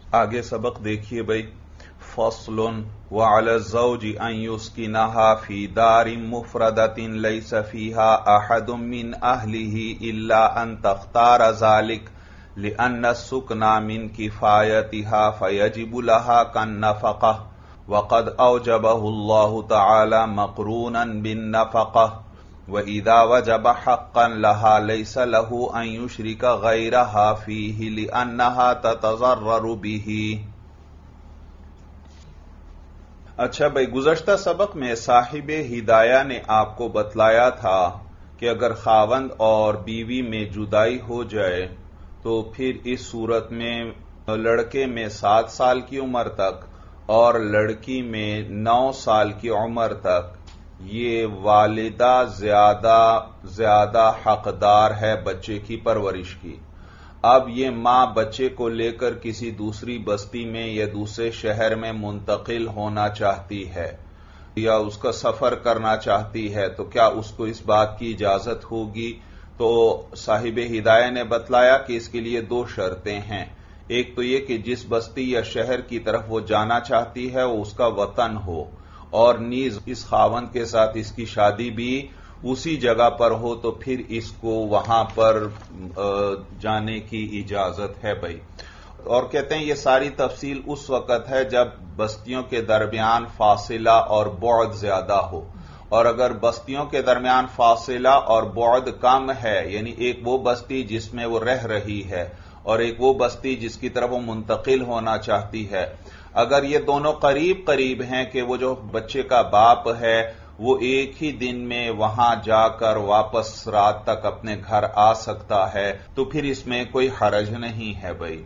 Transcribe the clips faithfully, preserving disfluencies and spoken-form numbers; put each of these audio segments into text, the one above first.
آگے سبق دیکھیے بھائی. فصل وعلى الزوج ان يسكنها في دار مفردة ليس فيها احد من اهله الا ان تختار ذلك لان السكن من كفايتها فيجب لها كالنفقة وقد اوجبه الله تعالى مقرونا بالنفقة وإذا وجب حقا لها ليس له أن يشرك غيرها فيه لأنها تتضرر به. اچھا بھائی، گزشتہ سبق میں صاحب ہدایہ نے آپ کو بتلایا تھا کہ اگر خاوند اور بیوی میں جدائی ہو جائے تو پھر اس صورت میں لڑکے میں سات سال کی عمر تک اور لڑکی میں نو سال کی عمر تک یہ والدہ زیادہ زیادہ حقدار ہے بچے کی پرورش کی. اب یہ ماں بچے کو لے کر کسی دوسری بستی میں یا دوسرے شہر میں منتقل ہونا چاہتی ہے یا اس کا سفر کرنا چاہتی ہے تو کیا اس کو اس بات کی اجازت ہوگی؟ تو صاحب ہدایہ نے بتلایا کہ اس کے لیے دو شرطیں ہیں. ایک تو یہ کہ جس بستی یا شہر کی طرف وہ جانا چاہتی ہے وہ اس کا وطن ہو، اور نیز اس خاوند کے ساتھ اس کی شادی بھی اسی جگہ پر ہو تو پھر اس کو وہاں پر جانے کی اجازت ہے بھائی. اور کہتے ہیں یہ ساری تفصیل اس وقت ہے جب بستیوں کے درمیان فاصلہ اور بعد زیادہ ہو، اور اگر بستیوں کے درمیان فاصلہ اور بعد کم ہے، یعنی ایک وہ بستی جس میں وہ رہ رہی ہے اور ایک وہ بستی جس کی طرف وہ منتقل ہونا چاہتی ہے، اگر یہ دونوں قریب قریب ہیں کہ وہ جو بچے کا باپ ہے وہ ایک ہی دن میں وہاں جا کر واپس رات تک اپنے گھر آ سکتا ہے تو پھر اس میں کوئی حرج نہیں ہے بھائی.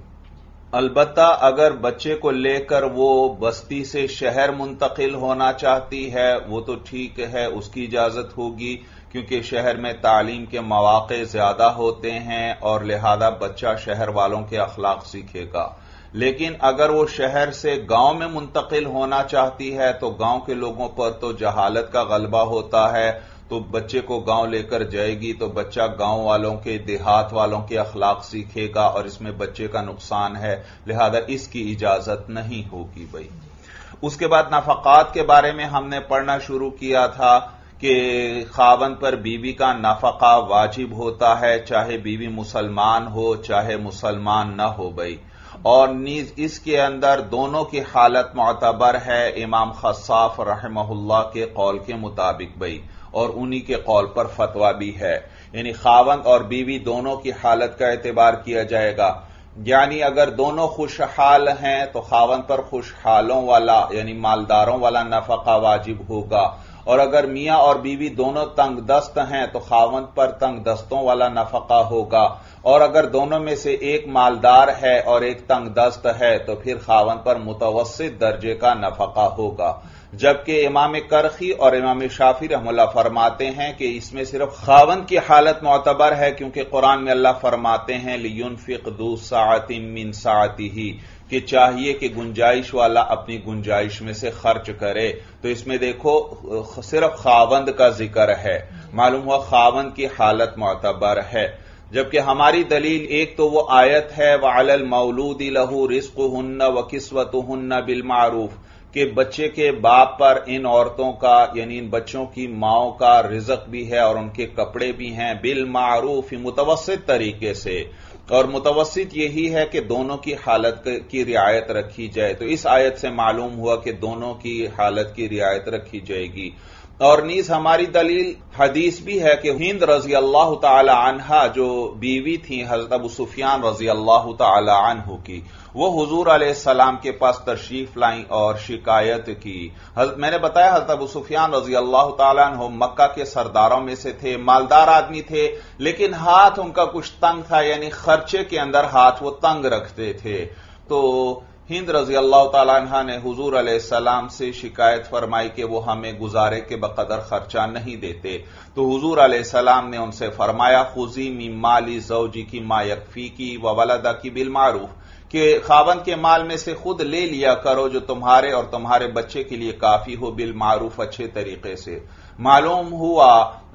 البتہ اگر بچے کو لے کر وہ بستی سے شہر منتقل ہونا چاہتی ہے وہ تو ٹھیک ہے، اس کی اجازت ہوگی کیونکہ شہر میں تعلیم کے مواقع زیادہ ہوتے ہیں اور لہذا بچہ شہر والوں کے اخلاق سیکھے گا. لیکن اگر وہ شہر سے گاؤں میں منتقل ہونا چاہتی ہے تو گاؤں کے لوگوں پر تو جہالت کا غلبہ ہوتا ہے، تو بچے کو گاؤں لے کر جائے گی تو بچہ گاؤں والوں کے دیہات والوں کے اخلاق سیکھے گا اور اس میں بچے کا نقصان ہے، لہذا اس کی اجازت نہیں ہوگی بھائی. اس کے بعد نفقات کے بارے میں ہم نے پڑھنا شروع کیا تھا کہ خاوند پر بیوی کا نفقہ واجب ہوتا ہے چاہے بیوی مسلمان ہو چاہے مسلمان نہ ہو بھائی، اور نیز اس کے اندر دونوں کی حالت معتبر ہے امام خصاف رحمہ اللہ کے قول کے مطابق بھائی، اور انہی کے قول پر فتویٰ بھی ہے. یعنی خاوند اور بیوی دونوں کی حالت کا اعتبار کیا جائے گا. یعنی اگر دونوں خوشحال ہیں تو خاوند پر خوشحالوں والا یعنی مالداروں والا نفقہ واجب ہوگا، اور اگر میاں اور بیوی دونوں تنگ دست ہیں تو خاوند پر تنگ دستوں والا نفقہ ہوگا، اور اگر دونوں میں سے ایک مالدار ہے اور ایک تنگ دست ہے تو پھر خاوند پر متوسط درجے کا نفقہ ہوگا. جبکہ امام کرخی اور امام شافعی رحمہ اللہ فرماتے ہیں کہ اس میں صرف خاوند کی حالت معتبر ہے، کیونکہ قرآن میں اللہ فرماتے ہیں لِيُنْفِقْ ذُو سَعَةٍ مِّن سَعَتِهِ کہ چاہیے کہ گنجائش والا اپنی گنجائش میں سے خرچ کرے. تو اس میں دیکھو صرف خاوند کا ذکر ہے، معلوم ہوا خاوند کی حالت معتبر ہے. جبکہ ہماری دلیل ایک تو وہ آیت ہے وَعَلَى الْمَوْلُودِ لَهُ رِزْقُهُنَّ وَكِسْوَتُهُنَّ بِالْمَعْرُوفِ کہ بچے کے باپ پر ان عورتوں کا یعنی ان بچوں کی ماؤں کا رزق بھی ہے اور ان کے کپڑے بھی ہیں بالمعروف متوسط طریقے سے، اور متوسط یہی ہے کہ دونوں کی حالت کی رعایت رکھی جائے. تو اس آیت سے معلوم ہوا کہ دونوں کی حالت کی رعایت رکھی جائے گی. اور نیز ہماری دلیل حدیث بھی ہے کہ ہند رضی اللہ تعالی عنہا جو بیوی تھی حضرت ابو سفیان رضی اللہ تعالی عنہ کی، وہ حضور علیہ السلام کے پاس تشریف لائیں اور شکایت کی. حضرت میں نے بتایا حضرت ابو سفیان رضی اللہ تعالی عنہ مکہ کے سرداروں میں سے تھے، مالدار آدمی تھے، لیکن ہاتھ ان کا کچھ تنگ تھا، یعنی خرچے کے اندر ہاتھ وہ تنگ رکھتے تھے. تو ہند رضی اللہ تعالیٰ عنہ نے حضور علیہ السلام سے شکایت فرمائی کہ وہ ہمیں گزارے کے بقدر خرچہ نہیں دیتے. تو حضور علیہ السلام نے ان سے فرمایا خذی من مال زوجکی ما یکفیکی وولدکی بالمعروف کہ خاوند کے مال میں سے خود لے لیا کرو جو تمہارے اور تمہارے بچے کے لیے کافی ہو بالمعروف اچھے طریقے سے. معلوم ہوا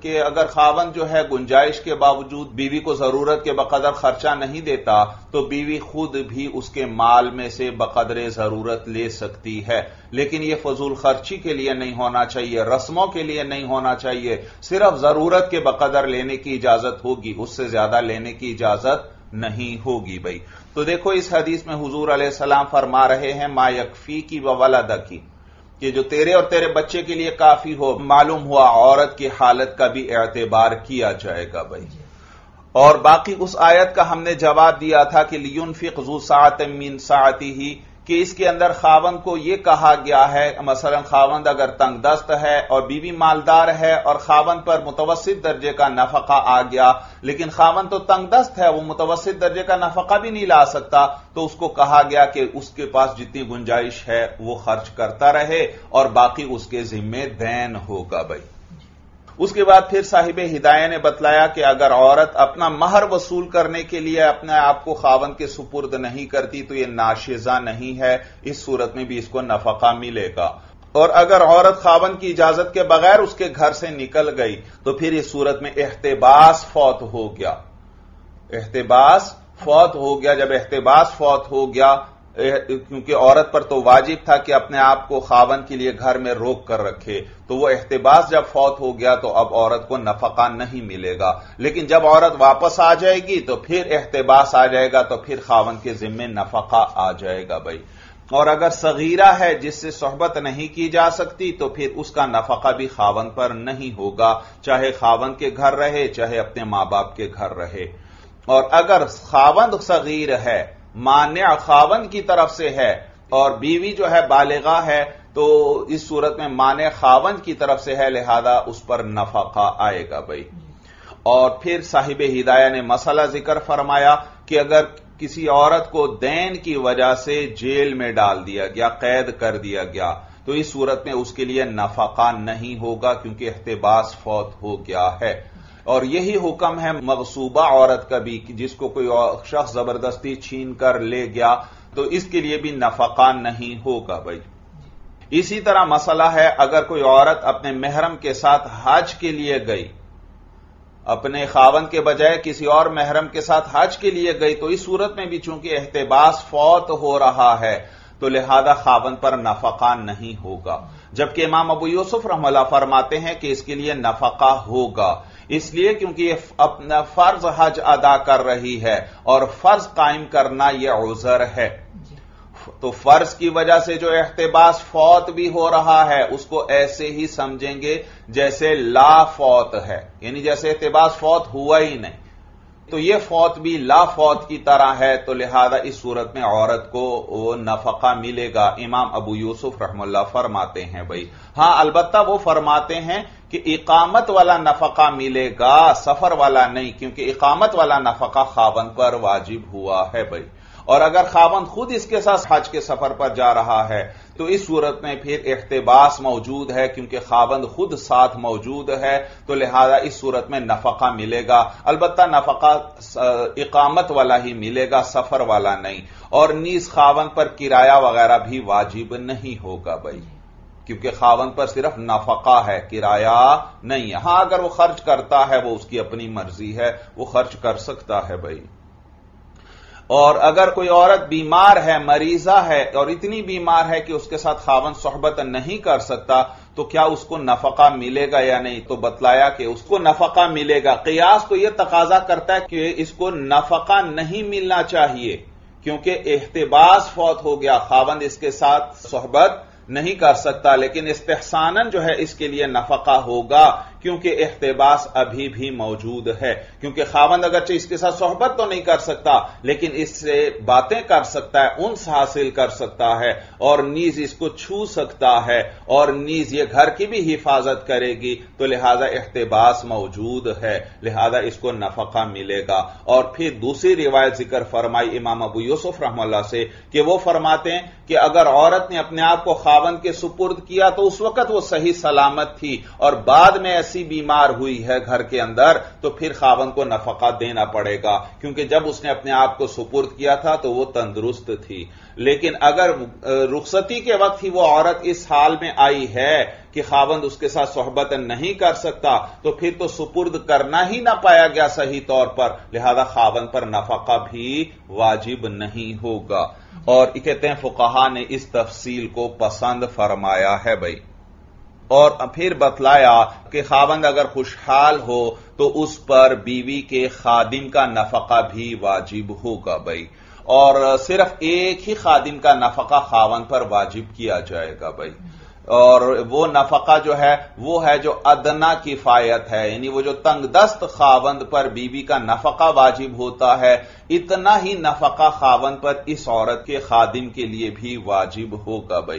کہ اگر خاوند جو ہے گنجائش کے باوجود بیوی کو ضرورت کے بقدر خرچہ نہیں دیتا تو بیوی خود بھی اس کے مال میں سے بقدر ضرورت لے سکتی ہے، لیکن یہ فضول خرچی کے لیے نہیں ہونا چاہیے، رسموں کے لیے نہیں ہونا چاہیے، صرف ضرورت کے بقدر لینے کی اجازت ہوگی، اس سے زیادہ لینے کی اجازت نہیں ہوگی بھائی۔ تو دیکھو اس حدیث میں حضور علیہ السلام فرما رہے ہیں ما یکفی کی وولدک کی، کہ جو تیرے اور تیرے بچے کے لیے کافی ہو۔ معلوم ہوا عورت کی حالت کا بھی اعتبار کیا جائے گا بھائی۔ اور باقی اس آیت کا ہم نے جواب دیا تھا کہ لینفق ذو سعۃ من سعتہ، کہ اس کے اندر خاوند کو یہ کہا گیا ہے، مثلا خاوند اگر تنگ دست ہے اور بیوی مالدار ہے اور خاوند پر متوسط درجے کا نفقہ آ گیا، لیکن خاوند تو تنگ دست ہے، وہ متوسط درجے کا نفقہ بھی نہیں لا سکتا، تو اس کو کہا گیا کہ اس کے پاس جتنی گنجائش ہے وہ خرچ کرتا رہے اور باقی اس کے ذمے دین ہوگا بھائی۔ اس کے بعد پھر صاحب ہدایہ نے بتلایا کہ اگر عورت اپنا مہر وصول کرنے کے لیے اپنے آپ کو خاوند کے سپرد نہیں کرتی تو یہ ناشزہ نہیں ہے، اس صورت میں بھی اس کو نفقہ ملے گا۔ اور اگر عورت خاوند کی اجازت کے بغیر اس کے گھر سے نکل گئی تو پھر اس صورت میں احتباس فوت ہو گیا، احتباس فوت ہو گیا۔ جب احتباس فوت ہو گیا، کیونکہ عورت پر تو واجب تھا کہ اپنے آپ کو خاوند کے لیے گھر میں روک کر رکھے، تو وہ احتباس جب فوت ہو گیا تو اب عورت کو نفقہ نہیں ملے گا، لیکن جب عورت واپس آ جائے گی تو پھر احتباس آ جائے گا، تو پھر خاوند کے ذمے نفقہ آ جائے گا بھائی۔ اور اگر صغیرہ ہے جس سے صحبت نہیں کی جا سکتی تو پھر اس کا نفقہ بھی خاوند پر نہیں ہوگا، چاہے خاوند کے گھر رہے چاہے اپنے ماں باپ کے گھر رہے۔ اور اگر خاوند صغیر ہے، مانع خاوند کی طرف سے ہے اور بیوی جو ہے بالغہ ہے، تو اس صورت میں مانع خاوند کی طرف سے ہے، لہذا اس پر نفقہ آئے گا بھائی۔ اور پھر صاحب ہدایہ نے مسئلہ ذکر فرمایا کہ اگر کسی عورت کو دین کی وجہ سے جیل میں ڈال دیا گیا، قید کر دیا گیا، تو اس صورت میں اس کے لیے نفقہ نہیں ہوگا کیونکہ احتباس فوت ہو گیا ہے۔ اور یہی حکم ہے مغصوبہ عورت کا بھی، کہ جس کو کوئی شخص زبردستی چھین کر لے گیا تو اس کے لیے بھی نفقہ نہیں ہوگا بھائی۔ اسی طرح مسئلہ ہے اگر کوئی عورت اپنے محرم کے ساتھ حج کے لیے گئی، اپنے خاوند کے بجائے کسی اور محرم کے ساتھ حج کے لیے گئی، تو اس صورت میں بھی چونکہ احتباس فوت ہو رہا ہے تو لہذا خاوند پر نفقہ نہیں ہوگا، جبکہ امام ابو یوسف رحمہ اللہ فرماتے ہیں کہ اس کے لیے نفقہ ہوگا، اس لیے کیونکہ یہ اپنا فرض حج ادا کر رہی ہے اور فرض قائم کرنا یہ عذر ہے، تو فرض کی وجہ سے جو احتباس فوت بھی ہو رہا ہے اس کو ایسے ہی سمجھیں گے جیسے لا فوت ہے، یعنی جیسے احتباس فوت ہوا ہی نہیں، تو یہ فوت بھی لا فوت کی طرح ہے، تو لہذا اس صورت میں عورت کو وہ نفقہ ملے گا، امام ابو یوسف رحم اللہ فرماتے ہیں بھائی۔ ہاں البتہ وہ فرماتے ہیں کہ اقامت والا نفقہ ملے گا، سفر والا نہیں، کیونکہ اقامت والا نفقہ خاوند پر واجب ہوا ہے بھائی۔ اور اگر خاوند خود اس کے ساتھ حج کے سفر پر جا رہا ہے تو اس صورت میں پھر احتباس موجود ہے، کیونکہ خاوند خود ساتھ موجود ہے، تو لہذا اس صورت میں نفقہ ملے گا، البتہ نفقہ اقامت والا ہی ملے گا، سفر والا نہیں۔ اور نیز خاوند پر کرایہ وغیرہ بھی واجب نہیں ہوگا بھائی، کیونکہ خاوند پر صرف نفقہ ہے، کرایہ نہیں ہے۔ ہاں اگر وہ خرچ کرتا ہے وہ اس کی اپنی مرضی ہے، وہ خرچ کر سکتا ہے بھائی۔ اور اگر کوئی عورت بیمار ہے، مریضہ ہے اور اتنی بیمار ہے کہ اس کے ساتھ خاوند صحبت نہیں کر سکتا، تو کیا اس کو نفقہ ملے گا یا نہیں؟ تو بتلایا کہ اس کو نفقہ ملے گا۔ قیاس تو یہ تقاضا کرتا ہے کہ اس کو نفقہ نہیں ملنا چاہیے، کیونکہ احتباس فوت ہو گیا، خاوند اس کے ساتھ صحبت نہیں کر سکتا، لیکن استحساناً جو ہے اس کے لیے نفقہ ہوگا، کیونکہ احتباس ابھی بھی موجود ہے، کیونکہ خاوند اگرچہ اس کے ساتھ صحبت تو نہیں کر سکتا لیکن اس سے باتیں کر سکتا ہے، انس حاصل کر سکتا ہے، اور نیز اس کو چھو سکتا ہے، اور نیز یہ گھر کی بھی حفاظت کرے گی، تو لہذا احتباس موجود ہے، لہذا اس کو نفقہ ملے گا۔ اور پھر دوسری روایت ذکر فرمائی امام ابو یوسف رحمہ اللہ سے کہ وہ فرماتے ہیں کہ اگر عورت نے اپنے آپ کو خاوند کے سپرد کیا تو اس وقت وہ صحیح سلامت تھی، اور بعد میں ایسی بیمار ہوئی ہے گھر کے اندر، تو پھر خاوند کو نفقہ دینا پڑے گا، کیونکہ جب اس نے اپنے آپ کو سپرد کیا تھا تو وہ تندرست تھی۔ لیکن اگر رخصتی کے وقت ہی وہ عورت اس حال میں آئی ہے کہ خاوند اس کے ساتھ صحبت نہیں کر سکتا تو پھر تو سپرد کرنا ہی نہ پایا گیا صحیح طور پر، لہذا خاوند پر نفقہ بھی واجب نہیں ہوگا۔ اور کہتے ہیں فقہا نے اس تفصیل کو پسند فرمایا ہے بھائی۔ اور پھر بتلایا کہ خاوند اگر خوشحال ہو تو اس پر بیوی کے خادم کا نفقہ بھی واجب ہوگا بھائی، اور صرف ایک ہی خادم کا نفقہ خاوند پر واجب کیا جائے گا بھائی، اور وہ نفقہ جو ہے وہ ہے جو ادنا کفایت ہے، یعنی وہ جو تنگ دست خاوند پر بیوی کا نفقہ واجب ہوتا ہے اتنا ہی نفقہ خاوند پر اس عورت کے خادم کے لیے بھی واجب ہوگا بھائی۔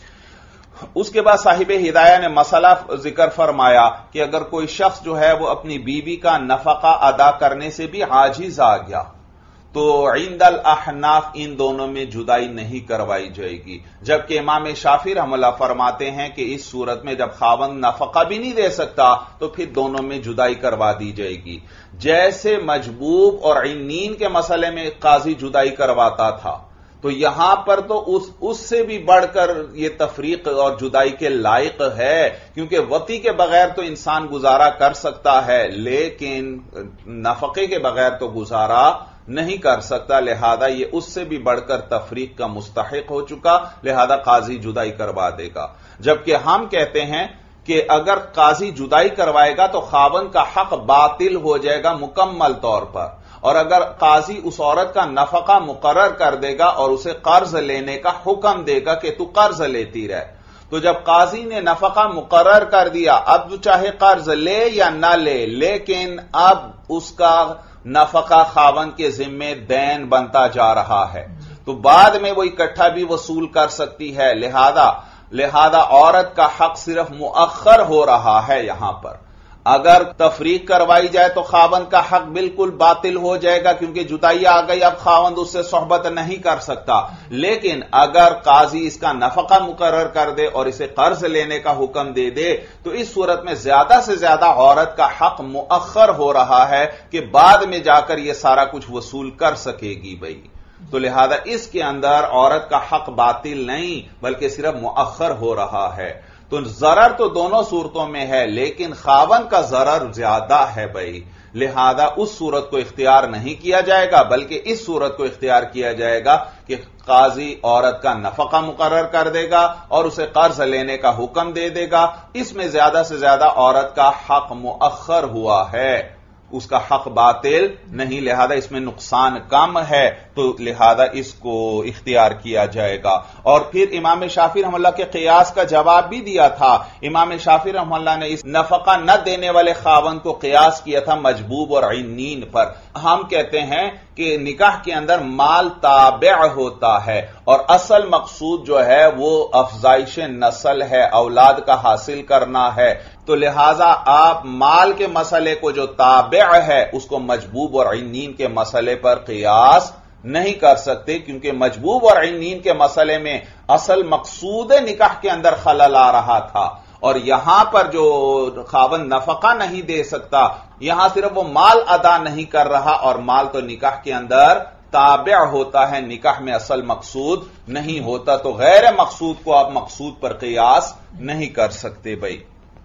اس کے بعد صاحب ہدایہ نے مسئلہ ذکر فرمایا کہ اگر کوئی شخص جو ہے وہ اپنی بیوی کا نفقہ ادا کرنے سے بھی عاجز آ گیا تو عند الاحناف ان دونوں میں جدائی نہیں کروائی جائے گی، جبکہ امام شافعی رحمہ اللہ فرماتے ہیں کہ اس صورت میں جب خاوند نفقہ بھی نہیں دے سکتا تو پھر دونوں میں جدائی کروا دی جائے گی، جیسے مجبوب اور عنین کے مسئلے میں قاضی جدائی کرواتا تھا، تو یہاں پر تو اس اس سے بھی بڑھ کر یہ تفریق اور جدائی کے لائق ہے، کیونکہ وطی کے بغیر تو انسان گزارا کر سکتا ہے لیکن نفقے کے بغیر تو گزارا نہیں کر سکتا، لہذا یہ اس سے بھی بڑھ کر تفریق کا مستحق ہو چکا، لہذا قاضی جدائی کروا دے گا۔ جبکہ ہم کہتے ہیں کہ اگر قاضی جدائی کروائے گا تو خاوند کا حق باطل ہو جائے گا مکمل طور پر، اور اگر قاضی اس عورت کا نفقہ مقرر کر دے گا اور اسے قرض لینے کا حکم دے گا کہ تو قرض لیتی رہ، تو جب قاضی نے نفقہ مقرر کر دیا اب تو چاہے قرض لے یا نہ لے، لیکن اب اس کا نفقہ خاوند کے ذمے دین بنتا جا رہا ہے تو بعد میں وہ اکٹھا بھی وصول کر سکتی ہے، لہذا لہذا عورت کا حق صرف مؤخر ہو رہا ہے یہاں پر۔ اگر تفریق کروائی جائے تو خاوند کا حق بالکل باطل ہو جائے گا کیونکہ جدائی آ گئی، اب خاوند اس سے صحبت نہیں کر سکتا، لیکن اگر قاضی اس کا نفقہ مقرر کر دے اور اسے قرض لینے کا حکم دے دے تو اس صورت میں زیادہ سے زیادہ عورت کا حق مؤخر ہو رہا ہے کہ بعد میں جا کر یہ سارا کچھ وصول کر سکے گی بھائی، تو لہذا اس کے اندر عورت کا حق باطل نہیں بلکہ صرف مؤخر ہو رہا ہے۔ تو ضرر تو دونوں صورتوں میں ہے لیکن خاوند کا ضرر زیادہ ہے بھائی، لہذا اس صورت کو اختیار نہیں کیا جائے گا بلکہ اس صورت کو اختیار کیا جائے گا کہ قاضی عورت کا نفقہ مقرر کر دے گا اور اسے قرض لینے کا حکم دے دے گا، اس میں زیادہ سے زیادہ عورت کا حق مؤخر ہوا ہے، اس کا حق باطل نہیں، لہذا اس میں نقصان کم ہے تو لہذا اس کو اختیار کیا جائے گا۔ اور پھر امام شافعی رحمہ اللہ کے قیاس کا جواب بھی دیا تھا، امام شافعی رحمہ اللہ نے اس نفقہ نہ دینے والے خاوند کو قیاس کیا تھا مجبوب اور عنین پر۔ ہم کہتے ہیں کہ نکاح کے اندر مال تابع ہوتا ہے اور اصل مقصود جو ہے وہ افزائش نسل ہے، اولاد کا حاصل کرنا ہے، تو لہذا آپ مال کے مسئلے کو جو تابع ہے اس کو مجبوب اور عنین کے مسئلے پر قیاس نہیں کر سکتے، کیونکہ مجبوب اور عنین کے مسئلے میں اصل مقصود نکاح کے اندر خلل آ رہا تھا، اور یہاں پر جو خاوند نفقہ نہیں دے سکتا یہاں صرف وہ مال ادا نہیں کر رہا، اور مال تو نکاح کے اندر تابع ہوتا ہے، نکاح میں اصل مقصود نہیں ہوتا، تو غیر مقصود کو آپ مقصود پر قیاس نہیں کر سکتے بھائی۔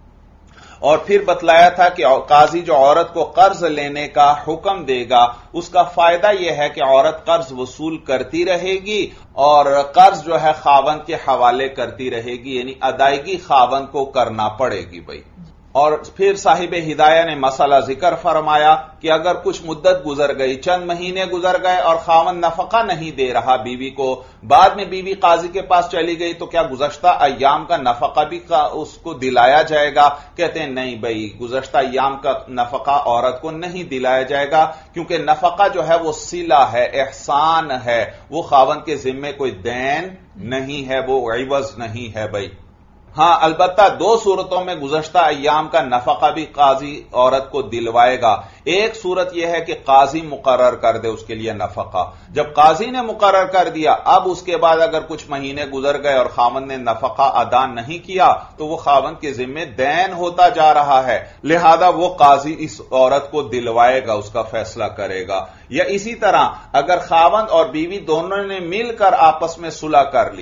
اور پھر بتلایا تھا کہ قاضی جو عورت کو قرض لینے کا حکم دے گا اس کا فائدہ یہ ہے کہ عورت قرض وصول کرتی رہے گی اور قرض جو ہے خاوند کے حوالے کرتی رہے گی، یعنی ادائیگی خاوند کو کرنا پڑے گی بھائی۔ اور پھر صاحب ہدایہ نے مسئلہ ذکر فرمایا کہ اگر کچھ مدت گزر گئی، چند مہینے گزر گئے اور خاوند نفقہ نہیں دے رہا بیوی کو، بعد میں بیوی قاضی کے پاس چلی گئی تو کیا گزشتہ ایام کا نفقہ بھی اس کو دلایا جائے گا؟ کہتے ہیں نہیں بھائی، گزشتہ ایام کا نفقہ عورت کو نہیں دلایا جائے گا، کیونکہ نفقہ جو ہے وہ صلہ ہے، احسان ہے، وہ خاوند کے ذمے کوئی دین نہیں ہے، وہ عوض نہیں ہے بھائی۔ ہاں البتہ دو صورتوں میں گزشتہ ایام کا نفقہ بھی قاضی عورت کو دلوائے گا۔ ایک صورت یہ ہے کہ قاضی مقرر کر دے اس کے لیے نفقہ، جب قاضی نے مقرر کر دیا اب اس کے بعد اگر کچھ مہینے گزر گئے اور خاوند نے نفقہ ادا نہیں کیا تو وہ خاوند کے ذمے دین ہوتا جا رہا ہے، لہذا وہ قاضی اس عورت کو دلوائے گا، اس کا فیصلہ کرے گا۔ یا اسی طرح اگر خاوند اور بیوی دونوں نے مل کر آپس میں صلح کر لی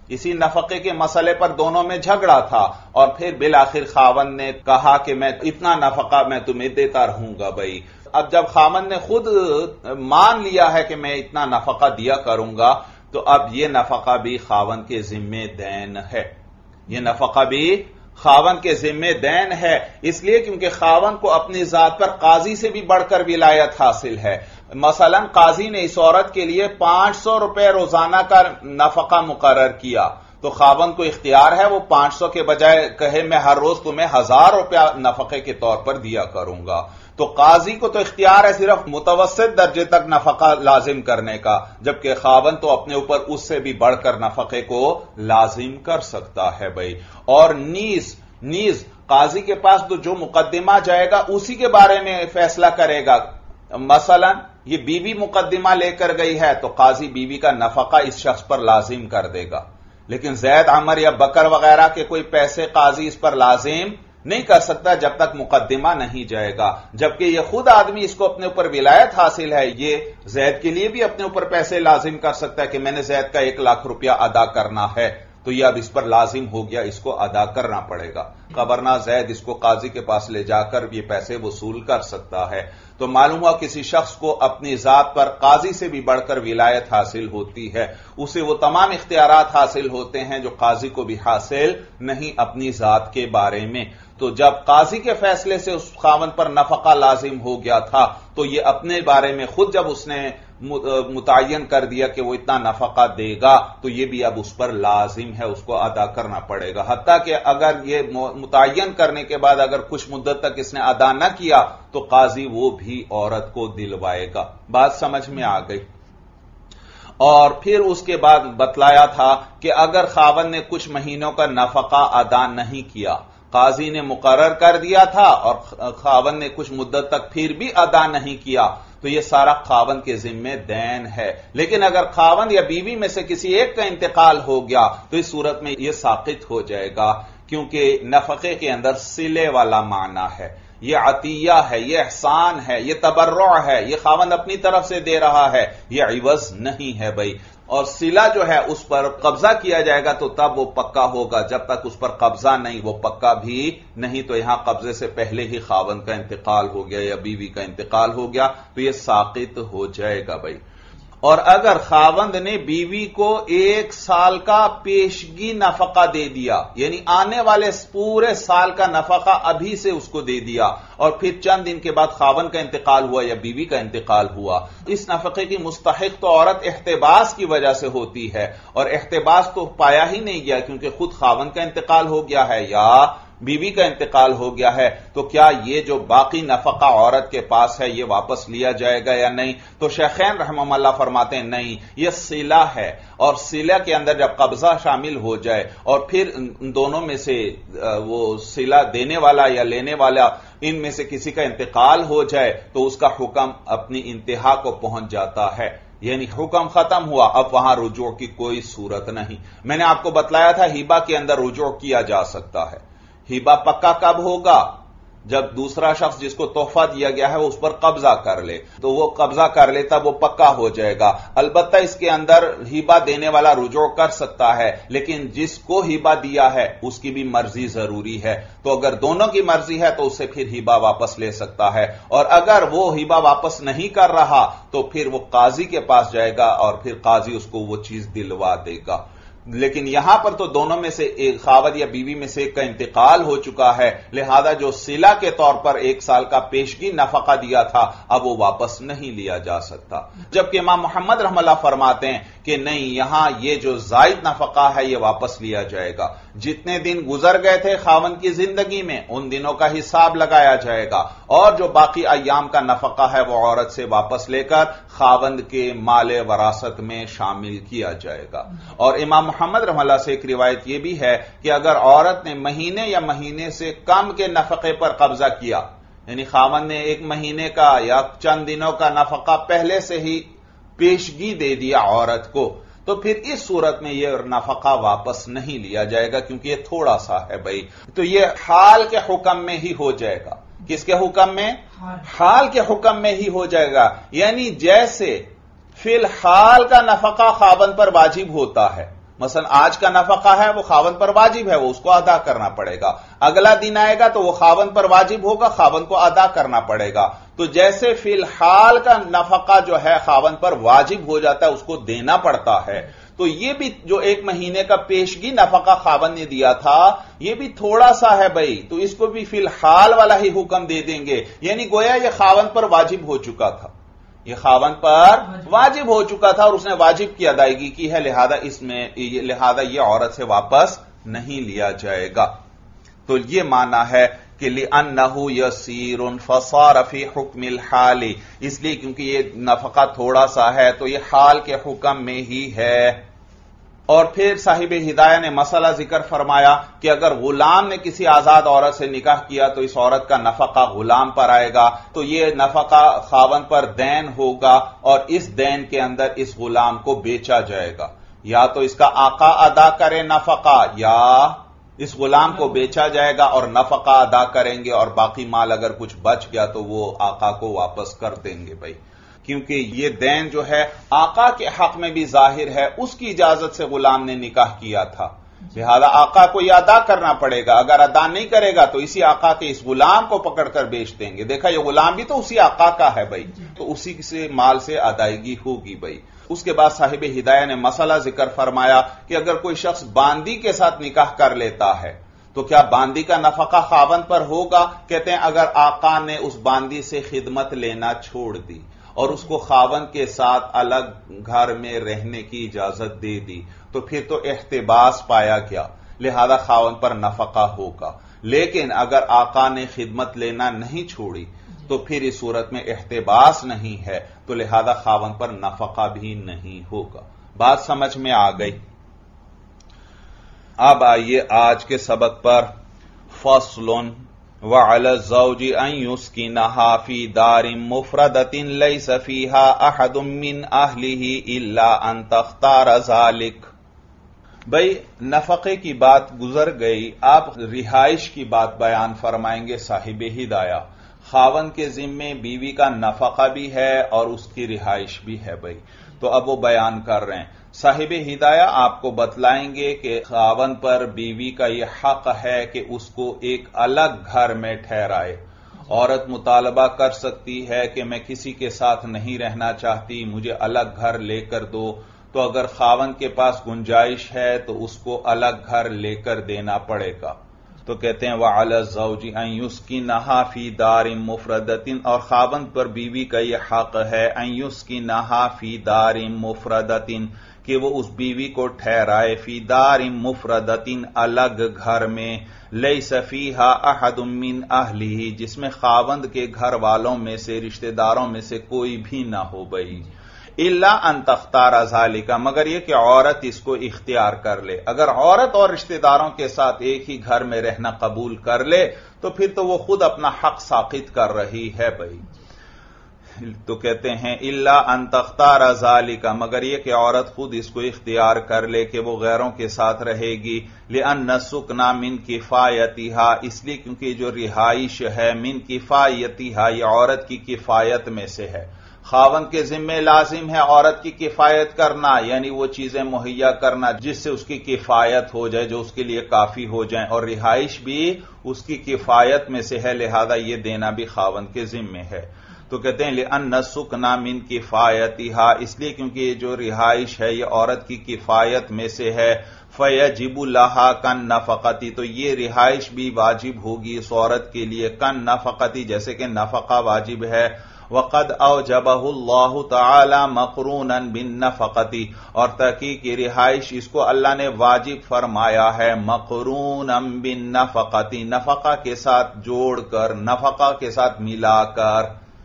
اسی نفقے کے مسئلے پر دونوں میں جھگڑا تھا اور پھر بالآخر خاوند نے کہا کہ میں اتنا نفقہ میں تمہیں دیتا رہوں گا بھائی۔ اب جب خاوند نے خود مان لیا ہے کہ میں اتنا نفقہ دیا کروں گا تو اب یہ نفقہ بھی خاوند کے ذمہ دین ہے، یہ نفقہ بھی خاوند کے ذمہ دین ہے، اس لیے کیونکہ خاوند کو اپنی ذات پر قاضی سے بھی بڑھ کر ولایت حاصل ہے۔ مثلا قاضی نے اس عورت کے لیے پانچ سو روپے روزانہ کا نفقہ مقرر کیا تو خاوند کو اختیار ہے وہ پانچ سو کے بجائے کہے میں ہر روز تمہیں ہزار روپیہ نفقے کے طور پر دیا کروں گا، تو قاضی کو تو اختیار ہے صرف متوسط درجے تک نفقہ لازم کرنے کا، جبکہ خاوند تو اپنے اوپر اس سے بھی بڑھ کر نفقے کو لازم کر سکتا ہے بھائی۔ اور نیز نیز قاضی کے پاس تو جو مقدمہ جائے گا اسی کے بارے میں فیصلہ کرے گا۔ مثلا یہ بیوی مقدمہ لے کر گئی ہے تو قاضی بیوی کا نفقہ اس شخص پر لازم کر دے گا، لیکن زید عمر یا بکر وغیرہ کے کوئی پیسے قاضی اس پر لازم نہیں کر سکتا جب تک مقدمہ نہیں جائے گا، جبکہ یہ خود آدمی اس کو اپنے اوپر ولایت حاصل ہے، یہ زید کے لیے بھی اپنے اوپر پیسے لازم کر سکتا ہے کہ میں نے زید کا ایک لاکھ روپیہ ادا کرنا ہے تو یہ اب اس پر لازم ہو گیا، اس کو ادا کرنا پڑے گا، خبرنا زید اس کو قاضی کے پاس لے جا کر یہ پیسے وصول کر سکتا ہے۔ تو معلوم ہوا کسی شخص کو اپنی ذات پر قاضی سے بھی بڑھ کر ولایت حاصل ہوتی ہے، اسے وہ تمام اختیارات حاصل ہوتے ہیں جو قاضی کو بھی حاصل نہیں اپنی ذات کے بارے میں۔ تو جب قاضی کے فیصلے سے اس خاوند پر نفقہ لازم ہو گیا تھا تو یہ اپنے بارے میں خود جب اس نے متعین کر دیا کہ وہ اتنا نفقہ دے گا تو یہ بھی اب اس پر لازم ہے، اس کو ادا کرنا پڑے گا، حتیٰ کہ اگر یہ متعین کرنے کے بعد اگر کچھ مدت تک اس نے ادا نہ کیا تو قاضی وہ بھی عورت کو دلوائے گا۔ بات سمجھ میں آ گئی؟ اور پھر اس کے بعد بتلایا تھا کہ اگر خاوند نے کچھ مہینوں کا نفقہ ادا نہیں کیا، قاضی نے مقرر کر دیا تھا اور خاوند نے کچھ مدت تک پھر بھی ادا نہیں کیا تو یہ سارا خاوند کے ذمہ دین ہے، لیکن اگر خاوند یا بیوی میں سے کسی ایک کا انتقال ہو گیا تو اس صورت میں یہ ساقط ہو جائے گا، کیونکہ نفقے کے اندر صلے والا معنی ہے، یہ عطیہ ہے، یہ احسان ہے، یہ تبرع ہے، یہ خاوند اپنی طرف سے دے رہا ہے، یہ عوض نہیں ہے بھائی۔ اور صلہ جو ہے اس پر قبضہ کیا جائے گا تو تب وہ پکا ہوگا، جب تک اس پر قبضہ نہیں وہ پکا بھی نہیں، تو یہاں قبضے سے پہلے ہی خاوند کا انتقال ہو گیا یا بیوی کا انتقال ہو گیا تو یہ ساقط ہو جائے گا بھائی۔ اور اگر خاوند نے بیوی کو ایک سال کا پیشگی نفقہ دے دیا، یعنی آنے والے پورے سال کا نفقہ ابھی سے اس کو دے دیا اور پھر چند دن کے بعد خاوند کا انتقال ہوا یا بیوی کا انتقال ہوا، اس نفقے کی مستحق تو عورت احتباس کی وجہ سے ہوتی ہے، اور احتباس تو پایا ہی نہیں گیا کیونکہ خود خاوند کا انتقال ہو گیا ہے یا بیوی کا انتقال ہو گیا ہے، تو کیا یہ جو باقی نفقہ عورت کے پاس ہے یہ واپس لیا جائے گا یا نہیں؟ تو شیخین رحمہ اللہ فرماتے ہیں نہیں، یہ صلہ ہے، اور صلہ کے اندر جب قبضہ شامل ہو جائے اور پھر ان دونوں میں سے وہ صلہ دینے والا یا لینے والا ان میں سے کسی کا انتقال ہو جائے تو اس کا حکم اپنی انتہا کو پہنچ جاتا ہے، یعنی حکم ختم ہوا، اب وہاں رجوع کی کوئی صورت نہیں۔ میں نے آپ کو بتلایا تھا ہیبہ کے اندر رجوع کیا جا سکتا ہے، ہیبہ پکا کب ہوگا؟ جب دوسرا شخص جس کو تحفہ دیا گیا ہے وہ اس پر قبضہ کر لے، تو وہ قبضہ کر لے تب وہ پکا ہو جائے گا۔ البتہ اس کے اندر ہیبہ دینے والا رجوع کر سکتا ہے، لیکن جس کو ہیبہ دیا ہے اس کی بھی مرضی ضروری ہے، تو اگر دونوں کی مرضی ہے تو اسے پھر ہیبہ واپس لے سکتا ہے، اور اگر وہ ہیبہ واپس نہیں کر رہا تو پھر وہ قاضی کے پاس جائے گا اور پھر قاضی اس کو وہ چیز دلوا دے گا۔ لیکن یہاں پر تو دونوں میں سے ایک خاوند یا بیوی میں سے ایک کا انتقال ہو چکا ہے، لہذا جو صلہ کے طور پر ایک سال کا پیشگی نفقہ دیا تھا اب وہ واپس نہیں لیا جا سکتا، جبکہ امام محمد رحمہ اللہ فرماتے ہیں کہ نہیں، یہاں یہ جو زائد نفقہ ہے یہ واپس لیا جائے گا، جتنے دن گزر گئے تھے خاوند کی زندگی میں ان دنوں کا حساب لگایا جائے گا، اور جو باقی ایام کا نفقہ ہے وہ عورت سے واپس لے کر خاوند کے مال وراثت میں شامل کیا جائے گا۔ اور امام محمد رحمہ اللہ سے ایک روایت یہ بھی ہے کہ اگر عورت نے مہینے یا مہینے سے کم کے نفقے پر قبضہ کیا، یعنی خاوند نے ایک مہینے کا یا چند دنوں کا نفقہ پہلے سے ہی پیشگی دے دیا عورت کو، تو پھر اس صورت میں یہ نفقہ واپس نہیں لیا جائے گا کیونکہ یہ تھوڑا سا ہے بھائی، تو یہ حال کے حکم میں ہی ہو جائے گا۔ کس کے حکم میں؟ حال کے حکم میں ہی ہو جائے گا، یعنی جیسے فی الحال کا نفقہ خاوند پر واجب ہوتا ہے مثلا آج کا نفقہ ہے وہ خاوند پر واجب ہے، وہ اس کو ادا کرنا پڑے گا، اگلا دن آئے گا تو وہ خاوند پر واجب ہوگا، خاوند کو ادا کرنا پڑے گا۔ تو جیسے فی الحال کا نفقہ جو ہے خاوند پر واجب ہو جاتا ہے، اس کو دینا پڑتا ہے، تو یہ بھی جو ایک مہینے کا پیشگی نفقہ خاوند نے دیا تھا یہ بھی تھوڑا سا ہے بھائی، تو اس کو بھی فی الحال والا ہی حکم دے دیں گے، یعنی گویا یہ خاوند پر واجب ہو چکا تھا، یہ خاوند پر واجب ہو چکا تھا اور اس نے واجب کی ادائیگی کی ہے، لہذا اس میں لہذا یہ عورت سے واپس نہیں لیا جائے گا۔ تو یہ معنی ہے کہ لِأَنَّهُ يَسِيرٌ فَصَارَ فِي حُكْمِ الْحَالِ، اس لیے کیونکہ یہ نفقہ تھوڑا سا ہے تو یہ حال کے حکم میں ہی ہے۔ اور پھر صاحب ہدایہ نے مسئلہ ذکر فرمایا کہ اگر غلام نے کسی آزاد عورت سے نکاح کیا تو اس عورت کا نفقہ غلام پر آئے گا، تو یہ نفقہ خاوند پر دین ہوگا اور اس دین کے اندر اس غلام کو بیچا جائے گا، یا تو اس کا آقا ادا کرے نفقہ یا اس غلام کو بیچا جائے گا اور نفقہ ادا کریں گے، اور باقی مال اگر کچھ بچ گیا تو وہ آقا کو واپس کر دیں گے بھائی، کیونکہ یہ دین جو ہے آقا کے حق میں بھی ظاہر ہے، اس کی اجازت سے غلام نے نکاح کیا تھا، لہذا آقا کو یہ ادا کرنا پڑے گا، اگر ادا نہیں کرے گا تو اسی آقا کے اس غلام کو پکڑ کر بیچ دیں گے، دیکھا یہ غلام بھی تو اسی آقا کا ہے بھائی، تو اسی سے مال سے ادائیگی ہوگی بھائی۔ اس کے بعد صاحب ہدایہ نے مسئلہ ذکر فرمایا کہ اگر کوئی شخص باندی کے ساتھ نکاح کر لیتا ہے تو کیا باندی کا نفقہ خاوند پر ہوگا؟ کہتے ہیں اگر آقا نے اس باندی سے خدمت لینا چھوڑ دی اور اس کو خاوند کے ساتھ الگ گھر میں رہنے کی اجازت دے دی تو پھر تو احتباس پایا گیا، لہذا خاوند پر نفقہ ہوگا، لیکن اگر آقا نے خدمت لینا نہیں چھوڑی تو پھر اس صورت میں احتباس نہیں ہے، تو لہذا خاوند پر نفقہ بھی نہیں ہوگا۔ بات سمجھ میں آ گئی؟ اب آئیے آج کے سبق پر۔ فصل وعلی الزوج ان یسکنها فی دار مفردۃ لیس فیها احد من اہلہ الا ان تختار ذلک۔ بھئی نفقے کی بات گزر گئی، آپ رہائش کی بات بیان فرمائیں گے صاحب ہدایہ۔ خاوند کے ذمے بیوی کا نفقہ بھی ہے اور اس کی رہائش بھی ہے بھائی، تو اب وہ بیان کر رہے ہیں۔ صاحب ہدایہ آپ کو بتلائیں گے کہ خاوند پر بیوی کا یہ حق ہے کہ اس کو ایک الگ گھر میں ٹھہرائے۔ عورت مطالبہ کر سکتی ہے کہ میں کسی کے ساتھ نہیں رہنا چاہتی، مجھے الگ گھر لے کر دو، تو اگر خاوند کے پاس گنجائش ہے تو اس کو الگ گھر لے کر دینا پڑے گا۔ تو کہتے ہیں وعلی الزوج ان یسکنها فی دار مفردۃ، اور خاوند پر بیوی کا یہ حق ہے ان یسکنها فی دار مفردۃ کہ وہ اس بیوی کو ٹھہرائے فی دار مفردۃ الگ گھر میں، لیس فیہا احد من اہلہ جس میں خاوند کے گھر والوں میں سے رشتہ داروں میں سے کوئی بھی نہ ہو بھائی، الا ان تختار ذالک مگر یہ کہ عورت اس کو اختیار کر لے۔ اگر عورت اور رشتہ داروں کے ساتھ ایک ہی گھر میں رہنا قبول کر لے تو پھر تو وہ خود اپنا حق ساقط کر رہی ہے بھائی۔ تو کہتے ہیں الا ان تختار ذالک مگر یہ کہ عورت خود اس کو اختیار کر لے کہ وہ غیروں کے ساتھ رہے گی، لان السکن من کفایتها اس لیے کیونکہ جو رہائش ہے من کفایتها یہ عورت کی کفایت میں سے ہے۔ خاوند کے ذمے لازم ہے عورت کی کفایت کرنا، یعنی وہ چیزیں مہیا کرنا جس سے اس کی کفایت ہو جائے، جو اس کے لیے کافی ہو جائیں، اور رہائش بھی اس کی کفایت میں سے ہے، لہذا یہ دینا بھی خاوند کے ذمے ہے۔ تو کہتے ہیں لأن السکن من کفایتها اس لیے کیونکہ یہ جو رہائش ہے یہ عورت کی کفایت میں سے ہے، فیجب لها کالنفقۃ تو یہ رہائش بھی واجب ہوگی اس عورت کے لیے کالنفقۃ جیسے کہ نفقہ واجب ہے۔ وقد اوجبہ اللہ تعالی مقرونا بالنفقۃ اور تحقیق یہ رہائش اس کو اللہ نے واجب فرمایا ہے مقرونا بالنفقۃ نفقہ کے ساتھ جوڑ کر، نفقہ کے ساتھ ملا کر،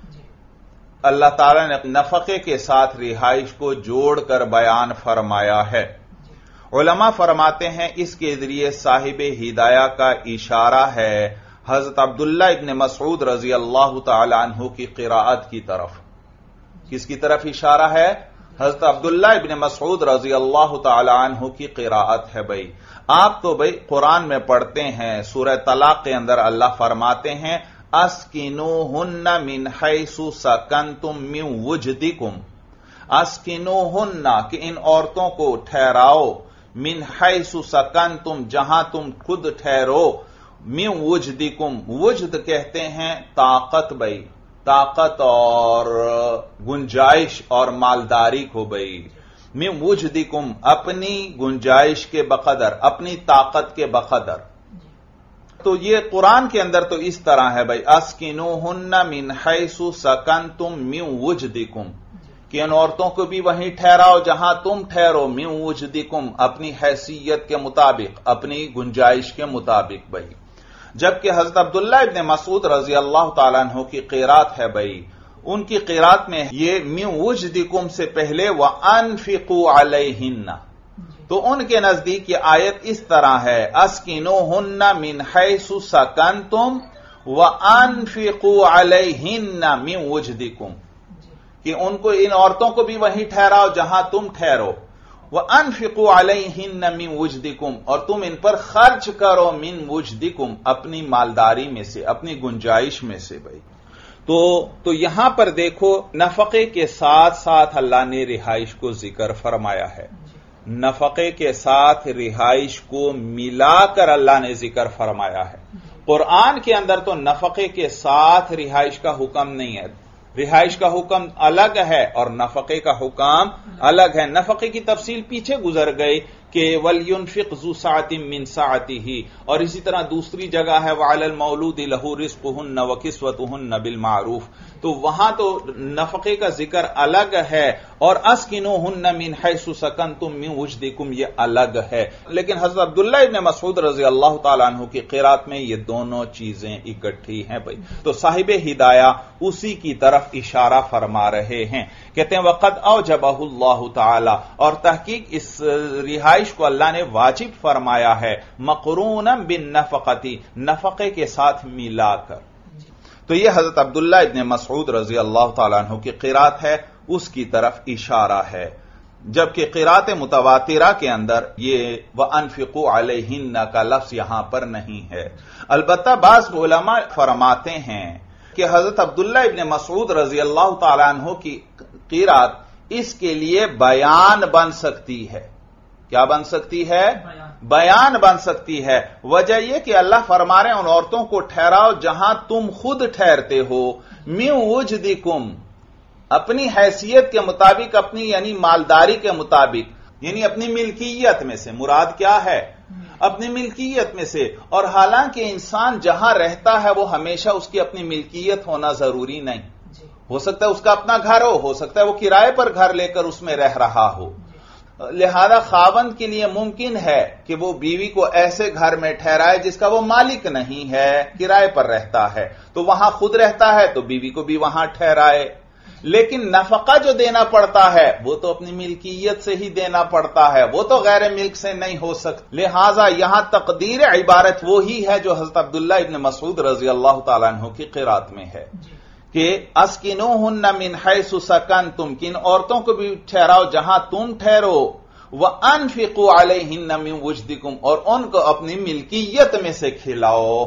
اللہ تعالی نے نفقے کے ساتھ رہائش کو جوڑ کر بیان فرمایا ہے۔ علماء فرماتے ہیں اس کے ذریعے صاحب ہدایہ کا اشارہ ہے حضرت عبداللہ ابن مسعود رضی اللہ تعالی عنہ کی قراءت کی طرف۔ کس کی طرف اشارہ ہے؟ حضرت عبداللہ ابن مسعود رضی اللہ تعالی عنہ کی قراءت ہے بھائی۔ آپ تو بھائی قرآن میں پڑھتے ہیں، سورہ طلاق کے اندر اللہ فرماتے ہیں اسکنوہن من حیث سکنتم من وجدکم، اسکنوہن کہ ان عورتوں کو ٹھہراؤ मिन हैसु सकनतुम, जहां तुम खुद ठहरो, मिन वुजदिकुम, वुजद कहते हैं ताकत भाई, ताकत और गुंजाइश और मालदारी को भाई। मिन वुजदिकुम, अपनी गुंजाइश के बकदर, अपनी ताकत के बकदर। तो ये कुरान के अंदर तो इस तरह है भाई, अस्किनूहुन्ना मिन हैसु सकनतुम मिन वुजदिकुम, कि इन औरतों को भी वहीं ठहराओ जहां तुम ठहरो, मिन वुजदिकुम, अपनी हैसियत के मुताबिक, अपनी गुंजाइश के मुताबिक भाई। जबकि हजरत अब्दुल्ला इब्न मसूद रजी अल्लाह तआला अन्हु की क़िरात है भाई, उनकी क़िरात में ये मिन वुजदिकुम से पहले व अनफिकू अलैहिन्ना, तो उनके नजदीक ये आयत इस तरह है, अस्किनूहुन्ना मिन हैसु सकनतुम व अनफिकू अलैहिन्ना मिन वुजदिकुम, कि उनको, इन औरतों को भी वहीं ठहराओ जहां तुम ठहरो, व अनफिकू अलैहिन्ना मिन वुजदिकुम, और तुम इन पर खर्च करो, मिन वुजदिकुम, अपनी मालदारी में से, अपनी गुंजाइश में से भाई। तो तो यहां पर देखो, नफके के साथ साथ अल्लाह ने रिहाइश को जिक्र फरमाया है, नफके के साथ रिहाइश को मिलाकर अल्लाह ने जिक्र फरमाया है। कुरान के अंदर तो नफके के साथ रिहाइश का हुक्म नहीं है, रिहाइश का हुक्म अलग है और नफके का हुक्म अलग है। नफके की तफसील पीछे गुजर गई कि वलयुनफिक ज़ू साअतिन मिन साअतिही, और इसी तरह दूसरी जगह है वअलल मौलूदी लहू रिज़्क़ुहुन्ना व किस्वतुहुन्ना बिल मारूफ, तो वहां तो नफके का जिक्र अलग है और अस्किनूहुन्ना मिन हैसु सकनतुम मिन वुजदिकुम ये अलग है। लेकिन हज़रत अब्दुल्ला इब्न मसूद रज़ी अल्लाह तआला अन्हु की क़िरात में ये दोनों चीजें इकट्ठी हैं भाई। तो साहिब हिदाया उसी की तरफ इशारा फरमा रहे हैं, कहते हैं वक़द औजबहुल्लाहु तआला, और तहकीक इस रिहाइश को अल्लाह ने वाजिब फरमाया है, मक़रूनन बिन नफ़क़ती, नफके के साथ मिलाकर। तो यह हजरत अब्दुल्ला इब्न मसूद रजी अल्लाह तआला अन्हु की क़िरात है, उसकी तरफ इशारा है। जबकि क़िरात मुतवातिरा के अंदर ये व अनफिकू अलैहिन्ना का लफ्ज यहां पर नहीं है। अलबत्ता बाज़ उलमा फरमाते हैं कि हजरत अब्दुल्ला इब्न मसूद रजी अल्लाह तआला अन्हु की क़िरात इसके लिए बयान बन सकती है। क्या बन सकती है? बयान बन सकती है। वजह यह कि अल्लाह फरमा रहे हैं उन औरतों को ठहराओ जहां तुम खुद ठहरते हो, मिन वुजदिकुम, अपनी हैसियत के मुताबिक, अपनी यानी मालदारी के मुताबिक, यानी अपनी मिल्कियत में से। मुराद क्या है? अपनी मिल्कियत में से। और हालांकि इंसान जहां रहता है वो हमेशा उसकी अपनी मिल्कियत होना जरूरी नहीं, हो सकता है उसका अपना घर हो, हो सकता है वो किराए पर घर लेकर उसमें रह रहा हो। लिहाजा खावंद के लिए मुमकिन है कि वो बीवी को ऐसे घर में ठहराए जिसका वो मालिक नहीं है, किराए पर रहता है, तो वहां खुद रहता है तो बीवी को भी वहां ठहराए। लेकिन नफका जो देना पड़ता है वो तो अपनी मिल्कियत से ही देना पड़ता है, वो तो गैर मिल्क से नहीं हो सकता। लिहाजा यहां तकदीर इबारत वो ही है जो हजरत अब्दुल्ला इब्न मसूद रजी अल्लाह तआला अन्हु की क़िरात में है कि अस्किनूहुन्ना मिन हैसु सकनतुम, किन औरतों को भी ठहराओ जहां तुम ठहरो, व अनफिकू अलैहिन्ना मिन वुजदिकुम, और उनको अपनी मिल्कियत में से खिलाओ।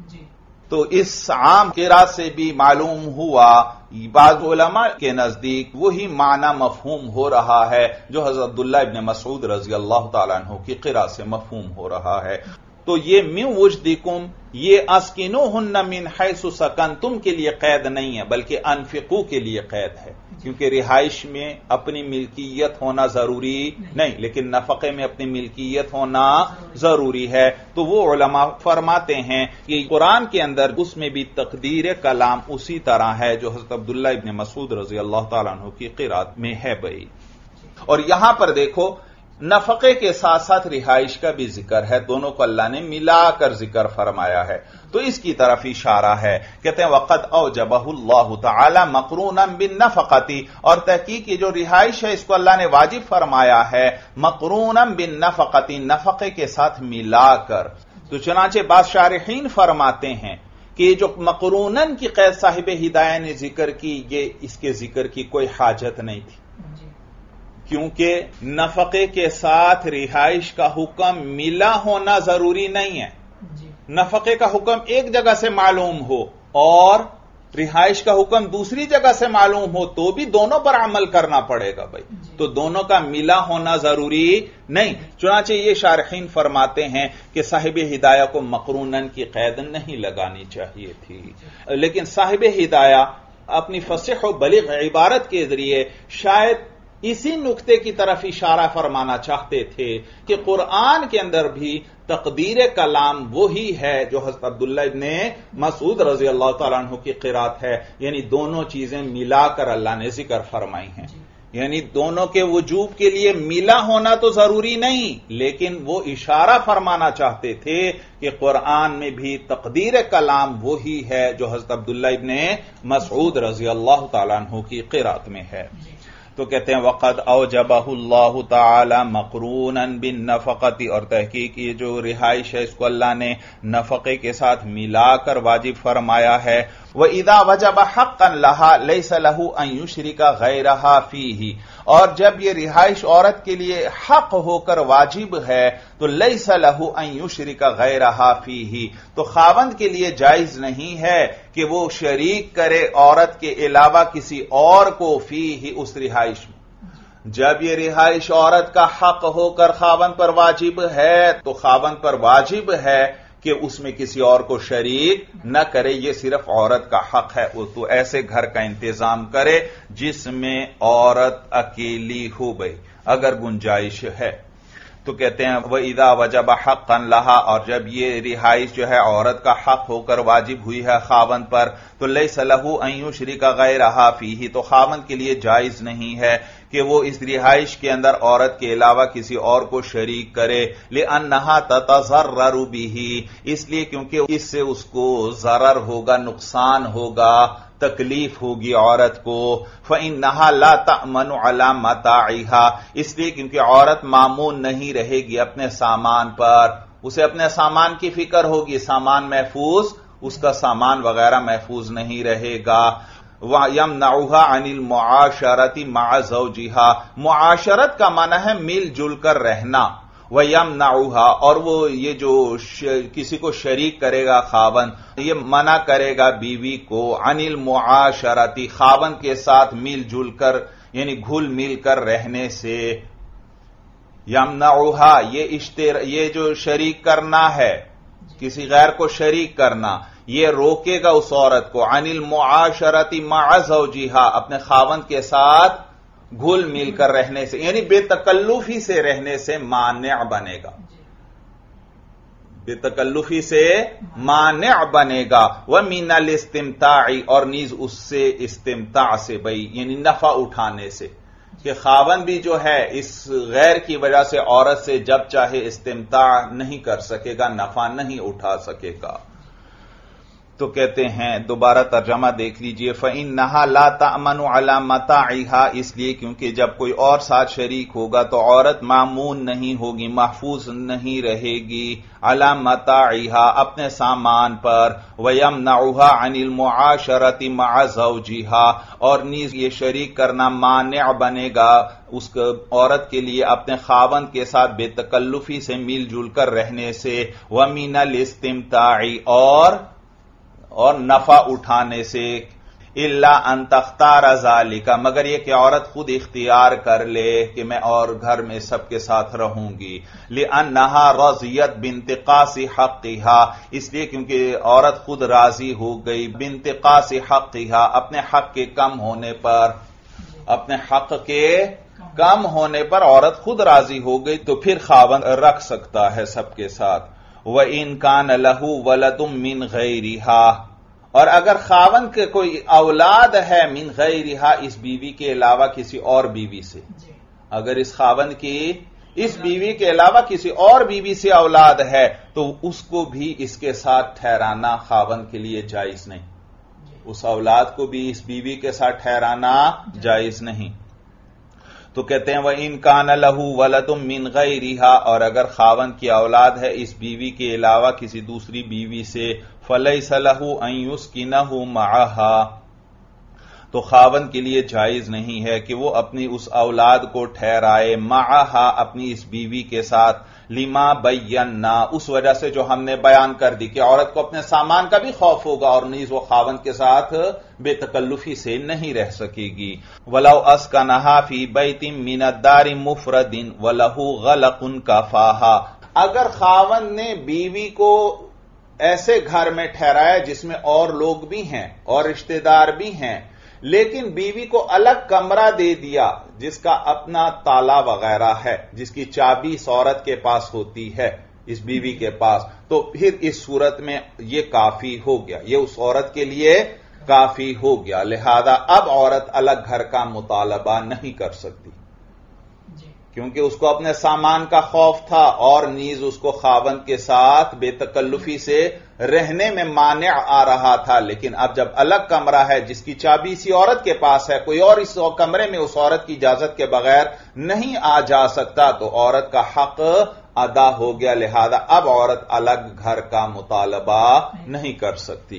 तो इस आम क़िरात से भी मालूम हुआ बाज़ उलमा के नजदीक वही माना मफहूम हो रहा है जो हज़रत अब्दुल्ला इब्न मसूद रजी अल्लाह तआला अन्हु की क़िरात से मफहूम हो रहा है। तो ये मिन वुजदिकुम, ये अस्किनूहुन्ना मिन हैसु सकनतुम के लिए कैद नहीं है, बल्कि अनफिकू के लिए कैद है, क्योंकि रिहाइश में अपनी मिल्कियत होना जरूरी नहीं, लेकिन नफके में अपनी मिल्कियत होना जरूरी है। तो वो उलमा फरमाते हैं कि कुरान के अंदर उसमें भी तकदीर कलाम उसी तरह है जो हज़रत अब्दुल्ला इब्न मसूद रजी अल्लाह तआला अन्हु की क़िरात में है भाई। और यहां पर देखो नफके के साथ साथ रिहाइश का भी जिक्र है, दोनों को अल्लाह ने मिलाकर जिक्र फरमाया है, तो इसकी तरफ इशारा है। कहते हैं वक़द औजबहुल्लाहु तआला मक़रूनन बिन नफ़क़ती, और तहकीक ये जो रिहाइश है इसको अल्लाह ने वाजिब फरमाया है मक़रूनन बिन नफ़क़ती, नफके के साथ मिलाकर। तो चुनांचे बाज़ शारिहीन फरमाते हैं कि जो मक़रूनन की क़ैद साहिब हिदाया ने जिक्र की, ये इसके जिक्र की कोई हाजत नहीं थी, क्योंकि नफके के साथ रिहाइश का हुक्म मिला होना जरूरी नहीं है। नफके का हुक्म एक जगह से मालूम हो और रिहाइश का हुक्म दूसरी जगह से मालूम हो तो भी दोनों पर अमल करना पड़ेगा भाई, तो दोनों का मिला होना जरूरी नहीं। चुनांचे ये शारहीन फरमाते हैं कि साहिब हिदाया को मकरूनन की कैद नहीं लगानी चाहिए थी, लेकिन साहिब हिदाया अपनी फसीह और बलीग इबारत के जरिए शायद इसी नुक्ते की तरफ इशारा फरमाना चाहते थे कि कुरान के अंदर भी तकदीर कलाम वही है जो हज़रत अब्दुल्ला इब्ने मसूद रजी अल्लाह तआला अन्हु की क़िरात है, यानी दोनों चीजें मिलाकर अल्लाह ने जिक्र फरमाई हैं। यानी दोनों के वजूब के लिए मिला होना तो जरूरी नहीं, लेकिन वो इशारा फरमाना चाहते थे कि कुरान में भी तकदीर कलाम वही है जो हज़रत अब्दुल्ला इब्ने मसूद रजी अल्लाह तआला अन्हु की क़िरात में है। तो कहते हैं वक़द औजबहुल्लाहु तआला मक़रूनन बिन नफ़क़ती, और तहकीक ये जो रिहाइश है इसको अल्लाह ने नफ़क़े के साथ मिलाकर वाजिब फरमाया है। व इदा वजब हक़्क़न लहा लैसा लहू अन युशरिका गैरहा फीही, और जब ये रिहाइश औरत के लिए हक होकर वाजिब है तो लैसा लहू अन युशरिका गैरहा फीही, तो खावंद के लिए जायज नहीं है कि वो शरीक करे औरत के अलावा किसी और को फीही, उस रिहाइश में। जब ये रिहाइश औरत का हक होकर खावंद पर वाजिब है तो खावंद पर वाजिब है कि उसमें किसी और को शरीक न करे, ये सिर्फ औरत का हक है। वो तो ऐसे घर का इंतजाम करे जिसमें औरत अकेली हो गई, अगर गुंजाइश है। तो कहते हैं व इदा वजब हक़्क़न लहा, और जब ये रिहाइश जो है औरत का हक होकर वाजिब हुई है खावंद पर, तो लैसा लहू अन युशरिका गैरहा फीही, तो खावंद के लिए जायज नहीं है कि वो इस रिहाइश के अंदर औरत के अलावा किसी और को शरीक करे। लिअन्नहा ततज़र्ररु बिही, इसलिए क्योंकि इससे उसको ज़रर होगा, नुकसान होगा, तकलीफ होगी औरत को। फ़इन्नहा ला तअमनु अला मताइहा, इसलिए क्योंकि औरत मामून नहीं रहेगी अपने सामान पर, उसे अपने सामान की फिक्र होगी, सामान महफूज, उसका सामान वगैरह महफूज नहीं रहेगा। यमनउहा अनिल मुआशरति मअ ज़ौजिहा, मुआशरत का माना है मिलजुल कर रहना। व यमनउहा, और वो ये जो किसी को शरीक करेगा खावन, ये मना करेगा बीवी को अनिल मुआशरति, खावन के साथ मिलजुल कर यानी घुल मिल कर रहने से। यमनउहा, ये इश्तेर ये जो शरीक करना है, किसी गैर को शरीक करना, ये रोकेगा उस औरत को अनिल मुआशरति मअ ज़ौजिहा, अपने खावंद के साथ घुल मिल कर रहने से, यानी बेतकल्लुफी से रहने से मान्य बनेगा, बेतकल्लुफी से मान्य बनेगा। व मिनल इस्तिमताई, और नीज उससे इस्तिमता से भाई यानी नफा उठाने से, कि खावंद भी जो है इस गैर की वजह से औरत से जब चाहे इस्तिमता नहीं कर सकेगा, नफा नहीं उठा सकेगा। तो कहते हैं, दोबारा तर्जमा देख लीजिए, फ़इन्नहा ला तअमनु अला मताइहा, इसलिए क्योंकि जब कोई और साथ शरीक होगा तो औरत मामून नहीं होगी, महफूज नहीं रहेगी, अला मताइहा, अपने सामान पर। वयमनउहा अनिल मुआशरति मअ ज़ौजिहा, और नीज ये शरीक करना मान्य बनेगा उस औरत के लिए अपने खावंद के साथ बेतकल्लुफी से मिलजुल कर रहने से। व मिनल इस्तिमताई, और और नफा उठाने से। इल्ला अन तख्तार ज़ालिका, मगर यह कि औरत खुद इख्तियार कर ले कि मैं और घर में सबके साथ रहूंगी। लिअन्नहा रज़ियत बिंतिकासी हक़्क़िहा, इसलिए क्योंकि औरत खुद राजी हो गई, बिंतिकासी हक़्क़िहा, अपने हक के कम होने पर, अपने हक के कम होने पर औरत खुद राजी हो गई, तो फिर खावंद रख सकता है सबके साथ। व इन कान लहू वलदुम मिन गैरिहा, और अगर खावंद के कोई औलाद है मिन गैरिहा, इस बीवी के अलावा किसी और बीवी से, अगर इस खावंद की इस बीवी के अलावा किसी और बीवी से औलाद है तो उसको भी इसके साथ ठहराना खावंद के लिए जायज नहीं, उस औलाद को भी इस बीवी के साथ ठहराना जायज नहीं। तो कहते हैं वह इन कान लहू वलदुम मिन गैरिहा, और अगर खावंद की औलाद है इस बीवी के अलावा किसी दूसरी बीवी से, फलैसा लहू अन युस्किनहु मअहा, تو خاوند کے لیے جائز نہیں ہے کہ وہ اپنی اس اولاد کو ٹھہرائے معہا اپنی اس بیوی کے ساتھ لما بینا اس وجہ سے جو ہم نے بیان کر دی کہ عورت کو اپنے سامان کا بھی خوف ہوگا اور نیز وہ خاوند کے ساتھ بے تکلفی سے نہیں رہ سکے گی ولو اسکنہا فی بیت من الدار مفرد ولہ غلق کفاہا اگر خاوند نے بیوی کو ایسے گھر میں ٹھہرایا جس میں اور لوگ بھی ہیں اور رشتہ دار بھی ہیں لیکن بیوی کو الگ کمرہ دے دیا جس کا اپنا تالا وغیرہ ہے جس کی چابی اس عورت کے پاس ہوتی ہے اس بیوی کے پاس تو پھر اس صورت میں یہ کافی ہو گیا یہ اس عورت کے لیے کافی ہو گیا لہذا اب عورت الگ گھر کا مطالبہ نہیں کر سکتی کیونکہ اس کو اپنے سامان کا خوف تھا اور نیز اس کو خاوند کے ساتھ بے تکلفی سے رہنے میں مانع آ رہا تھا لیکن اب جب الگ کمرہ ہے جس کی چابی اسی عورت کے پاس ہے کوئی اور اس کمرے میں اس عورت کی اجازت کے بغیر نہیں آ جا سکتا تو عورت کا حق ادا ہو گیا لہذا اب عورت الگ گھر کا مطالبہ نہیں کر سکتی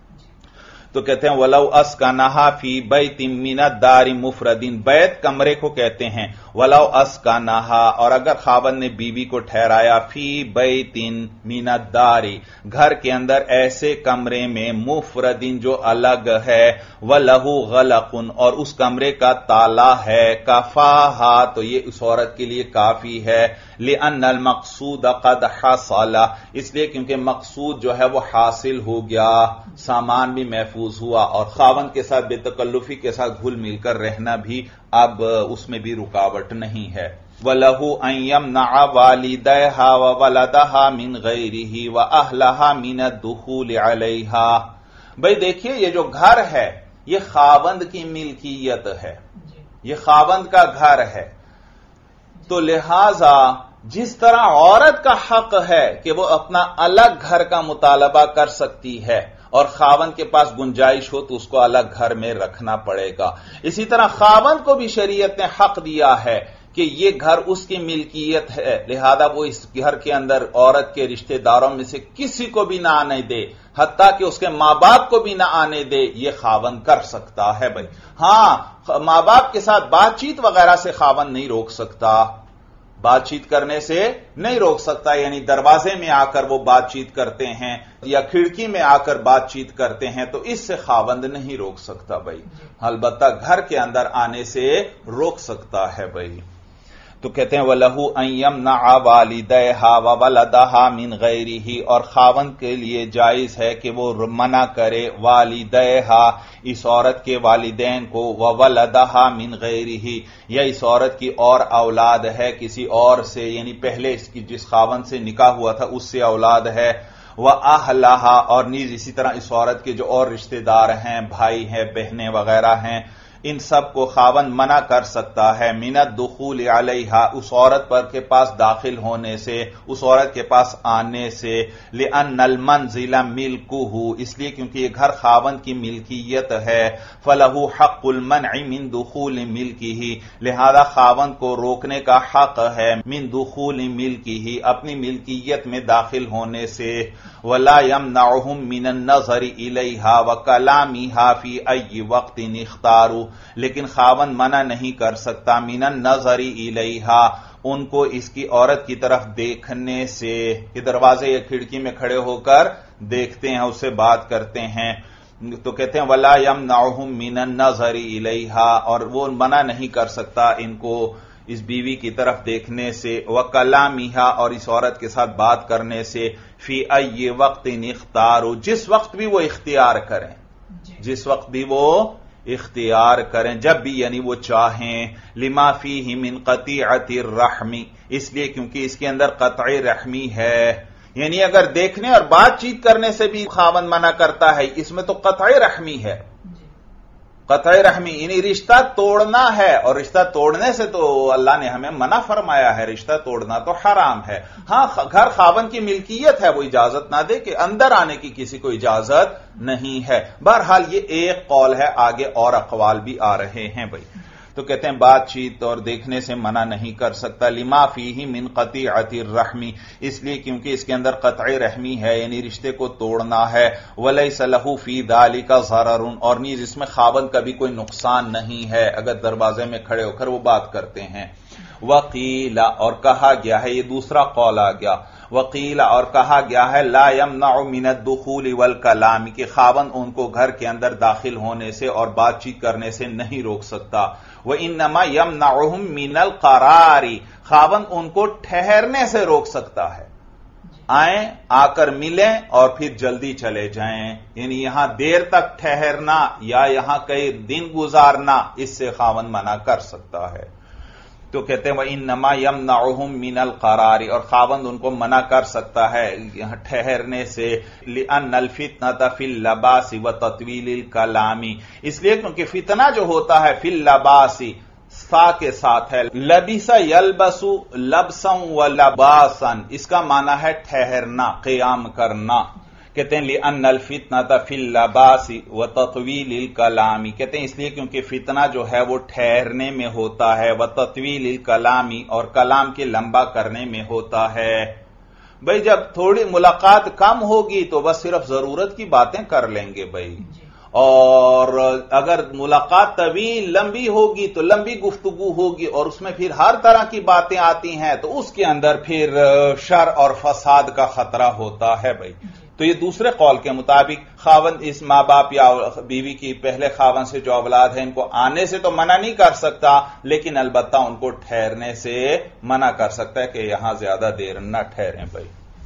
تو کہتے ہیں ولو اسکنہا فی بیت من الدار مفرد بیت کمرے کو کہتے ہیں ولو اسکنہا اور اگر خاوند نے بیوی کو ٹھہرایا فی بیت من الدار گھر کے اندر ایسے کمرے میں مفرد جو الگ ہے ولہ غلق اور اس کمرے کا تالا ہے کفاہا تو یہ اس عورت کے لیے کافی ہے لأن المقصود قد حصل اس لیے کیونکہ مقصود جو ہے وہ حاصل ہو گیا سامان بھی محفوظ ہوا اور خاوند کے ساتھ بے تکلفی کے ساتھ گھل مل کر رہنا بھی اب اس میں بھی رکاوٹ نہیں ہے وَلَهُ أَن يَمْنَعَ وَالِدَيْهَا وَوَلَدَهَا مِنْ غَيْرِهِ وَأَهْلَهَا مِنَ الدُّخُولِ عَلَيْهَا بھئی دیکھیے یہ جو گھر ہے یہ خاوند کی ملکیت ہے یہ خاوند کا گھر ہے تو لہذا جس طرح عورت کا حق ہے کہ وہ اپنا الگ گھر کا مطالبہ کر سکتی ہے اور خاوند کے پاس گنجائش ہو تو اس کو الگ گھر میں رکھنا پڑے گا اسی طرح خاوند کو بھی شریعت نے حق دیا ہے کہ یہ گھر اس کی ملکیت ہے لہذا وہ اس گھر کے اندر عورت کے رشتہ داروں میں سے کسی کو بھی نہ آنے دے حتیٰ کہ اس کے ماں باپ کو بھی نہ آنے دے یہ خاوند کر سکتا ہے بھائی ہاں ماں باپ کے ساتھ بات چیت وغیرہ سے خاوند نہیں روک سکتا بات چیت کرنے سے نہیں روک سکتا یعنی دروازے میں آ کر وہ بات چیت کرتے ہیں یا کھڑکی میں آ کر بات چیت کرتے ہیں تو اس سے خاوند نہیں روک سکتا بھائی البتہ گھر کے اندر آنے سے روک سکتا ہے بھائی تو کہتے ہیں وَلَهُ أَن يَمْنَعَ وَالِدَيْهَا وَوَلَدَهَا مِنْ غَيْرِهِ اور خاوند کے لیے جائز ہے کہ وہ منع کرے والدیہا اس عورت کے والدین کو وَوَلَدَهَا مِنْ غَيْرِهِ یا اس عورت کی اور اولاد ہے کسی اور سے یعنی پہلے اس کی جس خاوند سے نکاح ہوا تھا اس سے اولاد ہے وَأَهْلَهَا اور نیز اسی طرح اس عورت کے جو اور رشتہ دار ہیں بھائی ہیں بہنیں وغیرہ ہیں ان سب کو خاوند منع کر سکتا ہے من الدخول علیہا اس عورت پر کے پاس داخل ہونے سے اس عورت کے پاس آنے سے لأن المنزل ملکہ اس لیے کیونکہ یہ گھر خاوند کی ملکیت ہے فلہ حق المنع من دخول ملکہ لہذا خاوند کو روکنے کا حق ہے من دخول ملکہ اپنی ملکیت میں داخل ہونے سے ولا يمنعهم من النظر الیہا وکلامها فی ای وقت اختاروا لیکن خاوند منع نہیں کر سکتا من النظر الیہا ان کو اس کی عورت کی طرف دیکھنے سے کہ دروازے یا کھڑکی میں کھڑے ہو کر دیکھتے ہیں اس سے بات کرتے ہیں تو کہتے ہیں ولا يمنعهم من النظر الیہا اور وہ منع نہیں کر سکتا ان کو اس بیوی کی طرف دیکھنے سے وَكَلَامِهَا اور اس عورت کے ساتھ بات کرنے سے فی ای وقت اختاروا جس وقت بھی وہ اختیار کریں جس وقت بھی وہ اختیار کریں جب بھی یعنی وہ چاہیں لما فیہ من قطیعۃ الرحم اس لیے کیونکہ اس کے اندر قطع رحمی ہے یعنی اگر دیکھنے اور بات چیت کرنے سے بھی خاوند منع کرتا ہے اس میں تو قطع رحمی ہے قطع رحمی یعنی رشتہ توڑنا ہے اور رشتہ توڑنے سے تو اللہ نے ہمیں منع فرمایا ہے رشتہ توڑنا تو حرام ہے ہاں گھر خاوند کی ملکیت ہے وہ اجازت نہ دے کہ اندر آنے کی کسی کو اجازت نہیں ہے بہرحال یہ ایک قول ہے آگے اور اقوال بھی آ رہے ہیں بھائی تو کہتے ہیں بات چیت اور دیکھنے سے منع نہیں کر سکتا، لما فیہ من قطیعۃ الرحم، اس لیے کیونکہ اس کے اندر قطع رحمی ہے، یعنی رشتے کو توڑنا ہے، ولیس لہ فی ذلک ضرر، اور نیز اس میں خاوند کا بھی کوئی نقصان نہیں ہے اگر دروازے میں کھڑے ہو کر وہ بات کرتے ہیں۔ وقیل، اور کہا گیا ہے، یہ دوسرا قول آ گیا، وقیل، اور کہا گیا ہے، لا یمنع من الدخول والکلام، کہ خاوند ان کو گھر کے اندر داخل ہونے سے اور بات چیت کرنے سے نہیں روک سکتا، وانما یمنعہم من القرار، خاوند ان کو ٹھہرنے سے روک سکتا ہے، آئیں، آ کر ملیں اور پھر جلدی چلے جائیں، یعنی یہاں دیر تک ٹھہرنا یا یہااں کئی دن گزارنا، اس سے خاوند منع کر سکتا ہے۔ تو کہتے ہیں وَإِنَّمَا يَمْنَعُهُم مِّنَ الْقَرَارِ، اور خاوند ان کو منع کر سکتا ہے یہاں ٹھہرنے سے، لِأَنَّ الْفِتْنَةَ فِي اللَّبَاسِ وَتَطْوِيلِ الْكَلَامِ، اس لیے کیونکہ فتنہ جو ہوتا ہے فی اللباس، سا کے ساتھ ہے، لبس یلبس لبسا ولباسا، اس کا معنی ہے ٹھہرنا، قیام کرنا۔ کہتے ہیں لِأَنَّ الْفِتْنَةَ فِي اللَّبَاسِ وَتَطْوِيلِ الْكَلَامِ، کہتے ہیں اس لیے کیونکہ فتنہ جو ہے وہ ٹھہرنے میں ہوتا ہے، وَتَطْوِيلِ الْكَلَامِ، اور کلام کے لمبا کرنے میں ہوتا ہے۔ بھئی جب تھوڑی ملاقات کم ہوگی تو بس صرف ضرورت کی باتیں کر لیں گے بھئی، اور اگر ملاقات طویل لمبی ہوگی تو لمبی گفتگو ہوگی، اور اس میں پھر ہر طرح کی باتیں آتی ہیں، تو اس کے اندر پھر شر اور فساد کا خطرہ ہوتا ہے بھئی۔ تو یہ دوسرے قول کے مطابق خاوند اس ماں باپ یا بیوی کی پہلے خاوند سے جو اولاد ہے ان کو آنے سے تو منع نہیں کر سکتا، لیکن البتہ ان کو ٹھہرنے سے منع کر سکتا ہے کہ یہاں زیادہ دیر نہ ٹھہریں بھائی۔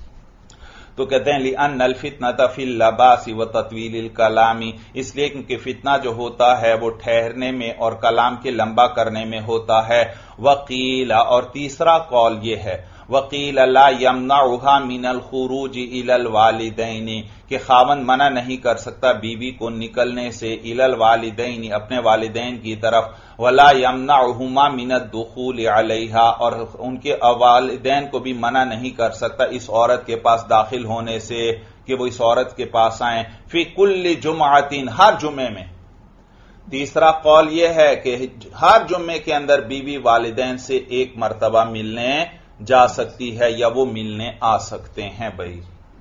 تو کہتے ہیں لِأَنَّ الْفِتْنَةَ فِي اللَّبَاسِ وَتَطْوِيلِ الْكَلَامِ، اس لیے کیونکہ فتنہ جو ہوتا ہے وہ ٹھہرنے میں اور کلام کے لمبا کرنے میں ہوتا ہے۔ وقیل، اور تیسرا قول یہ ہے، وقیل لا یمنعها من الخروج الى الوالدین، کہ خاوند منع نہیں کر سکتا بیوی کو نکلنے سے الى الوالدین، اپنے والدین کی طرف، ولا یمنعهما من الدخول علیہا، اور ان کے والدین کو بھی منع نہیں کر سکتا اس عورت کے پاس داخل ہونے سے کہ وہ اس عورت کے پاس آئیں، فی کل جمعۃ، ہر جمعے میں۔ تیسرا قول یہ ہے کہ ہر جمعے کے اندر بیوی والدین سے ایک مرتبہ ملنے جا سکتی ہے یا وہ ملنے آ سکتے ہیں بھائی،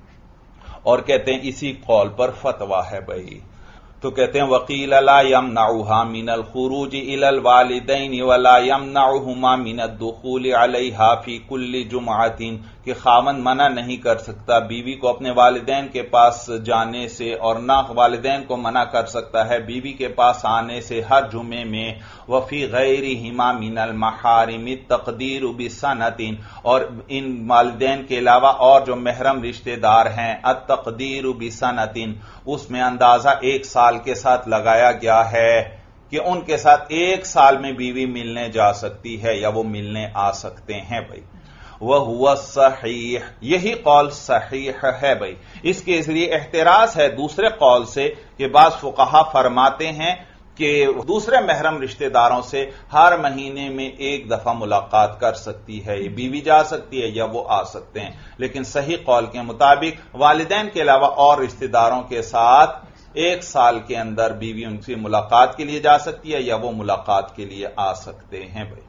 اور کہتے ہیں اسی قول پر فتویٰ ہے بھائی۔ تو کہتے ہیں وقیل لا یمنعها من الخروج الى الوالدین ولا یمنعهما من الدخول علیہا فی کل جمعۃ، کہ خاوند منع نہیں کر سکتا بیوی کو اپنے والدین کے پاس جانے سے، اور نہ والدین کو منع کر سکتا ہے بیوی کے پاس آنے سے ہر جمعے میں، وفی غیرہما من المحارم التقدیر بسنۃ، اور ان والدین کے علاوہ اور جو محرم رشتہ دار ہیں، التقدیر بسنۃ، اس میں اندازہ ایک سال کے ساتھ لگایا گیا ہے کہ ان کے ساتھ ایک سال میں بیوی ملنے جا سکتی ہے یا وہ ملنے آ سکتے ہیں بھائی۔ وَهُوَ الصَّحِيحُ، یہی قول صحیح ہے بھائی۔ اس کے ذریعے احتراز ہے دوسرے قول سے کہ بعض فقہا فرماتے ہیں کہ دوسرے محرم رشتہ داروں سے ہر مہینے میں ایک دفعہ ملاقات کر سکتی ہے، یہ بیوی جا سکتی ہے یا وہ آ سکتے ہیں، لیکن صحیح قول کے مطابق والدین کے علاوہ اور رشتہ داروں کے ساتھ ایک سال کے اندر بیوی ان سے ملاقات کے لیے جا سکتی ہے یا وہ ملاقات کے لیے آ سکتے ہیں بھائی۔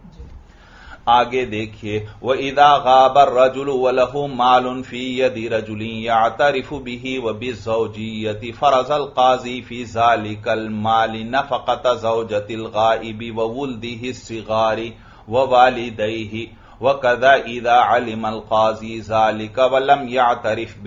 آگے دیکھیے، وَإِذَا غَابَ الرَّجُلُ وَلَهُ مَالٌ فِي يَدِ رَجُلٍ يَعْتَرِفُ بِهِ وَبِالزَّوْجِيَّةِ فَرَضَ الْقَاضِي فِي ذَلِكَ الْمَالِ نَفَقَةَ زَوْجَةِ الْغَائِبِ وَوُلْدِهِ الصِّغَارِ وَوَالِدَيْهِ وَكَذَا إِذَا عَلِمَ الْقَاضِي ذَلِكَ وَلَمْ يَعْتَرِفْ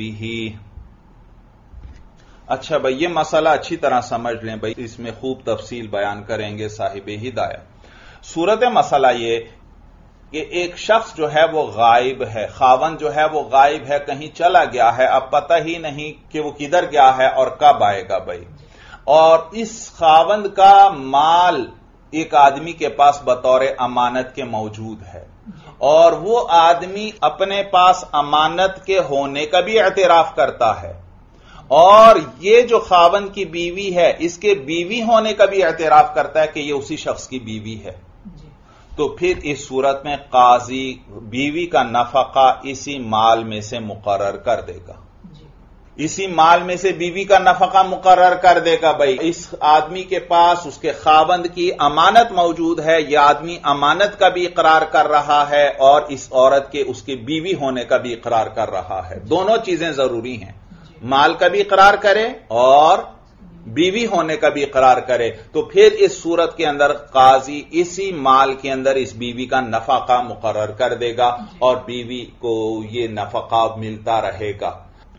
بِهِ۔ اچھا بھئی، یہ مسئلہ اچھی طرح سمجھ لیں بھئی، اس میں خوب تفصیل بیان کریں گے صاحب ہدایہ۔ صورت مسئلہ یہ کہ ایک شخص جو ہے وہ غائب ہے، خاوند جو ہے وہ غائب ہے، کہیں چلا گیا ہے، اب پتہ ہی نہیں کہ وہ کدھر گیا ہے اور کب آئے گا بھائی، اور اس خاوند کا مال ایک آدمی کے پاس بطور امانت کے موجود ہے، اور وہ آدمی اپنے پاس امانت کے ہونے کا بھی اعتراف کرتا ہے، اور یہ جو خاوند کی بیوی ہے اس کے بیوی ہونے کا بھی اعتراف کرتا ہے کہ یہ اسی شخص کی بیوی ہے، تو پھر اس صورت میں قاضی بیوی کا نفقہ اسی مال میں سے مقرر کر دے گا، اسی مال میں سے بیوی کا نفقہ مقرر کر دے گا بھائی اس آدمی کے پاس اس کے خاوند کی امانت موجود ہے، یہ آدمی امانت کا بھی اقرار کر رہا ہے اور اس عورت کے اس کی بیوی ہونے کا بھی اقرار کر رہا ہے، دونوں چیزیں ضروری ہیں، مال کا بھی اقرار کرے اور بیوی ہونے کا بھی اقرار کرے، تو پھر اس صورت کے اندر قاضی اسی مال کے اندر اس بیوی کا نفقہ مقرر کر دے گا اور بیوی کو یہ نفقہ ملتا رہے گا۔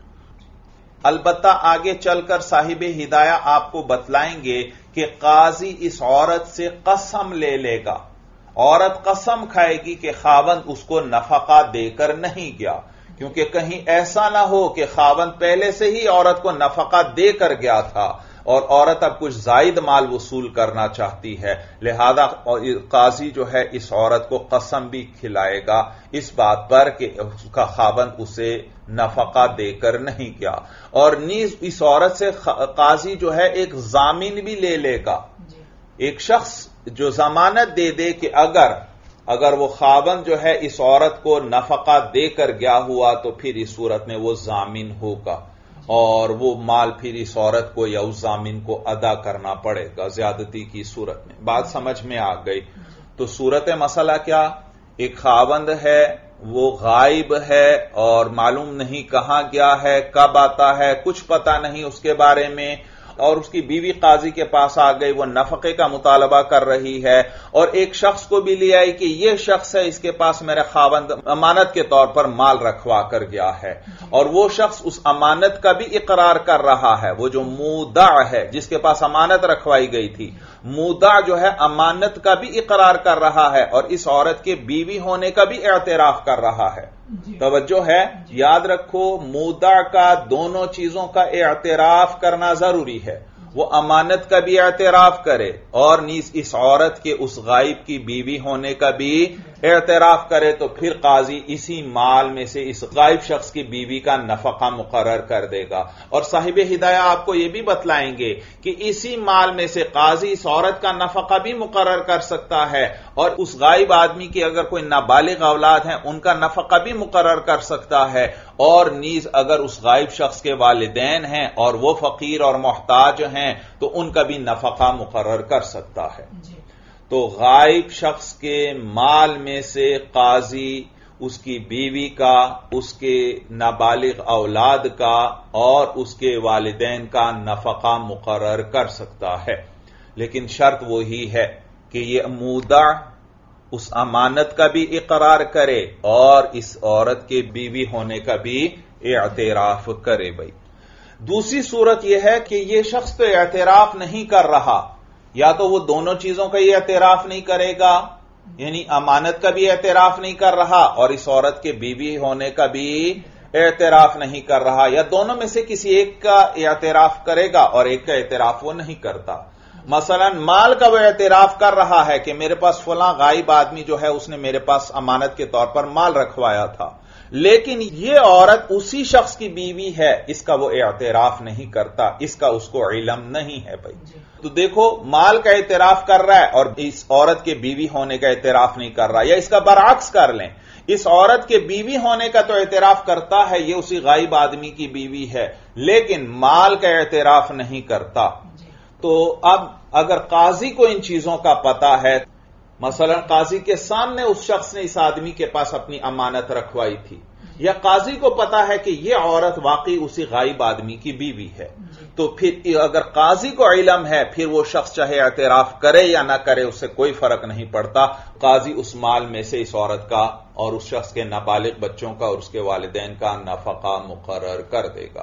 البتہ آگے چل کر صاحب ہدایہ آپ کو بتلائیں گے کہ قاضی اس عورت سے قسم لے لے گا، عورت قسم کھائے گی کہ خاوند اس کو نفقہ دے کر نہیں گیا، کیونکہ کہیں ایسا نہ ہو کہ خاوند پہلے سے ہی عورت کو نفقہ دے کر گیا تھا اور عورت اب کچھ زائد مال وصول کرنا چاہتی ہے، لہذا قاضی جو ہے اس عورت کو قسم بھی کھلائے گا اس بات پر کہ اس کا خاوند اسے نفقہ دے کر نہیں گیا، اور نیز اس عورت سے قاضی جو ہے ایک ضامن بھی لے لے گا، ایک شخص جو ضمانت دے دے کہ اگر اگر وہ خاوند جو ہے اس عورت کو نفقہ دے کر گیا ہوا تو پھر اس صورت میں وہ ضامن ہوگا اور وہ مال پھر اس عورت کو یا اس ضامن کو ادا کرنا پڑے گا زیادتی کی صورت میں۔ بات سمجھ میں آ گئی؟ تو صورت مسئلہ کیا، ایک خاوند ہے وہ غائب ہے اور معلوم نہیں کہاں گیا ہے، کب آتا ہے، کچھ پتہ نہیں اس کے بارے میں، اور اس کی بیوی قاضی کے پاس آ گئی، وہ نفقے کا مطالبہ کر رہی ہے اور ایک شخص کو بھی لے آئی کہ یہ شخص ہے، اس کے پاس میرا خاوند امانت کے طور پر مال رکھوا کر گیا ہے، اور وہ شخص اس امانت کا بھی اقرار کر رہا ہے، وہ جو مودع ہے جس کے پاس امانت رکھوائی گئی تھی، مودع جو ہے امانت کا بھی اقرار کر رہا ہے اور اس عورت کے بیوی ہونے کا بھی اعتراف کر رہا ہے۔ توجہ ہے، یاد رکھو مودع کا دونوں چیزوں کا اعتراف کرنا ضروری ہے، وہ امانت کا بھی اعتراف کرے اور نیز اس عورت کے اس غائب کی بیوی ہونے کا بھی اعتراف کرے، تو پھر قاضی اسی مال میں سے اس غائب شخص کی بیوی کا نفقہ مقرر کر دے گا، اور صاحب ہدایہ آپ کو یہ بھی بتلائیں گے کہ اسی مال میں سے قاضی اس عورت کا نفقہ بھی مقرر کر سکتا ہے اور اس غائب آدمی کی اگر کوئی نابالغ اولاد ہیں ان کا نفقہ بھی مقرر کر سکتا ہے، اور نیز اگر اس غائب شخص کے والدین ہیں اور وہ فقیر اور محتاج ہیں تو ان کا بھی نفقہ مقرر کر سکتا ہے۔ تو غائب شخص کے مال میں سے قاضی اس کی بیوی کا، اس کے نابالغ اولاد کا اور اس کے والدین کا نفقہ مقرر کر سکتا ہے، لیکن شرط وہی ہے کہ یہ مودع اس امانت کا بھی اقرار کرے اور اس عورت کے بیوی ہونے کا بھی اعتراف کرے۔ بھائی دوسری صورت یہ ہے کہ یہ شخص تو اعتراف نہیں کر رہا، یا تو وہ دونوں چیزوں کا یہ اعتراف نہیں کرے گا، یعنی امانت کا بھی اعتراف نہیں کر رہا اور اس عورت کے بیوی ہونے کا بھی اعتراف نہیں کر رہا، یا دونوں میں سے کسی ایک کا اعتراف کرے گا اور ایک کا اعتراف وہ نہیں کرتا۔ مثلا مال کا وہ اعتراف کر رہا ہے کہ میرے پاس فلاں غائب آدمی جو ہے اس نے میرے پاس امانت کے طور پر مال رکھوایا تھا، لیکن یہ عورت اسی شخص کی بیوی ہے، اس کا وہ اعتراف نہیں کرتا، اس کا اس کو علم نہیں ہے۔ بھائی تو دیکھو مال کا اعتراف کر رہا ہے اور اس عورت کے بیوی ہونے کا اعتراف نہیں کر رہا، یا اس کا برعکس کر لیں، اس عورت کے بیوی ہونے کا تو اعتراف کرتا ہے، یہ اسی غائب آدمی کی بیوی ہے، لیکن مال کا اعتراف نہیں کرتا۔ تو اب اگر قاضی کو ان چیزوں کا پتہ ہے، مثلا قاضی کے سامنے اس شخص نے اس آدمی کے پاس اپنی امانت رکھوائی تھی، یا قاضی کو پتا ہے کہ یہ عورت واقعی اسی غائب آدمی کی بیوی ہے، تو پھر اگر قاضی کو علم ہے پھر وہ شخص چاہے اعتراف کرے یا نہ کرے اس سے کوئی فرق نہیں پڑتا، قاضی اس مال میں سے اس عورت کا اور اس شخص کے نابالغ بچوں کا اور اس کے والدین کا نفقہ مقرر کر دے گا۔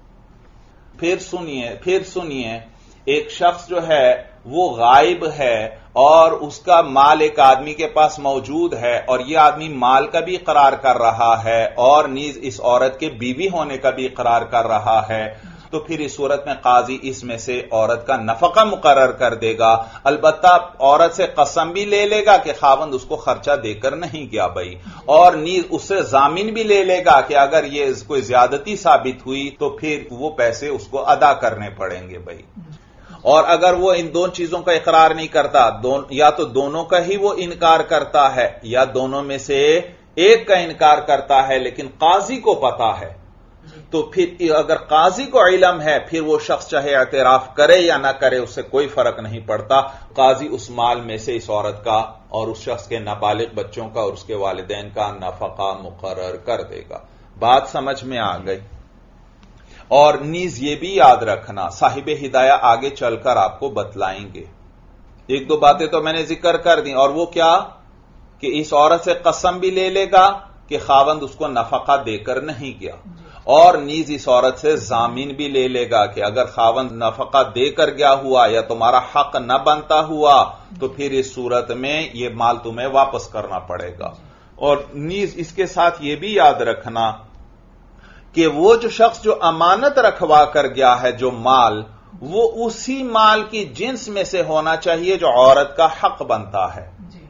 پھر سنیے پھر سنیے ایک شخص جو ہے وہ غائب ہے اور اس کا مال ایک آدمی کے پاس موجود ہے اور یہ آدمی مال کا بھی اقرار کر رہا ہے اور نیز اس عورت کے بیوی ہونے کا بھی اقرار کر رہا ہے، تو پھر اس صورت میں قاضی اس میں سے عورت کا نفقہ مقرر کر دے گا، البتہ عورت سے قسم بھی لے لے گا کہ خاوند اس کو خرچہ دے کر نہیں گیا بھائی، اور نیز اس سے ضامن بھی لے لے گا کہ اگر یہ کوئی زیادتی ثابت ہوئی تو پھر وہ پیسے اس کو ادا کرنے پڑیں گے بھائی۔ اور اگر وہ ان دونوں چیزوں کا اقرار نہیں کرتا، یا تو دونوں کا ہی وہ انکار کرتا ہے یا دونوں میں سے ایک کا انکار کرتا ہے، لیکن قاضی کو پتا ہے تو پھر اگر قاضی کو علم ہے پھر وہ شخص چاہے اعتراف کرے یا نہ کرے اس سے کوئی فرق نہیں پڑتا، قاضی اس مال میں سے اس عورت کا اور اس شخص کے نابالغ بچوں کا اور اس کے والدین کا نفقہ مقرر کر دے گا۔ بات سمجھ میں آ گئی؟ اور نیز یہ بھی یاد رکھنا، صاحب ہدایہ آگے چل کر آپ کو بتلائیں گے، ایک دو باتیں تو میں نے ذکر کر دی، اور وہ کیا کہ اس عورت سے قسم بھی لے لے گا کہ خاوند اس کو نفقہ دے کر نہیں گیا، اور نیز اس عورت سے ضامین بھی لے لے گا کہ اگر خاوند نفقہ دے کر گیا ہوا یا تمہارا حق نہ بنتا ہوا تو پھر اس صورت میں یہ مال تمہیں واپس کرنا پڑے گا۔ اور نیز اس کے ساتھ یہ بھی یاد رکھنا کہ وہ جو شخص جو امانت رکھوا کر گیا ہے جو مال، وہ اسی مال کی جنس میں سے ہونا چاہیے جو عورت کا حق بنتا ہے،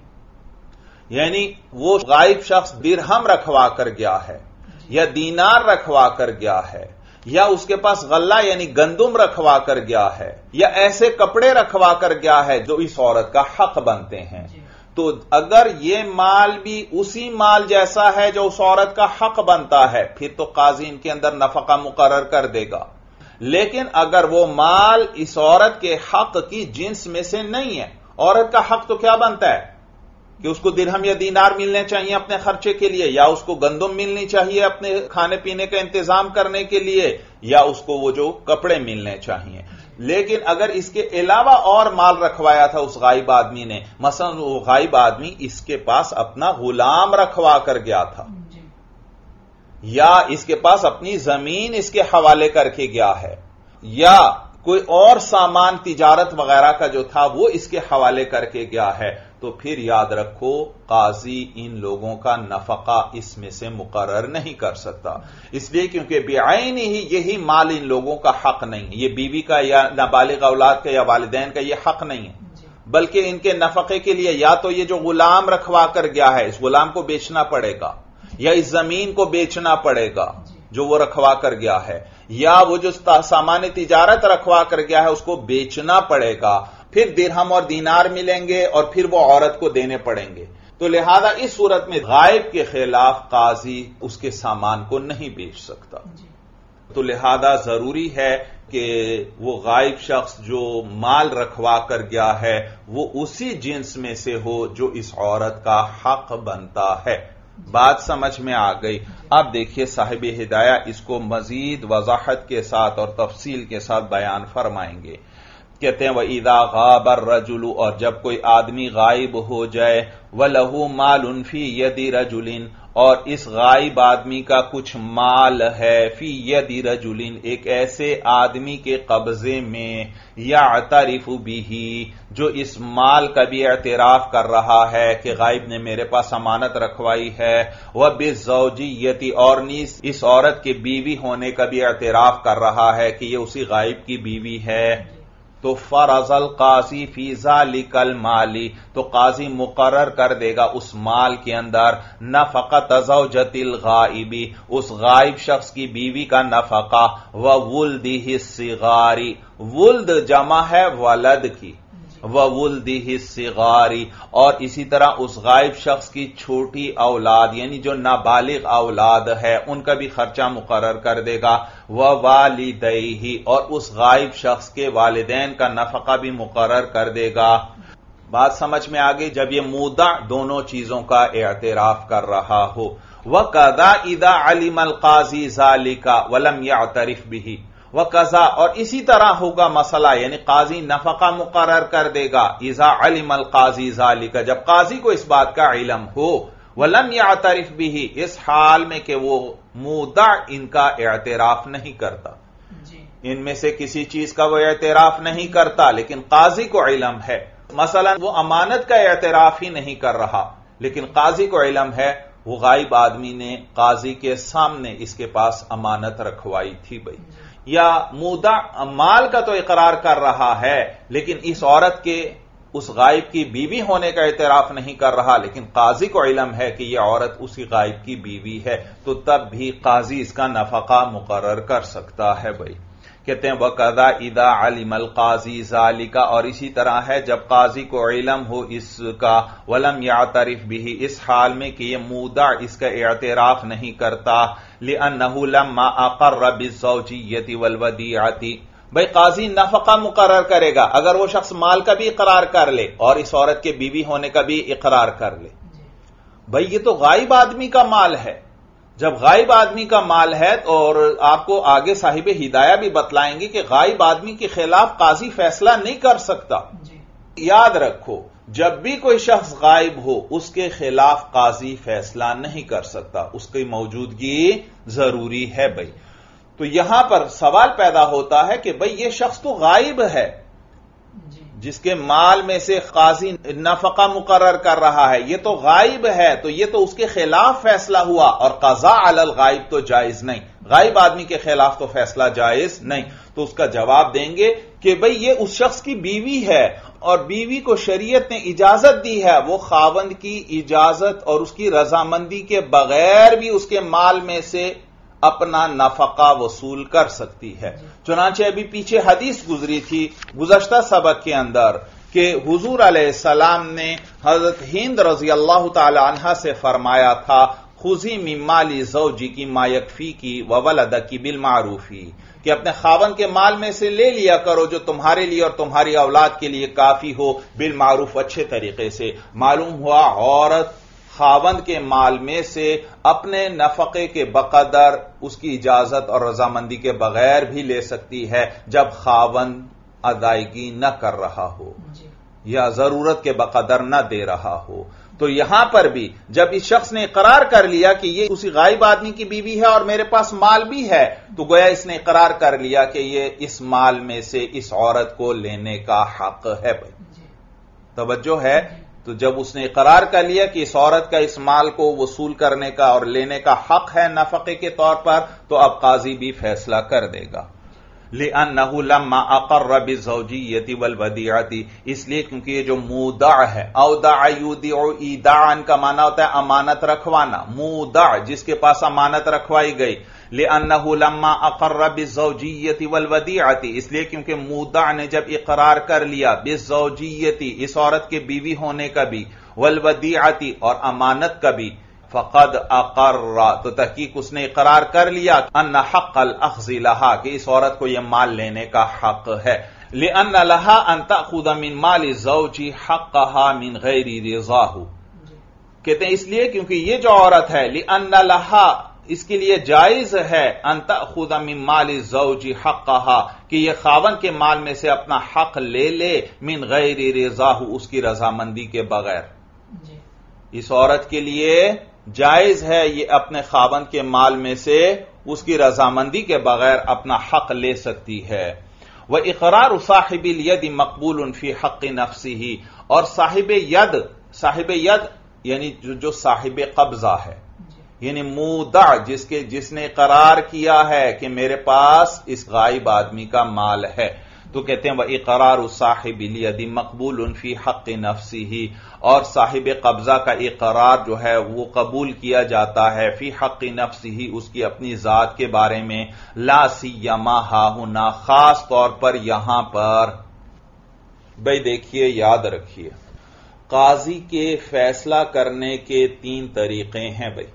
یعنی وہ غائب شخص درہم رکھوا کر گیا ہے یا دینار رکھوا کر گیا ہے یا اس کے پاس غلہ یعنی گندم رکھوا کر گیا ہے یا ایسے کپڑے رکھوا کر گیا ہے جو اس عورت کا حق بنتے ہیں، تو اگر یہ مال بھی اسی مال جیسا ہے جو اس عورت کا حق بنتا ہے پھر تو قاضی ان کے اندر نفقہ مقرر کر دے گا، لیکن اگر وہ مال اس عورت کے حق کی جنس میں سے نہیں ہے، عورت کا حق تو کیا بنتا ہے کہ اس کو درہم یا دینار ملنے چاہیے اپنے خرچے کے لیے، یا اس کو گندم ملنی چاہیے اپنے کھانے پینے کا انتظام کرنے کے لیے، یا اس کو وہ جو کپڑے ملنے چاہیے، لیکن اگر اس کے علاوہ اور مال رکھوایا تھا اس غائب آدمی نے، مثلا وہ غائب آدمی اس کے پاس اپنا غلام رکھوا کر گیا تھا یا اس کے پاس اپنی زمین اس کے حوالے کر کے گیا ہے یا کوئی اور سامان تجارت وغیرہ کا جو تھا وہ اس کے حوالے کر کے گیا ہے، تو پھر یاد رکھو قاضی ان لوگوں کا نفقہ اس میں سے مقرر نہیں کر سکتا، اس لیے کیونکہ بعین ہی یہی مال ان لوگوں کا حق نہیں ہے، یہ بیوی کا یا نابالغ اولاد کا یا والدین کا یہ حق نہیں ہے، بلکہ ان کے نفقے کے لیے یا تو یہ جو غلام رکھوا کر گیا ہے اس غلام کو بیچنا پڑے گا، یا اس زمین کو بیچنا پڑے گا جو وہ رکھوا کر گیا ہے، یا وہ جو سامان تجارت رکھوا کر گیا ہے اس کو بیچنا پڑے گا، پھر درہم اور دینار ملیں گے اور پھر وہ عورت کو دینے پڑیں گے، تو لہذا اس صورت میں غائب کے خلاف قاضی اس کے سامان کو نہیں بیچ سکتا، تو لہذا ضروری ہے کہ وہ غائب شخص جو مال رکھوا کر گیا ہے وہ اسی جنس میں سے ہو جو اس عورت کا حق بنتا ہے۔ بات سمجھ میں آ گئی؟ اب دیکھیے صاحب ہدایہ اس کو مزید وضاحت کے ساتھ اور تفصیل کے ساتھ بیان فرمائیں گے۔ کہتے ہیں وَإِذَا غَابَ الرَّجُلُ، اور جب کوئی آدمی غائب ہو جائے، وَلَهُ مَالٌ فِي يَدِ رَجُلٍ، اور اس غائب آدمی کا کچھ مال ہے فی ید رجل، ایک ایسے آدمی کے قبضے میں، یعترف بہ، جو اس مال کا بھی اعتراف کر رہا ہے کہ غائب نے میرے پاس امانت رکھوائی ہے، وبالزوجیت، اور نیز اس عورت کے بیوی ہونے کا بھی اعتراف کر رہا ہے کہ یہ اسی غائب کی بیوی ہے، تو فرض القاضی فی ذالک المال، تو قاضی مقرر کر دے گا اس مال کے اندر نفقۃ زوجۃ الغائب، اس غائب شخص کی بیوی کا نفقہ، وولدہ الصغار، ولد جمع ہے ولد کی، وولدہ الصغار، اور اسی طرح اس غائب شخص کی چھوٹی اولاد یعنی جو نابالغ اولاد ہے ان کا بھی خرچہ مقرر کر دے گا، ووالدیہ، اور اس غائب شخص کے والدین کا نفقہ بھی مقرر کر دے گا۔ بات سمجھ میں آگئی؟ جب یہ مودع دونوں چیزوں کا اعتراف کر رہا ہو۔ وَقَضَى إِذَا عَلِمَ الْقَاضِي ذَلِكَ وَلَمْ يَعْتَرِفْ بِهِ، وَقَضَى، اور اسی طرح ہوگا مسئلہ، یعنی قاضی نفقہ مقرر کر دے گا اذا علم القاضی ذالک، جب قاضی کو اس بات کا علم ہو، وَلَمْ يَعْتَرِفْ بِهِ، اس حال میں کہ وہ مودع ان کا اعتراف نہیں کرتا، ان میں سے کسی چیز کا وہ اعتراف نہیں کرتا لیکن قاضی کو علم ہے، مثلا وہ امانت کا اعتراف ہی نہیں کر رہا لیکن قاضی کو علم ہے وہ غائب آدمی نے قاضی کے سامنے اس کے پاس امانت رکھوائی تھی بھائی، یا مودع مال کا تو اقرار کر رہا ہے لیکن اس عورت کے اس غائب کی بیوی ہونے کا اعتراف نہیں کر رہا لیکن قاضی کو علم ہے کہ یہ عورت اسی غائب کی بیوی ہے، تو تب بھی قاضی اس کا نفقہ مقرر کر سکتا ہے بھائی۔ کہتے ہیں وَقَذَا إِذَا عَلِمَ الْقَاضِي ذَلِكَ، اور اسی طرح ہے جب قاضی کو علم ہو اس کا، وَلَمْ يَعْتَرِفْ بِهِ، اس حال میں کہ یہ مودع اس کا اعتراف نہیں کرتا، لِأَنَّهُ لَمَّا أَقَرَّ بِالزَّوْجِيَّةِ وَالْوَدِيعَةِ، بھئی قاضی نفقہ مقرر کرے گا اگر وہ شخص مال کا بھی اقرار کر لے اور اس عورت کے بیوی ہونے کا بھی اقرار کر لے۔ بھئی یہ تو غائب آدمی کا مال ہے، جب غائب آدمی کا مال ہے، اور آپ کو آگے صاحب ہدایہ بھی بتلائیں گے کہ غائب آدمی کے خلاف قاضی فیصلہ نہیں کر سکتا۔ یاد رکھو جب بھی کوئی شخص غائب ہو اس کے خلاف قاضی فیصلہ نہیں کر سکتا، اس کی موجودگی ضروری ہے۔ بھئی تو یہاں پر سوال پیدا ہوتا ہے کہ بھئی یہ شخص تو غائب ہے جس کے مال میں سے قاضی نفقہ مقرر کر رہا ہے، یہ تو غائب ہے، تو یہ تو اس کے خلاف فیصلہ ہوا، اور قضاء علی الغائب تو جائز نہیں، غائب آدمی کے خلاف تو فیصلہ جائز نہیں۔ تو اس کا جواب دیں گے کہ بھئی یہ اس شخص کی بیوی ہے، اور بیوی کو شریعت نے اجازت دی ہے، وہ خاوند کی اجازت اور اس کی رضامندی کے بغیر بھی اس کے مال میں سے اپنا نفقہ وصول کر سکتی ہے۔ چنانچہ ابھی پیچھے حدیث گزری تھی گزشتہ سبق کے اندر کہ حضور علیہ السلام نے حضرت ہند رضی اللہ تعالی عنہا سے فرمایا تھا خذی من مال زوجکی ما یکفیکی وولدکی بالمعروف، کہ اپنے خاوند کے مال میں سے لے لیا کرو جو تمہارے لیے اور تمہاری اولاد کے لیے کافی ہو، بالمعروف، اچھے طریقے سے۔ معلوم ہوا عورت خاوند کے مال میں سے اپنے نفقے کے بقدر اس کی اجازت اور رضامندی کے بغیر بھی لے سکتی ہے جب خاوند ادائیگی نہ کر رہا ہو یا ضرورت کے بقدر نہ دے رہا ہو۔ تو یہاں پر بھی جب اس شخص نے اقرار کر لیا کہ یہ اسی غائب آدمی کی بیوی ہے اور میرے پاس مال بھی ہے، تو گویا اس نے اقرار کر لیا کہ یہ اس مال میں سے اس عورت کو لینے کا حق ہے۔ بھائی توجہ ہے؟ تو جب اس نے اقرار کر لیا کہ اس عورت کا اس مال کو وصول کرنے کا اور لینے کا حق ہے نفقے کے طور پر، تو اب قاضی بھی فیصلہ کر دے گا۔ لِأَنَّهُ لَمَّا أَقَرَّ بِالزَّوْجِيَّةِ وَالْوَدِيعَةِ، اس لیے کیونکہ یہ جو مودع ہے، اودع یودع ایداعا کا معنی ہوتا ہے امانت رکھوانا، مودع جس کے پاس امانت رکھوائی گئی، لِأَنَّهُ لَمَّا أَقَرَّ بِالزَّوْجِيَّةِ وَالْوَدِيعَةِ، اس لیے کیونکہ مودع نے جب اقرار کر لیا بِالزَّوْجِيَّةِ اس عورت کے بیوی ہونے کا بھی، وَالْوَدِيعَةِ اور امانت کا بھی، فقد اقر، تو تحقیق اس نے اقرار کر لیا ان حق الاخذ لها کہ اس عورت کو یہ مال لینے کا حق ہے، لان لها ان تاخذ من مال الزوج حقها من غیر رضاه، کہتے ہیں اس لیے کیونکہ یہ جو عورت ہے لان لها اس کے لیے جائز ہے ان تاخذ من مال الزوج حقها کہ یہ خاوند کے مال میں سے اپنا حق لے لے من غیر رضاه اس کی رضامندی کے بغیر۔ اس عورت کے لیے جائز ہے یہ اپنے خاوند کے مال میں سے اس کی رضامندی کے بغیر اپنا حق لے سکتی ہے۔ وَإِقْرَارُ صَاحِبِ الْيَدِ مَقْبُولٌ فِي حَقِّ نَفْسِهِ، اور صاحب ید، صاحب ید یعنی جو, جو صاحب قبضہ ہے، یعنی مودع جس کے جس نے اقرار کیا ہے کہ میرے پاس اس غائب آدمی کا مال ہے، تو کہتے ہیں وَإِقْرَارُ صَاحِبِ الْيَدِ مَقْبُولٌ فِي حَقِّ نَفْسِهِ، اور صاحب قبضہ کا اقرار جو ہے وہ قبول کیا جاتا ہے فی حق نفسہ اس کی اپنی ذات کے بارے میں، لا سیما ہاہنا خاص طور پر یہاں پر۔ بھئی دیکھیے یاد رکھیے قاضی کے فیصلہ کرنے کے تین طریقے ہیں۔ بھئی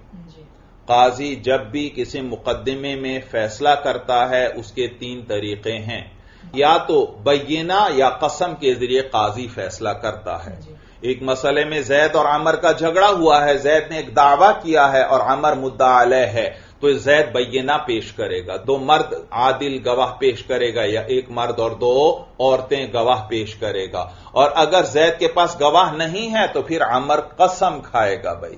قاضی جب بھی کسی مقدمے میں فیصلہ کرتا ہے اس کے تین طریقے ہیں، یا تو بینہ یا قسم کے ذریعے قاضی فیصلہ کرتا ہے۔ ایک مسئلے میں زید اور عمر کا جھگڑا ہوا ہے، زید نے ایک دعویٰ کیا ہے اور عمر مدعا علیہ ہے، تو زید بینہ پیش کرے گا، دو مرد عادل گواہ پیش کرے گا یا ایک مرد اور دو عورتیں گواہ پیش کرے گا، اور اگر زید کے پاس گواہ نہیں ہے تو پھر عمر قسم کھائے گا بھائی،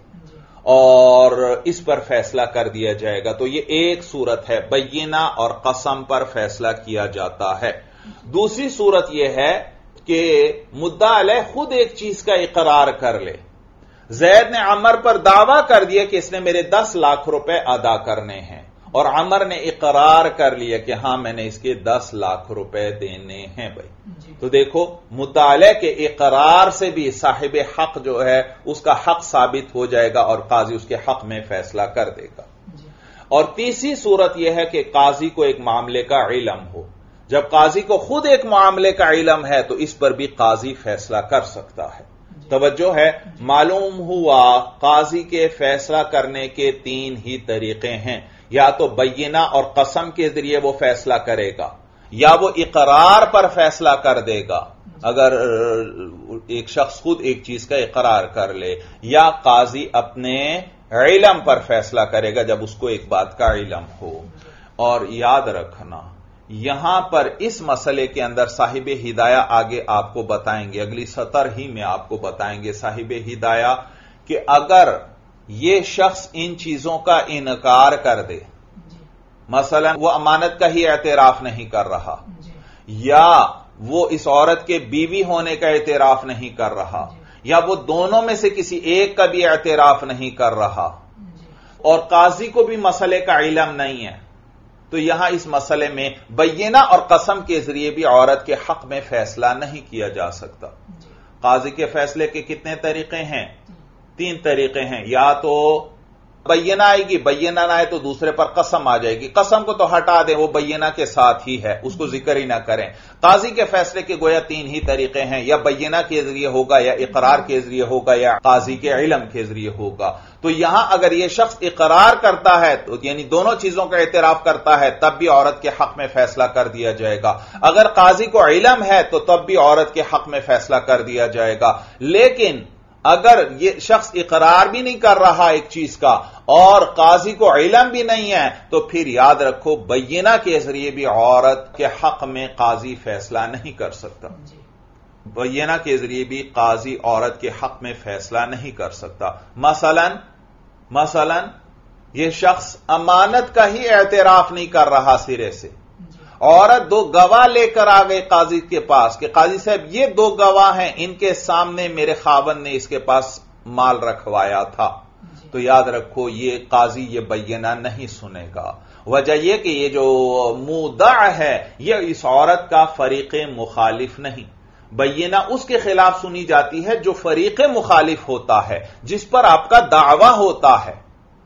اور اس پر فیصلہ کر دیا جائے گا۔ تو یہ ایک صورت ہے، بینہ اور قسم پر فیصلہ کیا جاتا ہے۔ دوسری صورت یہ ہے کہ مدعا علیہ خود ایک چیز کا اقرار کر لے، زید نے عمر پر دعویٰ کر دیا کہ اس نے میرے دس لاکھ روپے ادا کرنے ہیں، اور عمر نے اقرار کر لیا کہ ہاں میں نے اس کے دس لاکھ روپے دینے ہیں بھائی۔ جی۔ تو دیکھو مدعا علیہ کے اقرار سے بھی صاحب حق جو ہے اس کا حق ثابت ہو جائے گا اور قاضی اس کے حق میں فیصلہ کر دے گا۔ جی۔ اور تیسری صورت یہ ہے کہ قاضی کو ایک معاملے کا علم ہو، جب قاضی کو خود ایک معاملے کا علم ہے تو اس پر بھی قاضی فیصلہ کر سکتا ہے. توجہ ہے. معلوم ہوا قاضی کے فیصلہ کرنے کے تین ہی طریقے ہیں. یا تو بینہ اور قسم کے ذریعے وہ فیصلہ کرے گا, یا وہ اقرار پر فیصلہ کر دے گا اگر ایک شخص خود ایک چیز کا اقرار کر لے, یا قاضی اپنے علم پر فیصلہ کرے گا جب اس کو ایک بات کا علم ہو. اور یاد رکھنا یہاں پر اس مسئلے کے اندر صاحب ہدایہ آگے آپ کو بتائیں گے, اگلی سطر ہی میں آپ کو بتائیں گے صاحب ہدایہ کہ اگر یہ شخص ان چیزوں کا انکار کر دے, مثلا وہ امانت کا ہی اعتراف نہیں کر رہا, یا وہ اس عورت کے بیوی ہونے کا اعتراف نہیں کر رہا, یا وہ دونوں میں سے کسی ایک کا بھی اعتراف نہیں کر رہا, اور قاضی کو بھی مسئلے کا علم نہیں ہے, تو یہاں اس مسئلے میں بینہ اور قسم کے ذریعے بھی عورت کے حق میں فیصلہ نہیں کیا جا سکتا. قاضی کے فیصلے کے کتنے طریقے ہیں؟ تین طریقے ہیں. یا تو بینہ آئے گی, بینہ نہ آئے تو دوسرے پر قسم آ جائے گی. قسم کو تو ہٹا دیں, وہ بینہ کے ساتھ ہی ہے, اس کو ذکر ہی نہ کریں. قاضی کے فیصلے کے گویا تین ہی طریقے ہیں, یا بینہ کے ذریعے ہوگا, یا اقرار کے ذریعے ہوگا, یا قاضی کے علم کے ذریعے ہوگا. تو یہاں اگر یہ شخص اقرار کرتا ہے تو یعنی دونوں چیزوں کا اعتراف کرتا ہے تب بھی عورت کے حق میں فیصلہ کر دیا جائے گا. اگر قاضی کو علم ہے تو تب بھی عورت کے حق میں فیصلہ کر دیا جائے گا. لیکن اگر یہ شخص اقرار بھی نہیں کر رہا ایک چیز کا اور قاضی کو علم بھی نہیں ہے تو پھر یاد رکھو بینہ کے ذریعے بھی عورت کے حق میں قاضی فیصلہ نہیں کر سکتا. بینہ کے ذریعے بھی قاضی عورت کے حق میں فیصلہ نہیں کر سکتا. مثلا مثلا یہ شخص امانت کا ہی اعتراف نہیں کر رہا سرے سے, عورت دو گواہ لے کر آ گئے قاضی کے پاس کہ قاضی صاحب یہ دو گواہ ہیں, ان کے سامنے میرے خاوند نے اس کے پاس مال رکھوایا تھا, تو یاد رکھو یہ قاضی یہ بینہ نہیں سنے گا. وجہ یہ کہ یہ جو مودع ہے یہ اس عورت کا فریق مخالف نہیں. بینہ اس کے خلاف سنی جاتی ہے جو فریق مخالف ہوتا ہے, جس پر آپ کا دعویٰ ہوتا ہے,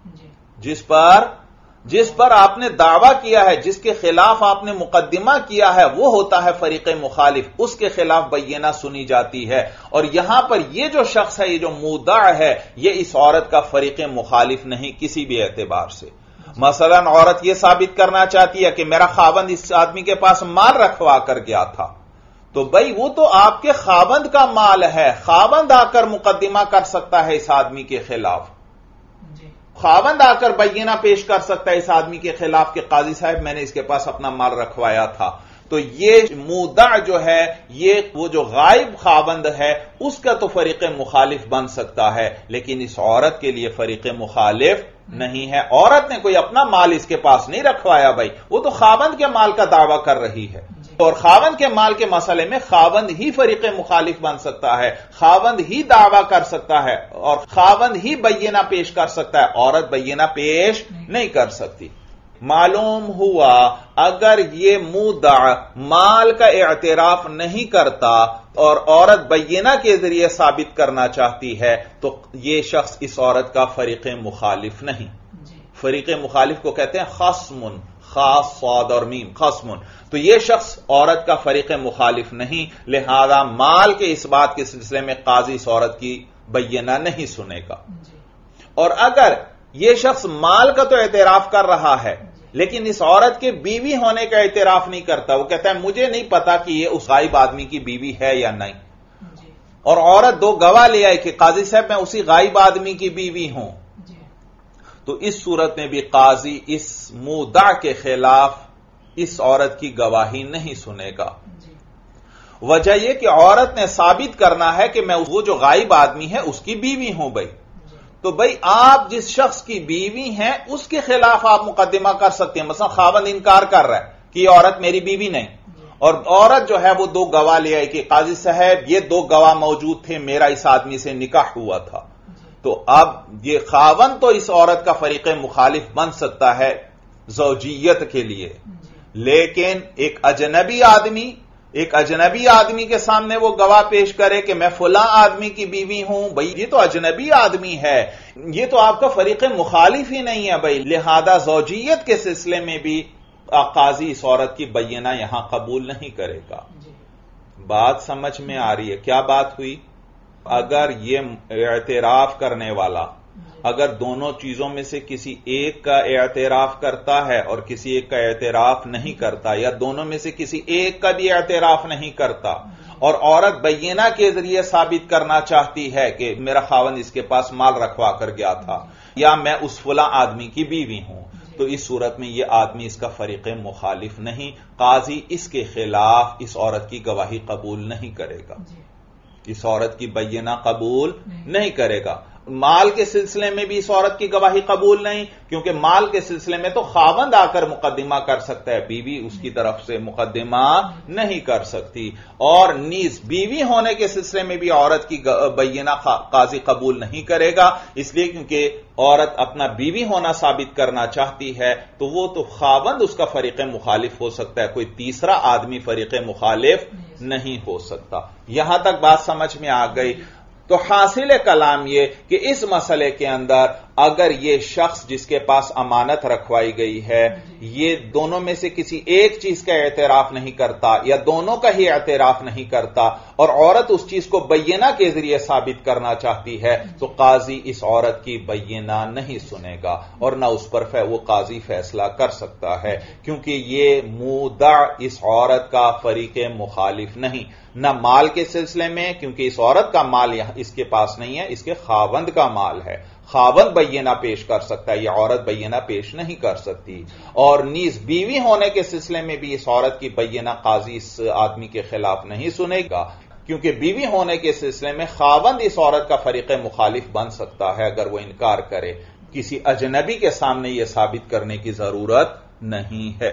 جس پر جس پر آپ نے دعویٰ کیا ہے, جس کے خلاف آپ نے مقدمہ کیا ہے, وہ ہوتا ہے فریق مخالف, اس کے خلاف بینہ سنی جاتی ہے. اور یہاں پر یہ جو شخص ہے, یہ جو مودع ہے, یہ اس عورت کا فریق مخالف نہیں کسی بھی اعتبار سے. مثلا عورت یہ ثابت کرنا چاہتی ہے کہ میرا خاوند اس آدمی کے پاس مال رکھوا کر گیا تھا, تو بھائی وہ تو آپ کے خاوند کا مال ہے, خاوند آ کر مقدمہ کر سکتا ہے اس آدمی کے خلاف, خاوند آ کر بینہ پیش کر سکتا ہے اس آدمی کے خلاف کہ قاضی صاحب میں نے اس کے پاس اپنا مال رکھوایا تھا. تو یہ مودع جو ہے یہ وہ جو غائب خاوند ہے اس کا تو فریق مخالف بن سکتا ہے, لیکن اس عورت کے لیے فریق مخالف نہیں ہے. عورت نے کوئی اپنا مال اس کے پاس نہیں رکھوایا بھائی, وہ تو خاوند کے مال کا دعویٰ کر رہی ہے, اور خاوند کے مال کے مسئلے میں خاوند ہی فریق مخالف بن سکتا ہے, خاوند ہی دعویٰ کر سکتا ہے, اور خاوند ہی بینہ پیش کر سکتا ہے, عورت بینہ پیش نہیں کر سکتی. معلوم ہوا اگر یہ مودع مال کا اعتراف نہیں کرتا اور عورت بینہ کے ذریعے ثابت کرنا چاہتی ہے تو یہ شخص اس عورت کا فریق مخالف نہیں. فریق مخالف کو کہتے ہیں خصم, خاص صاد اور میم, خصم. تو یہ شخص عورت کا فریق مخالف نہیں, لہذا مال کے اس بات کے سلسلے میں قاضی اس عورت کی بینہ نہیں سنے گا. اور اگر یہ شخص مال کا تو اعتراف کر رہا ہے لیکن اس عورت کے بیوی ہونے کا اعتراف نہیں کرتا, وہ کہتا ہے مجھے نہیں پتا کہ یہ اس غائب آدمی کی بیوی ہے یا نہیں, اور عورت دو گواہ لے آئی کہ قاضی صاحب میں اسی غائب آدمی کی بیوی ہوں, تو اس صورت میں بھی قاضی اس مودع کے خلاف اس عورت کی گواہی نہیں سنے گا. وجہ یہ کہ عورت نے ثابت کرنا ہے کہ میں وہ جو غائب آدمی ہے اس کی بیوی ہوں. بھائی تو بھائی آپ جس شخص کی بیوی ہیں اس کے خلاف آپ مقدمہ کر سکتے ہیں. مثلا خاوند انکار کر رہا ہے کہ یہ عورت میری بیوی نہیں, اور عورت جو ہے وہ دو گواہ لے آئی کہ قاضی صاحب یہ دو گواہ موجود تھے, میرا اس آدمی سے نکاح ہوا تھا. تو اب یہ خاوند تو اس عورت کا فریق مخالف بن سکتا ہے زوجیت کے لیے, لیکن ایک اجنبی آدمی ایک اجنبی آدمی کے سامنے وہ گواہ پیش کرے کہ میں فلاں آدمی کی بیوی ہوں, بھئی یہ تو اجنبی آدمی ہے, یہ تو آپ کا فریق مخالف ہی نہیں ہے. بھئی لہذا زوجیت کے سلسلے میں بھی قاضی اس عورت کی بینہ یہاں قبول نہیں کرے گا. بات سمجھ میں آ رہی ہے؟ کیا بات ہوئی؟ اگر یہ اعتراف کرنے والا اگر دونوں چیزوں میں سے کسی ایک کا اعتراف کرتا ہے اور کسی ایک کا اعتراف نہیں کرتا، یا دونوں میں سے کسی ایک کا بھی اعتراف نہیں کرتا، اور عورت بینہ کے ذریعے ثابت کرنا چاہتی ہے کہ میرا خاوند اس کے پاس مال رکھوا کر گیا تھا، یا میں اس فلاں آدمی کی بیوی ہوں، تو اس صورت میں یہ آدمی اس کا فریق مخالف نہیں، قاضی اس کے خلاف اس عورت کی گواہی قبول نہیں کرے گا، اس عورت کی بینہ قبول نہیں کرے گا. مال کے سلسلے میں بھی اس عورت کی گواہی قبول نہیں، کیونکہ مال کے سلسلے میں تو خاوند آ کر مقدمہ کر سکتا ہے، بیوی اس کی طرف سے مقدمہ نہیں کر سکتی. اور نیز بیوی ہونے کے سلسلے میں بھی عورت کی بینہ قاضی قبول نہیں کرے گا، اس لیے کیونکہ عورت اپنا بیوی ہونا ثابت کرنا چاہتی ہے، تو وہ تو خاوند اس کا فریق مخالف ہو سکتا ہے، کوئی تیسرا آدمی فریق مخالف نہیں ہو سکتا. یہاں تک بات سمجھ میں آ گئی. تو حاصل کلام یہ کہ اس مسئلے کے اندر اگر یہ شخص جس کے پاس امانت رکھوائی گئی ہے یہ دونوں میں سے کسی ایک چیز کا اعتراف نہیں کرتا یا دونوں کا ہی اعتراف نہیں کرتا اور عورت اس چیز کو بینہ کے ذریعے ثابت کرنا چاہتی ہے تو قاضی اس عورت کی بینہ نہیں سنے گا اور نہ اس پر وہ قاضی فیصلہ کر سکتا ہے، کیونکہ یہ مودع اس عورت کا فریق مخالف نہیں، نہ مال کے سلسلے میں، کیونکہ اس عورت کا مال اس کے پاس نہیں ہے، اس کے خاوند کا مال ہے، خاوند بینہ پیش کر سکتا ہے، یہ عورت بینہ پیش نہیں کر سکتی. اور نیز بیوی ہونے کے سلسلے میں بھی اس عورت کی بینہ قاضی اس آدمی کے خلاف نہیں سنے گا، کیونکہ بیوی ہونے کے سلسلے میں خاوند اس عورت کا فریق مخالف بن سکتا ہے اگر وہ انکار کرے. کسی اجنبی کے سامنے یہ ثابت کرنے کی ضرورت نہیں ہے.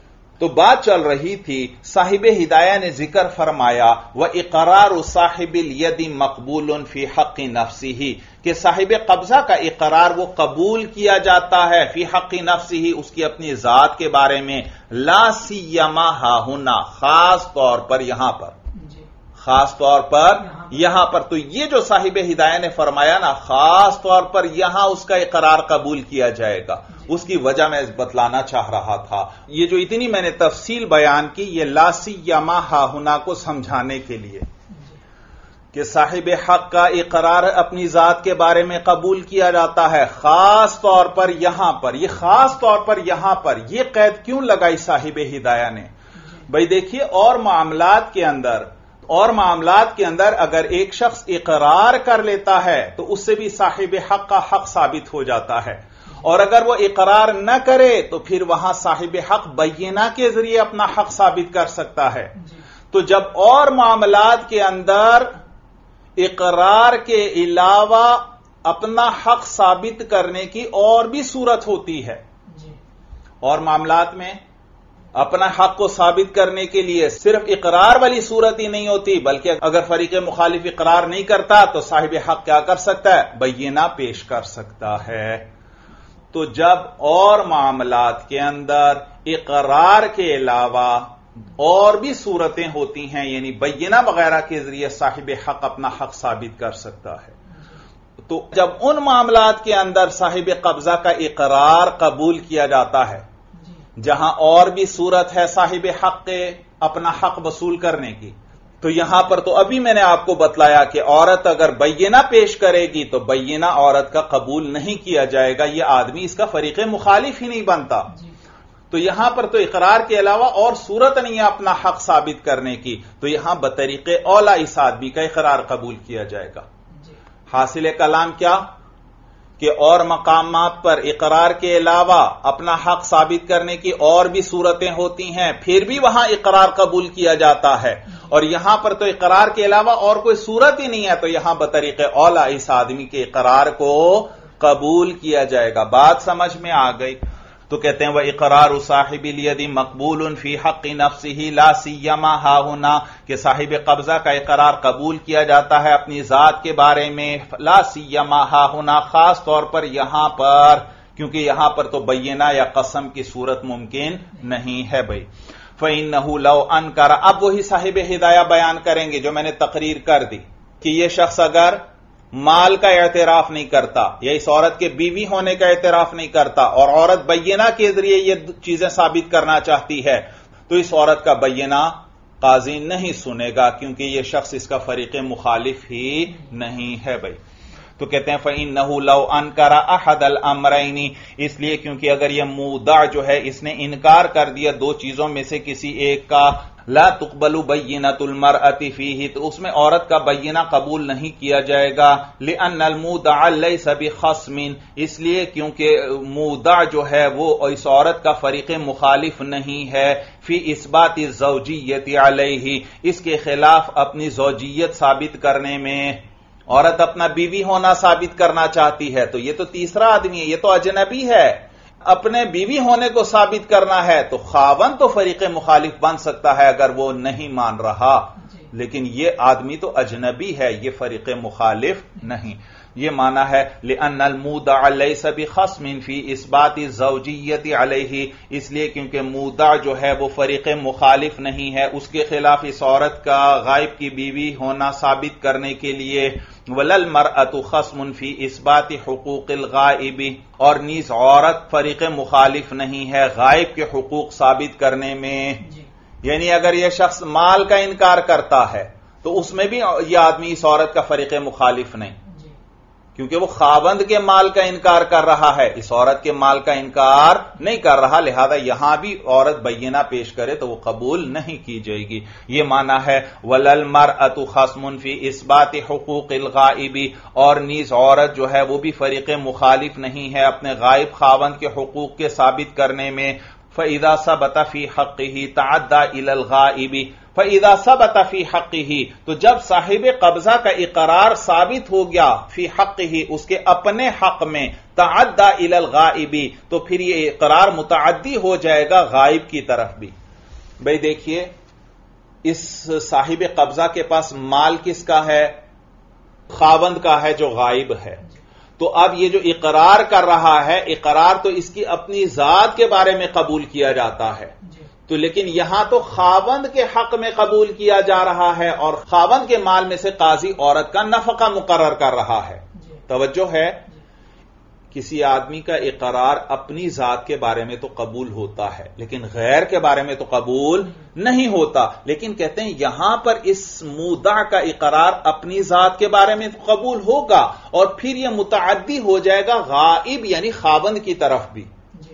تو بات چل رہی تھی، صاحب ہدایہ نے ذکر فرمایا وَإِقْرَارُ صَاحِبِ الْيَدِ مَقْبُولٌ فِي حَقِّ نَفْسِهِ کہ صاحب قبضہ کا اقرار وہ قبول کیا جاتا ہے فی حق نفسہ اس کی اپنی ذات کے بارے میں، لا سیما ہا ہونا خاص طور پر یہاں پر خاص طور پر یہاں پر تو یہ جو صاحب ہدایہ نے فرمایا نا خاص طور پر یہاں اس کا اقرار قبول کیا جائے گا، اس کی وجہ میں بتلانا چاہ رہا تھا. یہ جو اتنی میں نے تفصیل بیان کی یہ لا سیما ہا ہونا کو سمجھانے کے لیے کہ صاحب حق کا اقرار اپنی ذات کے بارے میں قبول کیا جاتا ہے خاص طور پر یہاں پر. یہ خاص طور پر یہاں پر یہ قید کیوں لگائی صاحب ہدایہ نے؟ بھئی دیکھیے اور معاملات کے اندر اور معاملات کے اندر اگر ایک شخص اقرار کر لیتا ہے تو اس سے بھی صاحب حق کا حق ثابت ہو جاتا ہے، اور اگر وہ اقرار نہ کرے تو پھر وہاں صاحب حق بینہ کے ذریعے اپنا حق ثابت کر سکتا ہے. تو جب اور معاملات کے اندر اقرار کے علاوہ اپنا حق ثابت کرنے کی اور بھی صورت ہوتی ہے، اور معاملات میں اپنا حق کو ثابت کرنے کے لیے صرف اقرار والی صورت ہی نہیں ہوتی، بلکہ اگر فریق مخالف اقرار نہیں کرتا تو صاحب حق کیا کر سکتا ہے؟ بینہ پیش کر سکتا ہے. تو جب اور معاملات کے اندر اقرار کے علاوہ اور بھی صورتیں ہوتی ہیں یعنی بینہ وغیرہ کے ذریعے صاحب حق اپنا حق ثابت کر سکتا ہے، تو جب ان معاملات کے اندر صاحب قبضہ کا اقرار قبول کیا جاتا ہے جہاں اور بھی صورت ہے صاحب حق کے اپنا حق وصول کرنے کی، تو یہاں پر تو ابھی میں نے آپ کو بتلایا کہ عورت اگر بینہ پیش کرے گی تو بینہ عورت کا قبول نہیں کیا جائے گا، یہ آدمی اس کا فریق مخالف ہی نہیں بنتا. تو یہاں پر تو اقرار کے علاوہ اور صورت نہیں ہے اپنا حق ثابت کرنے کی، تو یہاں بطریق اولا اس آدمی کا اقرار قبول کیا جائے گا. حاصل کلام کیا کہ اور مقامات پر اقرار کے علاوہ اپنا حق ثابت کرنے کی اور بھی صورتیں ہوتی ہیں، پھر بھی وہاں اقرار قبول کیا جاتا ہے، اور یہاں پر تو اقرار کے علاوہ اور کوئی صورت ہی نہیں ہے، تو یہاں بطریق اولا اس آدمی کے اقرار کو قبول کیا جائے گا. بات سمجھ میں آ گئی؟ تو کہتے ہیں وہ اقرار صاحب الید مقبول فی حق نفسہ لا سیما ہا ہونا کہ صاحب قبضہ کا اقرار قبول کیا جاتا ہے اپنی ذات کے بارے میں، لا سیما ہا ہونا خاص طور پر یہاں پر، کیونکہ یہاں پر تو بینہ یا قسم کی صورت ممکن نہیں ہے. بھائی فإنہ لو انکر، اب وہی صاحب ہدایہ بیان کریں گے جو میں نے تقریر کر دی کہ یہ شخص اگر مال کا اعتراف نہیں کرتا یا اس عورت کے بیوی ہونے کا اعتراف نہیں کرتا اور عورت بینہ کے ذریعے یہ چیزیں ثابت کرنا چاہتی ہے تو اس عورت کا بینہ قاضی نہیں سنے گا کیونکہ یہ شخص اس کا فریق مخالف ہی نہیں ہے بھائی. تو کہتے ہیں فَإِنَّهُ لَوْ أَنْكَرَ أَحَدَ الْأَمْرَيْنِ اس لیے کیونکہ اگر یہ مودع جو ہے اس نے انکار کر دیا دو چیزوں میں سے کسی ایک کا لا تقبل بینۃ المرأة فیہ تو اس میں عورت کا بینہ قبول نہیں کیا جائے گا لأن المودع لیس بخصم اس لیے کیونکہ مودع جو ہے وہ اس عورت کا فریق مخالف نہیں ہے فی اثبات الزوجیت علیہ اس کے خلاف اپنی زوجیت ثابت کرنے میں. عورت اپنا بیوی ہونا ثابت کرنا چاہتی ہے تو یہ تو تیسرا آدمی ہے یہ تو اجنبی ہے اپنے بیوی ہونے کو ثابت کرنا ہے تو خاوند تو فریق مخالف بن سکتا ہے اگر وہ نہیں مان رہا لیکن یہ آدمی تو اجنبی ہے یہ فریق مخالف نہیں. یہ معنی ہے لأن المودع لیس بخصم فی اثبات الزوجیت علیہ اس لیے کیونکہ مودع جو ہے وہ فریق مخالف نہیں ہے اس کے خلاف اس عورت کا غائب کی بیوی ہونا ثابت کرنے کے لیے. ولا المرأة خصم فی اثبات حقوق الغائب اور نیز عورت فریق مخالف نہیں ہے غائب کے حقوق ثابت کرنے میں. یعنی اگر یہ شخص مال کا انکار کرتا ہے تو اس میں بھی یہ آدمی اس عورت کا فریق مخالف نہیں کیونکہ وہ خاوند کے مال کا انکار کر رہا ہے اس عورت کے مال کا انکار نہیں کر رہا لہذا یہاں بھی عورت بینہ پیش کرے تو وہ قبول نہیں کی جائے گی. یہ معنی ہے وَلَا الْمَرْأَةُ خَصْمٌ فِي إِثْبَاتِ حُقُوقِ الْغَائِبِ اور نیز عورت جو ہے وہ بھی فریق مخالف نہیں ہے اپنے غائب خاوند کے حقوق کے ثابت کرنے میں. فَإِذَا ثَبَتَ فِي حَقِّهِ تَعَدَّى إِلَى الْغَائِبِ فَإِذَا ثَبَتَ فِي حَقِّهِ تو جب صاحب قبضہ کا اقرار ثابت ہو گیا فی حقه اس کے اپنے حق میں تعدى إلى الغائب تو پھر یہ اقرار متعدی ہو جائے گا غائب کی طرف بھی. بھئی دیکھیے اس صاحب قبضہ کے پاس مال کس کا ہے خاوند کا ہے جو غائب ہے تو اب یہ جو اقرار کر رہا ہے اقرار تو اس کی اپنی ذات کے بارے میں قبول کیا جاتا ہے تو لیکن یہاں تو خاوند کے حق میں قبول کیا جا رہا ہے اور خاوند کے مال میں سے قاضی عورت کا نفقہ مقرر کر رہا ہے. توجہ ہے کسی آدمی کا اقرار اپنی ذات کے بارے میں تو قبول ہوتا ہے لیکن غیر کے بارے میں تو قبول نہیں ہوتا لیکن کہتے ہیں یہاں پر اس مودع کا اقرار اپنی ذات کے بارے میں تو قبول ہوگا اور پھر یہ متعدی ہو جائے گا غائب یعنی خاوند کی طرف بھی.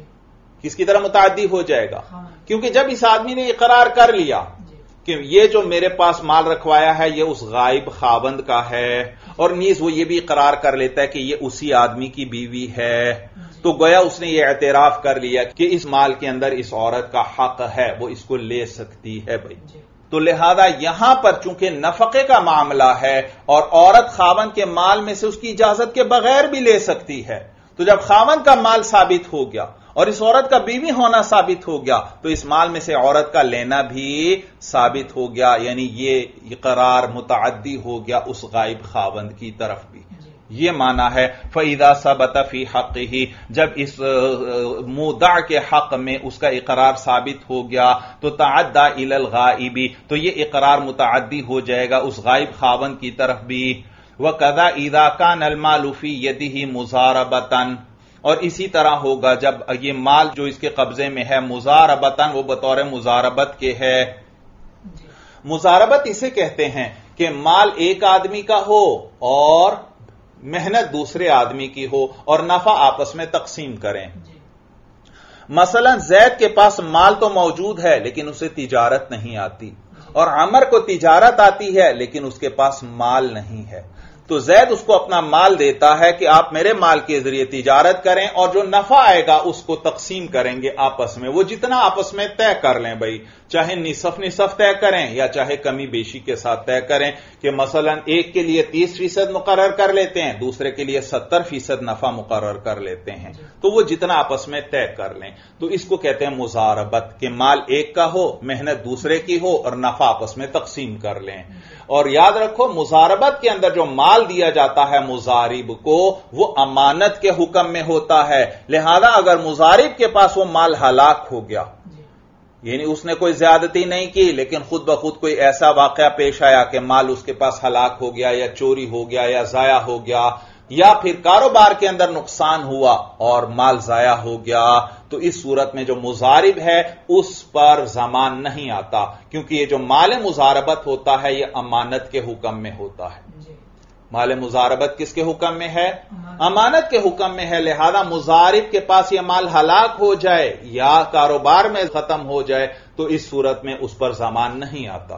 کس کی طرح متعدی ہو جائے گا کیونکہ جب اس آدمی نے اقرار کر لیا کہ یہ جو میرے پاس مال رکھوایا ہے یہ اس غائب خاوند کا ہے اور نیز وہ یہ بھی اقرار کر لیتا ہے کہ یہ اسی آدمی کی بیوی ہے تو گویا اس نے یہ اعتراف کر لیا کہ اس مال کے اندر اس عورت کا حق ہے وہ اس کو لے سکتی ہے بھائی. تو لہذا یہاں پر چونکہ نفقے کا معاملہ ہے اور عورت خاوند کے مال میں سے اس کی اجازت کے بغیر بھی لے سکتی ہے تو جب خاوند کا مال ثابت ہو گیا اور اس عورت کا بیوی ہونا ثابت ہو گیا تو اس مال میں سے عورت کا لینا بھی ثابت ہو گیا یعنی یہ اقرار متعدی ہو گیا اس غائب خاوند کی طرف بھی. یہ معنی ہے فَإِذَا ثَبَتَ فِي حَقِّهِ جب اس مودع کے حق میں اس کا اقرار ثابت ہو گیا تو تعدّى إِلَى الْغَائِبِ تو یہ اقرار متعدی ہو جائے گا اس غائب خاوند کی طرف بھی. وَكَذَا إِذَا كَانَ الْمَالُ فِي يَدِهِ مُزَارَبَةً اور اسی طرح ہوگا جب یہ مال جو اس کے قبضے میں ہے مزاربتاً وہ بطور مزاربت کے ہے. مزاربت اسے کہتے ہیں کہ مال ایک آدمی کا ہو اور محنت دوسرے آدمی کی ہو اور نفع آپس میں تقسیم کریں. مثلا زید کے پاس مال تو موجود ہے لیکن اسے تجارت نہیں آتی اور عمر کو تجارت آتی ہے لیکن اس کے پاس مال نہیں ہے تو زید اس کو اپنا مال دیتا ہے کہ آپ میرے مال کے ذریعے تجارت کریں اور جو نفع آئے گا اس کو تقسیم کریں گے آپس میں وہ جتنا آپس میں طے کر لیں بھائی چاہے نصف نصف طے کریں یا چاہے کمی بیشی کے ساتھ طے کریں کہ مثلا ایک کے لیے تیس فیصد مقرر کر لیتے ہیں دوسرے کے لیے ستر فیصد نفع مقرر کر لیتے ہیں تو وہ جتنا آپس میں طے کر لیں تو اس کو کہتے ہیں مزاربت کہ مال ایک کا ہو محنت دوسرے کی ہو اور نفع آپس میں تقسیم کر لیں. اور یاد رکھو مزاربت کے اندر جو مال دیا جاتا ہے مزارب کو وہ امانت کے حکم میں ہوتا ہے لہذا اگر مزارب کے پاس وہ مال ہلاک ہو گیا یعنی اس نے کوئی زیادتی نہیں کی لیکن خود بخود کوئی ایسا واقعہ پیش آیا کہ مال اس کے پاس ہلاک ہو گیا یا چوری ہو گیا یا ضائع ہو گیا یا پھر کاروبار کے اندر نقصان ہوا اور مال ضائع ہو گیا، تو اس صورت میں جو مضارب ہے اس پر ضمان نہیں آتا، کیونکہ یہ جو مال مضاربت ہوتا ہے یہ امانت کے حکم میں ہوتا ہے۔ مال مضاربت کس کے حکم میں ہے؟ امانت کے حکم میں ہے، لہذا مضارب کے پاس یہ مال ہلاک ہو جائے یا کاروبار میں ختم ہو جائے تو اس صورت میں اس پر ضمان نہیں آتا۔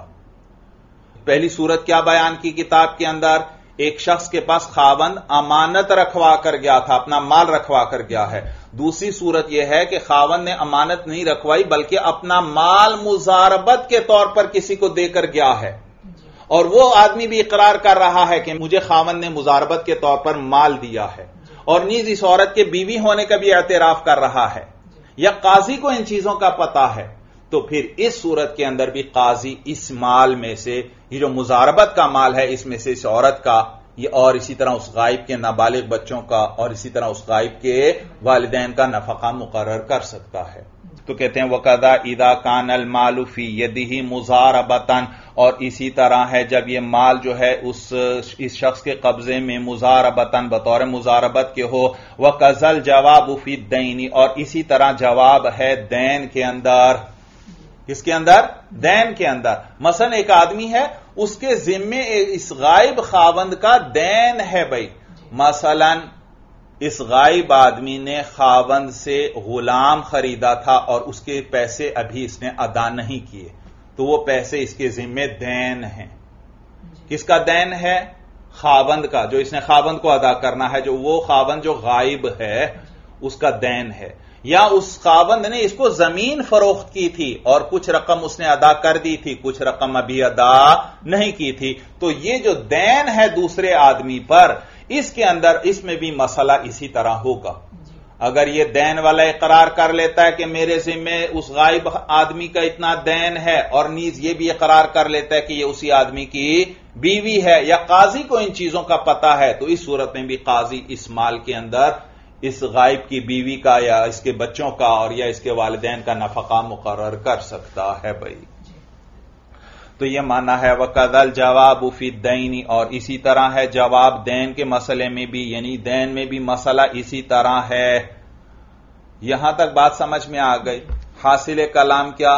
پہلی صورت کیا بیان کی کتاب کے اندر؟ ایک شخص کے پاس خاوند امانت رکھوا کر گیا تھا، اپنا مال رکھوا کر گیا ہے۔ دوسری صورت یہ ہے کہ خاوند نے امانت نہیں رکھوائی بلکہ اپنا مال مضاربت کے طور پر کسی کو دے کر گیا ہے، اور وہ آدمی بھی اقرار کر رہا ہے کہ مجھے خاوند نے مضاربت کے طور پر مال دیا ہے، اور نیز اس عورت کے بیوی ہونے کا بھی اعتراف کر رہا ہے، یا قاضی کو ان چیزوں کا پتہ ہے، تو پھر اس صورت کے اندر بھی قاضی اس مال میں سے، یہ جو مضاربت کا مال ہے اس میں سے اس عورت کا، یہ اور اسی طرح اس غائب کے نابالغ بچوں کا اور اسی طرح اس غائب کے والدین کا نفقہ مقرر کر سکتا ہے۔ تو کہتے ہیں وَقَذَا إِذَا كَانَ الْمَالُ فِي يَدِهِ مُضَارَبَةً، اور اسی طرح ہے جب یہ مال جو ہے اس اس شخص کے قبضے میں مضاربتاً بطور مضاربت کے ہو، وَقَذَا الْجَوَابُ فِي الدَّيْنِ، اور اسی طرح جواب ہے دین کے اندر۔ کس کے اندر؟ دین کے اندر۔ مثلا ایک آدمی ہے، اس کے ذمے اس غائب خاوند کا دین ہے بھائی، مثلا اس غائب آدمی نے خاوند سے غلام خریدا تھا اور اس کے پیسے ابھی اس نے ادا نہیں کیے، تو وہ پیسے اس کے ذمے دین ہیں۔ کس کا دین ہے؟ خاوند کا، جو اس نے خاوند کو ادا کرنا ہے، جو وہ خاوند جو غائب ہے اس کا دین ہے۔ یا اس خاوند نے اس کو زمین فروخت کی تھی اور کچھ رقم اس نے ادا کر دی تھی، کچھ رقم ابھی ادا نہیں کی تھی، تو یہ جو دین ہے دوسرے آدمی پر، اس کے اندر اس میں بھی مسئلہ اسی طرح ہوگا۔ اگر یہ دین والا اقرار کر لیتا ہے کہ میرے ذمے اس غائب آدمی کا اتنا دین ہے، اور نیز یہ بھی اقرار کر لیتا ہے کہ یہ اسی آدمی کی بیوی ہے، یا قاضی کو ان چیزوں کا پتہ ہے، تو اس صورت میں بھی قاضی اس مال کے اندر اس غائب کی بیوی کا یا اس کے بچوں کا اور یا اس کے والدین کا نفقہ مقرر کر سکتا ہے بھائی۔ تو یہ معنی ہے وَقَذَا الْجَوَابُ فِي الدَّيْنِ، اور اسی طرح ہے جواب دین کے مسئلے میں بھی، یعنی دین میں بھی مسئلہ اسی طرح ہے۔ یہاں تک بات سمجھ میں آ گئی۔ حاصل کلام کیا؟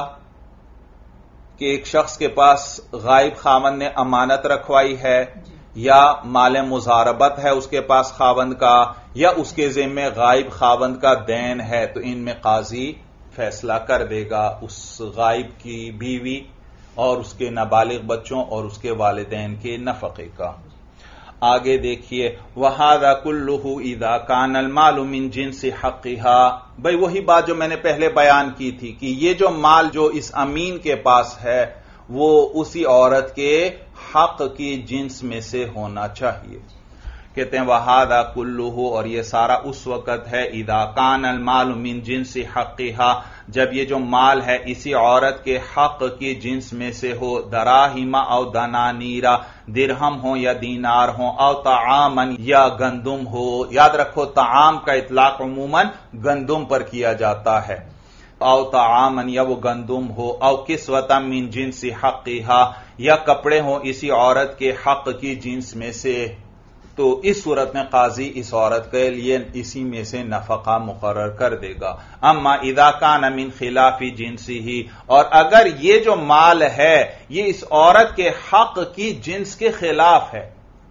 کہ ایک شخص کے پاس غائب خاوند نے امانت رکھوائی ہے، یا مال مضاربت ہے اس کے پاس خاوند کا، یا اس کے ذمے غائب خاوند کا دین ہے، تو ان میں قاضی فیصلہ کر دے گا اس غائب کی بیوی اور اس کے نابالغ بچوں اور اس کے والدین کے نفقے کا۔ آگے دیکھیے وَهَذَا كُلُّهُ إِذَا كَانَ الْمَالُ مِنْ جِنْسِ حَقِّهَا، بھئی وہی بات جو میں نے پہلے بیان کی تھی کہ یہ جو مال جو اس امین کے پاس ہے وہ اسی عورت کے حق کی جنس میں سے ہونا چاہیے۔ کہتے ہیں وَهَذَا كُلُّهُ، اور یہ سارا اس وقت ہے اذا كان المال من جنس حقها، جب یہ جو مال ہے اسی عورت کے حق کی جنس میں سے ہو، دراہم او دنانیرا، درہم ہو یا دینار ہو، او طعاما یا گندم ہو۔ یاد رکھو طعام کا اطلاق عموماً گندم پر کیا جاتا ہے، او طعاما یا وہ گندم ہو، او کسوتا من جنس حقها، یا کپڑے ہوں اسی عورت کے حق کی جنس میں سے، تو اس صورت میں قاضی اس عورت کے لیے اسی میں سے نفقہ مقرر کر دے گا۔ اما اذا کان من خلاف جنسہ، اور اگر یہ جو مال ہے یہ اس عورت کے حق کی جنس کے خلاف ہے،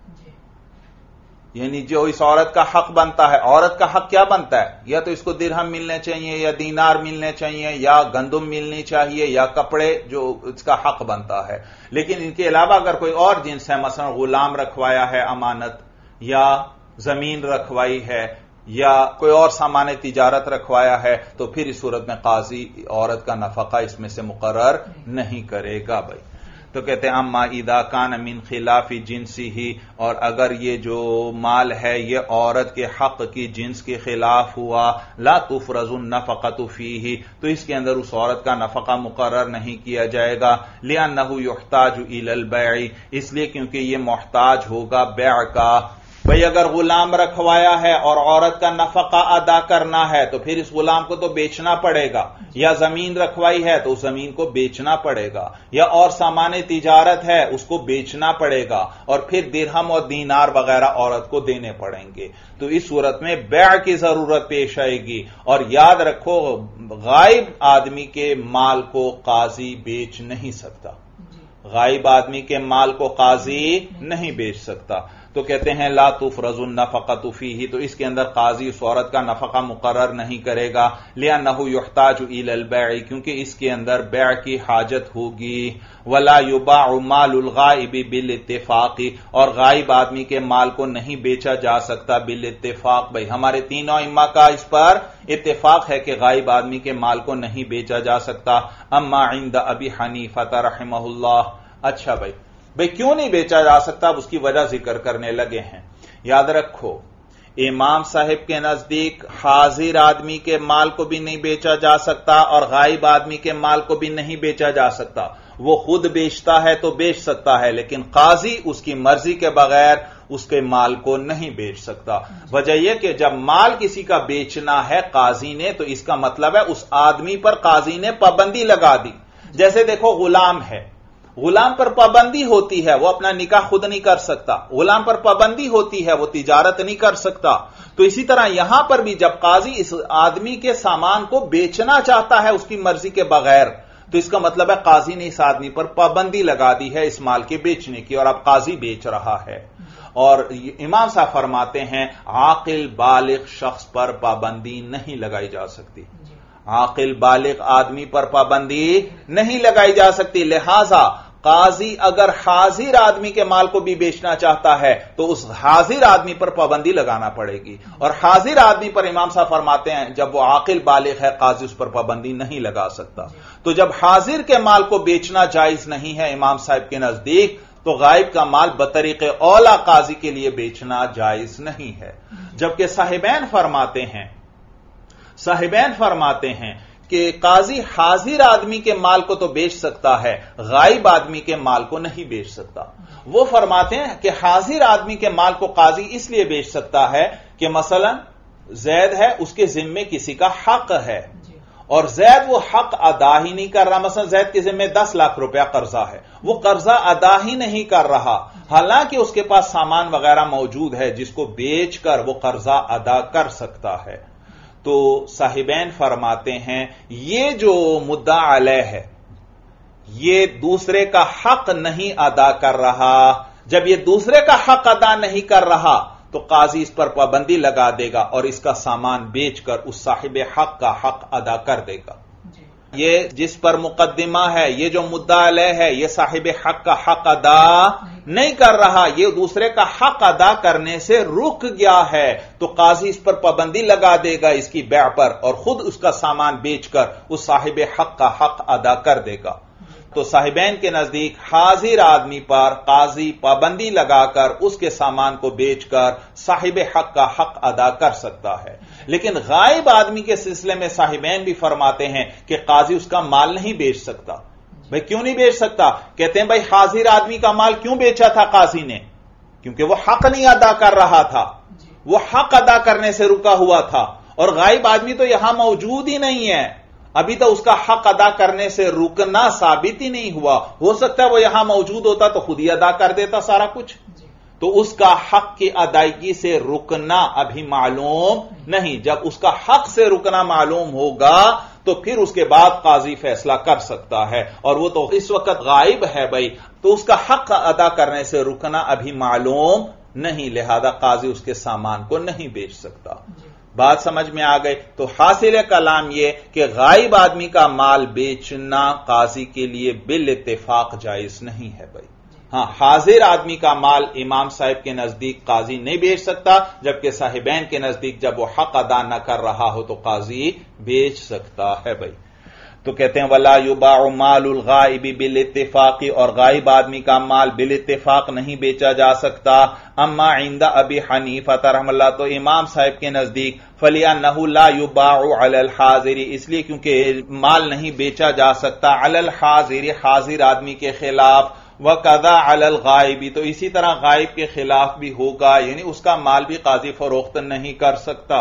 یعنی جو اس عورت کا حق بنتا ہے، عورت کا حق کیا بنتا ہے؟ یا تو اس کو درہم ملنے چاہیے، یا دینار ملنے چاہیے، یا گندم ملنی چاہیے، یا کپڑے جو اس کا حق بنتا ہے، لیکن ان کے علاوہ اگر کوئی اور جنس ہے، مثلا غلام رکھوایا ہے امانت، یا زمین رکھوائی ہے، یا کوئی اور سامان تجارت رکھوایا ہے، تو پھر اس صورت میں قاضی عورت کا نفقہ اس میں سے مقرر نہیں کرے گا بھائی۔ تو کہتے ہیں اما اذا کان من خلاف جنسہ، اور اگر یہ جو مال ہے یہ عورت کے حق کی جنس کے خلاف ہوا، لا تفرض النفقۃ فیہ، تو اس کے اندر اس عورت کا نفقہ مقرر نہیں کیا جائے گا، لأنہ یحتاج الی البیع، اس لیے کیونکہ یہ محتاج ہوگا بیع کا، بھئی اگر غلام رکھوایا ہے اور عورت کا نفقہ ادا کرنا ہے تو پھر اس غلام کو تو بیچنا پڑے گا، یا زمین رکھوائی ہے تو اس زمین کو بیچنا پڑے گا، یا اور سامان تجارت ہے اس کو بیچنا پڑے گا، اور پھر درہم اور دینار وغیرہ عورت کو دینے پڑیں گے۔ تو اس صورت میں بیع کی ضرورت پیش آئے گی۔ اور یاد رکھو غائب آدمی کے مال کو قاضی بیچ نہیں سکتا، غائب آدمی کے مال کو قاضی نہیں بیچ سکتا۔ تو کہتے ہیں لا تفرض النفقۃ فیہ، تو اس کے اندر قاضی اس عورت کا نفقہ مقرر نہیں کرے گا، لأنہ یحتاج الی البیع، کیونکہ اس کے اندر بیع کی حاجت ہوگی۔ ولا یباع مال الغائب بالاتفاق، اور غائب آدمی کے مال کو نہیں بیچا جا سکتا بالاتفاق۔ بھائی ہمارے تینوں ائمہ کا اس پر اتفاق ہے کہ غائب آدمی کے مال کو نہیں بیچا جا سکتا۔ اما عند ابی حنیفہ رحمہ اللہ، اچھا بھائی بھئی کیوں نہیں بیچا جا سکتا، اس کی وجہ ذکر کرنے لگے ہیں۔ یاد رکھو امام صاحب کے نزدیک حاضر آدمی کے مال کو بھی نہیں بیچا جا سکتا اور غائب آدمی کے مال کو بھی نہیں بیچا جا سکتا۔ وہ خود بیچتا ہے تو بیچ سکتا ہے، لیکن قاضی اس کی مرضی کے بغیر اس کے مال کو نہیں بیچ سکتا۔ وجہ یہ کہ جب مال کسی کا بیچنا ہے قاضی نے، تو اس کا مطلب ہے اس آدمی پر قاضی نے پابندی لگا دی۔ جیسے دیکھو غلام ہے، غلام پر پابندی ہوتی ہے، وہ اپنا نکاح خود نہیں کر سکتا، غلام پر پابندی ہوتی ہے، وہ تجارت نہیں کر سکتا۔ تو اسی طرح یہاں پر بھی جب قاضی اس آدمی کے سامان کو بیچنا چاہتا ہے اس کی مرضی کے بغیر، تو اس کا مطلب ہے قاضی نے اس آدمی پر پابندی لگا دی ہے اس مال کے بیچنے کی، اور اب قاضی بیچ رہا ہے۔ اور امام صاحب فرماتے ہیں عاقل بالغ شخص پر پابندی نہیں لگائی جا سکتی، عاقل بالغ آدمی پر پابندی نہیں لگائی جا سکتی۔ لہذا قاضی اگر حاضر آدمی کے مال کو بھی بیچنا چاہتا ہے تو اس حاضر آدمی پر پابندی لگانا پڑے گی، اور حاضر آدمی پر امام صاحب فرماتے ہیں جب وہ عاقل بالغ ہے قاضی اس پر پابندی نہیں لگا سکتا۔ تو جب حاضر کے مال کو بیچنا جائز نہیں ہے امام صاحب کے نزدیک، تو غائب کا مال بطریق اولا قاضی کے لیے بیچنا جائز نہیں ہے۔ جبکہ صاحبین فرماتے ہیں صاحبین فرماتے ہیں کہ قاضی حاضر آدمی کے مال کو تو بیچ سکتا ہے، غائب آدمی کے مال کو نہیں بیچ سکتا۔ وہ فرماتے ہیں کہ حاضر آدمی کے مال کو قاضی اس لیے بیچ سکتا ہے کہ مثلا زید ہے، اس کے ذمے کسی کا حق ہے اور زید وہ حق ادا ہی نہیں کر رہا، مثلا زید کے ذمے دس لاکھ روپیہ قرضہ ہے، وہ قرضہ ادا ہی نہیں کر رہا، حالانکہ اس کے پاس سامان وغیرہ موجود ہے جس کو بیچ کر وہ قرضہ ادا کر سکتا ہے۔ تو صاحبین فرماتے ہیں یہ جو مدعا علیہ ہے یہ دوسرے کا حق نہیں ادا کر رہا، جب یہ دوسرے کا حق ادا نہیں کر رہا تو قاضی اس پر پابندی لگا دے گا اور اس کا سامان بیچ کر اس صاحب حق کا حق ادا کر دے گا۔ یہ جس پر مقدمہ ہے، یہ جو مدعا علیہ ہے، یہ صاحب حق کا حق ادا نہیں کر رہا، یہ دوسرے کا حق ادا کرنے سے رک گیا ہے، تو قاضی اس پر پابندی لگا دے گا اس کی بیع پر اور خود اس کا سامان بیچ کر اس صاحب حق کا حق ادا کر دے گا۔ تو صاحبین کے نزدیک حاضر آدمی پر قاضی پابندی لگا کر اس کے سامان کو بیچ کر صاحب حق کا حق ادا کر سکتا ہے، لیکن غائب آدمی کے سلسلے میں صاحبین بھی فرماتے ہیں کہ قاضی اس کا مال نہیں بیچ سکتا۔ بھئی کیوں نہیں بیچ سکتا؟ کہتے ہیں بھئی حاضر آدمی کا مال کیوں بیچا تھا قاضی نے؟ کیونکہ وہ حق نہیں ادا کر رہا تھا، وہ حق ادا کرنے سے رکا ہوا تھا، اور غائب آدمی تو یہاں موجود ہی نہیں ہے، ابھی تو اس کا حق ادا کرنے سے رکنا ثابت ہی نہیں ہوا، ہو سکتا ہے وہ یہاں موجود ہوتا تو خود ہی ادا کر دیتا سارا کچھ، تو اس کا حق کی ادائیگی سے رکنا ابھی معلوم نہیں، جب اس کا حق سے رکنا معلوم ہوگا تو پھر اس کے بعد قاضی فیصلہ کر سکتا ہے، اور وہ تو اس وقت غائب ہے بھائی، تو اس کا حق ادا کرنے سے رکنا ابھی معلوم نہیں، لہذا قاضی اس کے سامان کو نہیں بیچ سکتا۔ بات سمجھ میں آ گئی؟ تو حاصل کلام یہ کہ غائب آدمی کا مال بیچنا قاضی کے لیے بالاتفاق جائز نہیں ہے بھائی۔ ہاں حاضر آدمی کا مال امام صاحب کے نزدیک قاضی نہیں بیچ سکتا، جبکہ صاحبین کے نزدیک جب وہ حق ادا نہ کر رہا ہو تو قاضی بیچ سکتا ہے بھائی۔ تو کہتے ہیں ولا یباع مال الغائب بالاتفاق، اور غائب آدمی کا مال بالاتفاق نہیں بیچا جا سکتا۔ اما عند ابی حنیفہ رحمہ اللہ، تو امام صاحب کے نزدیک فَلِأَنَّهُ لَا يُبَاعُ عَلَى الْحَاضِرِ، اس لیے کیونکہ مال نہیں بیچا جا سکتا علی الحاضر، حاضر آدمی کے خلاف، وَقَضَى عَلَى الْغَائِبِ، تو اسی طرح غائب کے خلاف بھی ہوگا، یعنی اس کا مال بھی قاضی فروخت نہیں کر سکتا۔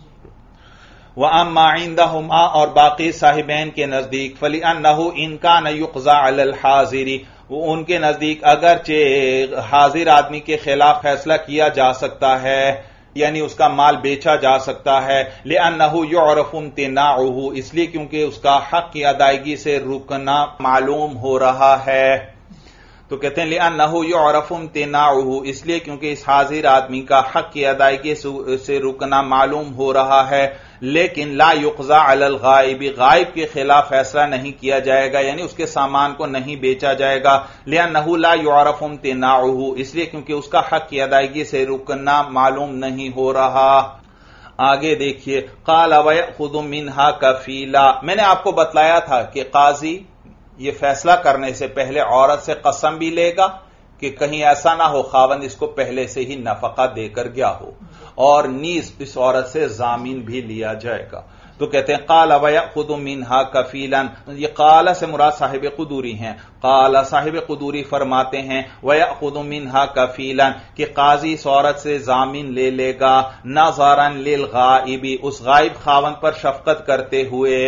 وَأَمَّا عِندَهُمَا، اور باقی صاحبین کے نزدیک، فَلِأَنَّهُ إِنْ كَانَ يُقْضَى عَلَى الْحَاضِرِ، وہ ان کے نزدیک اگرچہ حاضر آدمی کے خلاف فیصلہ کیا جا سکتا ہے، یعنی اس کا مال بیچا جا سکتا ہے، لِأَنَّهُ يُعْرَفُ امْتِنَاعُهُ، اس لیے کیونکہ اس کا حق کی ادائیگی سے رکنا معلوم ہو رہا ہے۔ تو کہتے ہیں لِأَنَّهُ يُعْرَفُ امْتِنَاعُهُ، اس لیے کیونکہ اس حاضر آدمی کا حق کی ادائیگی سے رکنا معلوم ہو رہا ہے، لیکن لا يقضى على الغائب، غائب کے خلاف فیصلہ نہیں کیا جائے گا، یعنی اس کے سامان کو نہیں بیچا جائے گا، لِأَنَّهُ لا يُعْرَفُ امْتِنَاعُهُ، اس لیے کیونکہ اس کا حق کی ادائیگی سے رکنا معلوم نہیں ہو رہا۔ آگے دیکھیے، قال وَيَأْخُذُ مِنْهَا كَفِيلًا، میں نے آپ کو بتلایا تھا کہ قاضی یہ فیصلہ کرنے سے پہلے عورت سے قسم بھی لے گا کہ کہیں ایسا نہ ہو خاوند اس کو پہلے سے ہی نفقہ دے کر گیا ہو، اور نیز اس عورت سے ضامین بھی لیا جائے گا۔ تو کہتے ہیں قال وَيَأْخُذُ مِنْهَا كَفِيلًا، یہ قال سے مراد صاحب قدوری ہیں۔ قال صاحب قدوری فرماتے ہیں وَيَأْخُذُ مِنْهَا كَفِيلًا، کہ قاضی اس عورت سے ضامین لے لے گا، نَظَرًا لِلْغَائِبِ، اس غائب خاوند پر شفقت کرتے ہوئے،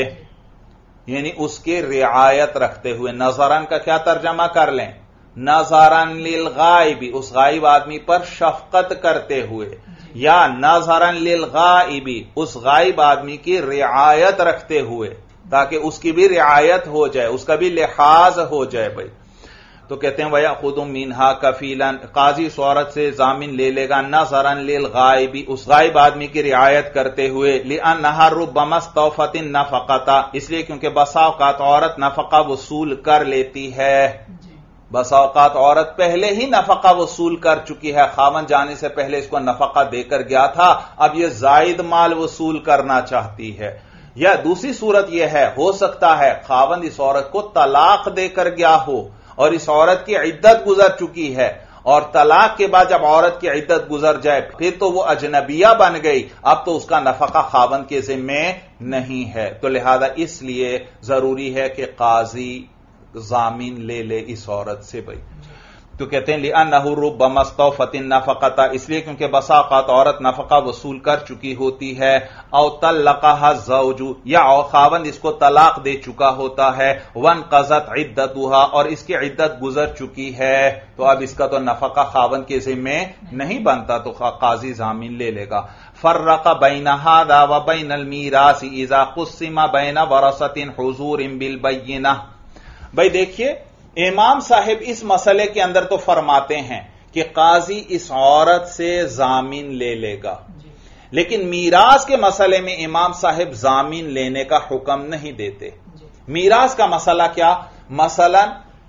یعنی اس کے رعایت رکھتے ہوئے۔ نظرن کا کیا ترجمہ کر لیں؟ نظرن للغائب، اس غائب آدمی پر شفقت کرتے ہوئے، یا نظرن للغائب، اس غائب آدمی کی رعایت رکھتے ہوئے، تاکہ اس کی بھی رعایت ہو جائے، اس کا بھی لحاظ ہو جائے بھائی۔ تو کہتے ہیں وَيَأْخُذُ مِنْهَا كَفِيلًا، قاضی اس عورت سے ضامن لے لے گا، نظرًا للغائب، اس غائب آدمی کی رعایت کرتے ہوئے، لِأَنَّهَا رُبَّمَا اسْتَوْفَتِ النَّفَقَةَ، اس لیے کیونکہ بسا اوقات عورت نفقہ وصول کر لیتی ہے، بسا اوقات عورت پہلے ہی نفقہ وصول کر چکی ہے، خاوند جانے سے پہلے اس کو نفقہ دے کر گیا تھا، اب یہ زائد مال وصول کرنا چاہتی ہے۔ یا دوسری صورت یہ ہے، ہو سکتا ہے خاوند اس عورت کو طلاق دے کر گیا ہو، اور اس عورت کی عدت گزر چکی ہے، اور طلاق کے بعد جب عورت کی عدت گزر جائے پھر تو وہ اجنبیہ بن گئی، اب تو اس کا نفقہ خاوند کے ذمے نہیں ہے، تو لہذا اس لیے ضروری ہے کہ قاضی ضامین لے لے اس عورت سے بھائی۔ تو کہتے ہیں لِأَنَّهُ رُبَّمَا اسْتَوْفَتِ النَّفَقَةَ، اس لیے کیونکہ بسا اوقات عورت نفقہ وصول کر چکی ہوتی ہے، او طلقها الزوج، یا خاوند اس کو طلاق دے چکا ہوتا ہے، وانقضت عدتها، اور اس کی عدت گزر چکی ہے، تو اب اس کا تو نفقہ خاوند کے ذمے نہیں بنتا، تو قاضی ضامین لے لے گا۔ فرق بین هذا وبین المیراث اذا قسم بین ورثة حضور بالبینہ، بھائی دیکھیے امام صاحب اس مسئلے کے اندر تو فرماتے ہیں کہ قاضی اس عورت سے ضامین لے لے گا، لیکن میراث کے مسئلے میں امام صاحب ضامین لینے کا حکم نہیں دیتے۔ میراث کا مسئلہ کیا؟ مثلا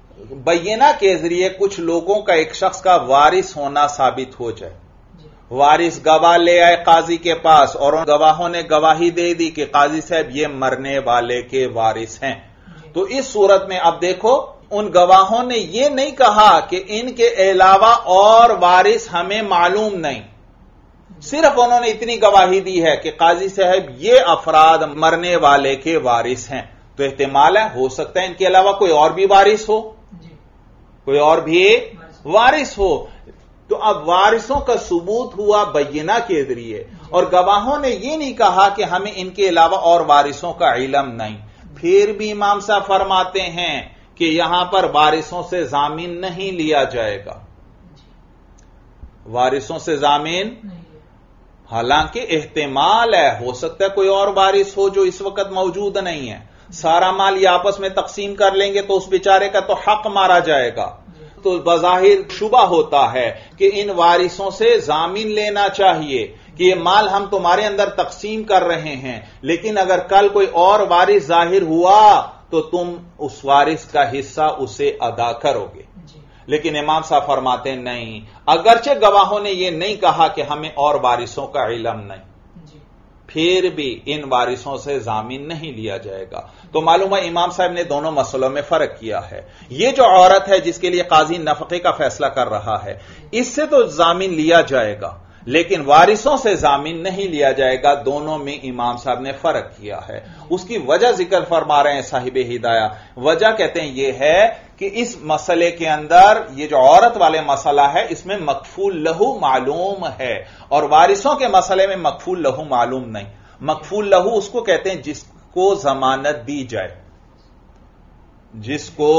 بینہ کے ذریعے کچھ لوگوں کا ایک شخص کا وارث ہونا ثابت ہو جائے، وارث گواہ لے آئے قاضی کے پاس، اور ان گواہوں نے گواہی دے دی کہ قاضی صاحب یہ مرنے والے کے وارث ہیں، تو اس صورت میں اب دیکھو ان گواہوں نے یہ نہیں کہا کہ ان کے علاوہ اور وارث ہمیں معلوم نہیں، صرف انہوں نے اتنی گواہی دی ہے کہ قاضی صاحب یہ افراد مرنے والے کے وارث ہیں، تو احتمال ہے ہو سکتا ہے ان کے علاوہ کوئی اور بھی وارث ہو، کوئی اور بھی وارث ہو، تو اب وارثوں کا ثبوت ہوا بینہ کے ذریعے، اور گواہوں نے یہ نہیں کہا کہ ہمیں ان کے علاوہ اور وارثوں کا علم نہیں، پھر بھی امام صاحب فرماتے ہیں کہ یہاں پر وارثوں سے ضامین نہیں لیا جائے گا، وارثوں سے ضامین، حالانکہ احتمال ہے ہو سکتا ہے کوئی اور وارث ہو جو اس وقت موجود نہیں ہے، سارا مال یہ آپس میں تقسیم کر لیں گے تو اس بیچارے کا تو حق مارا جائے گا، تو بظاہر شبہ ہوتا ہے کہ ان وارثوں سے ضامین لینا چاہیے کہ یہ مال ہم تمہارے اندر تقسیم کر رہے ہیں، لیکن اگر کل کوئی اور وارث ظاہر ہوا تو تم اس وارث کا حصہ اسے ادا کرو گے، لیکن امام صاحب فرماتے ہیں نہیں، اگرچہ گواہوں نے یہ نہیں کہا کہ ہمیں اور وارثوں کا علم نہیں، پھر بھی ان وارثوں سے ضامین نہیں لیا جائے گا۔ تو معلوم ہے امام صاحب نے دونوں مسئلوں میں فرق کیا ہے۔ یہ جو عورت ہے جس کے لیے قاضی نفقے کا فیصلہ کر رہا ہے، اس سے تو ضامین لیا جائے گا، لیکن وارثوں سے ضامن نہیں لیا جائے گا. دونوں میں امام صاحب نے فرق کیا ہے. اس کی وجہ ذکر فرما رہے ہیں صاحب ہدایہ. وجہ کہتے ہیں یہ ہے کہ اس مسئلے کے اندر یہ جو عورت والے مسئلہ ہے اس میں مکفول لہو معلوم ہے اور وارثوں کے مسئلے میں مکفول لہو معلوم نہیں. مکفول لہو اس کو کہتے ہیں جس کو ضمانت دی جائے, جس کو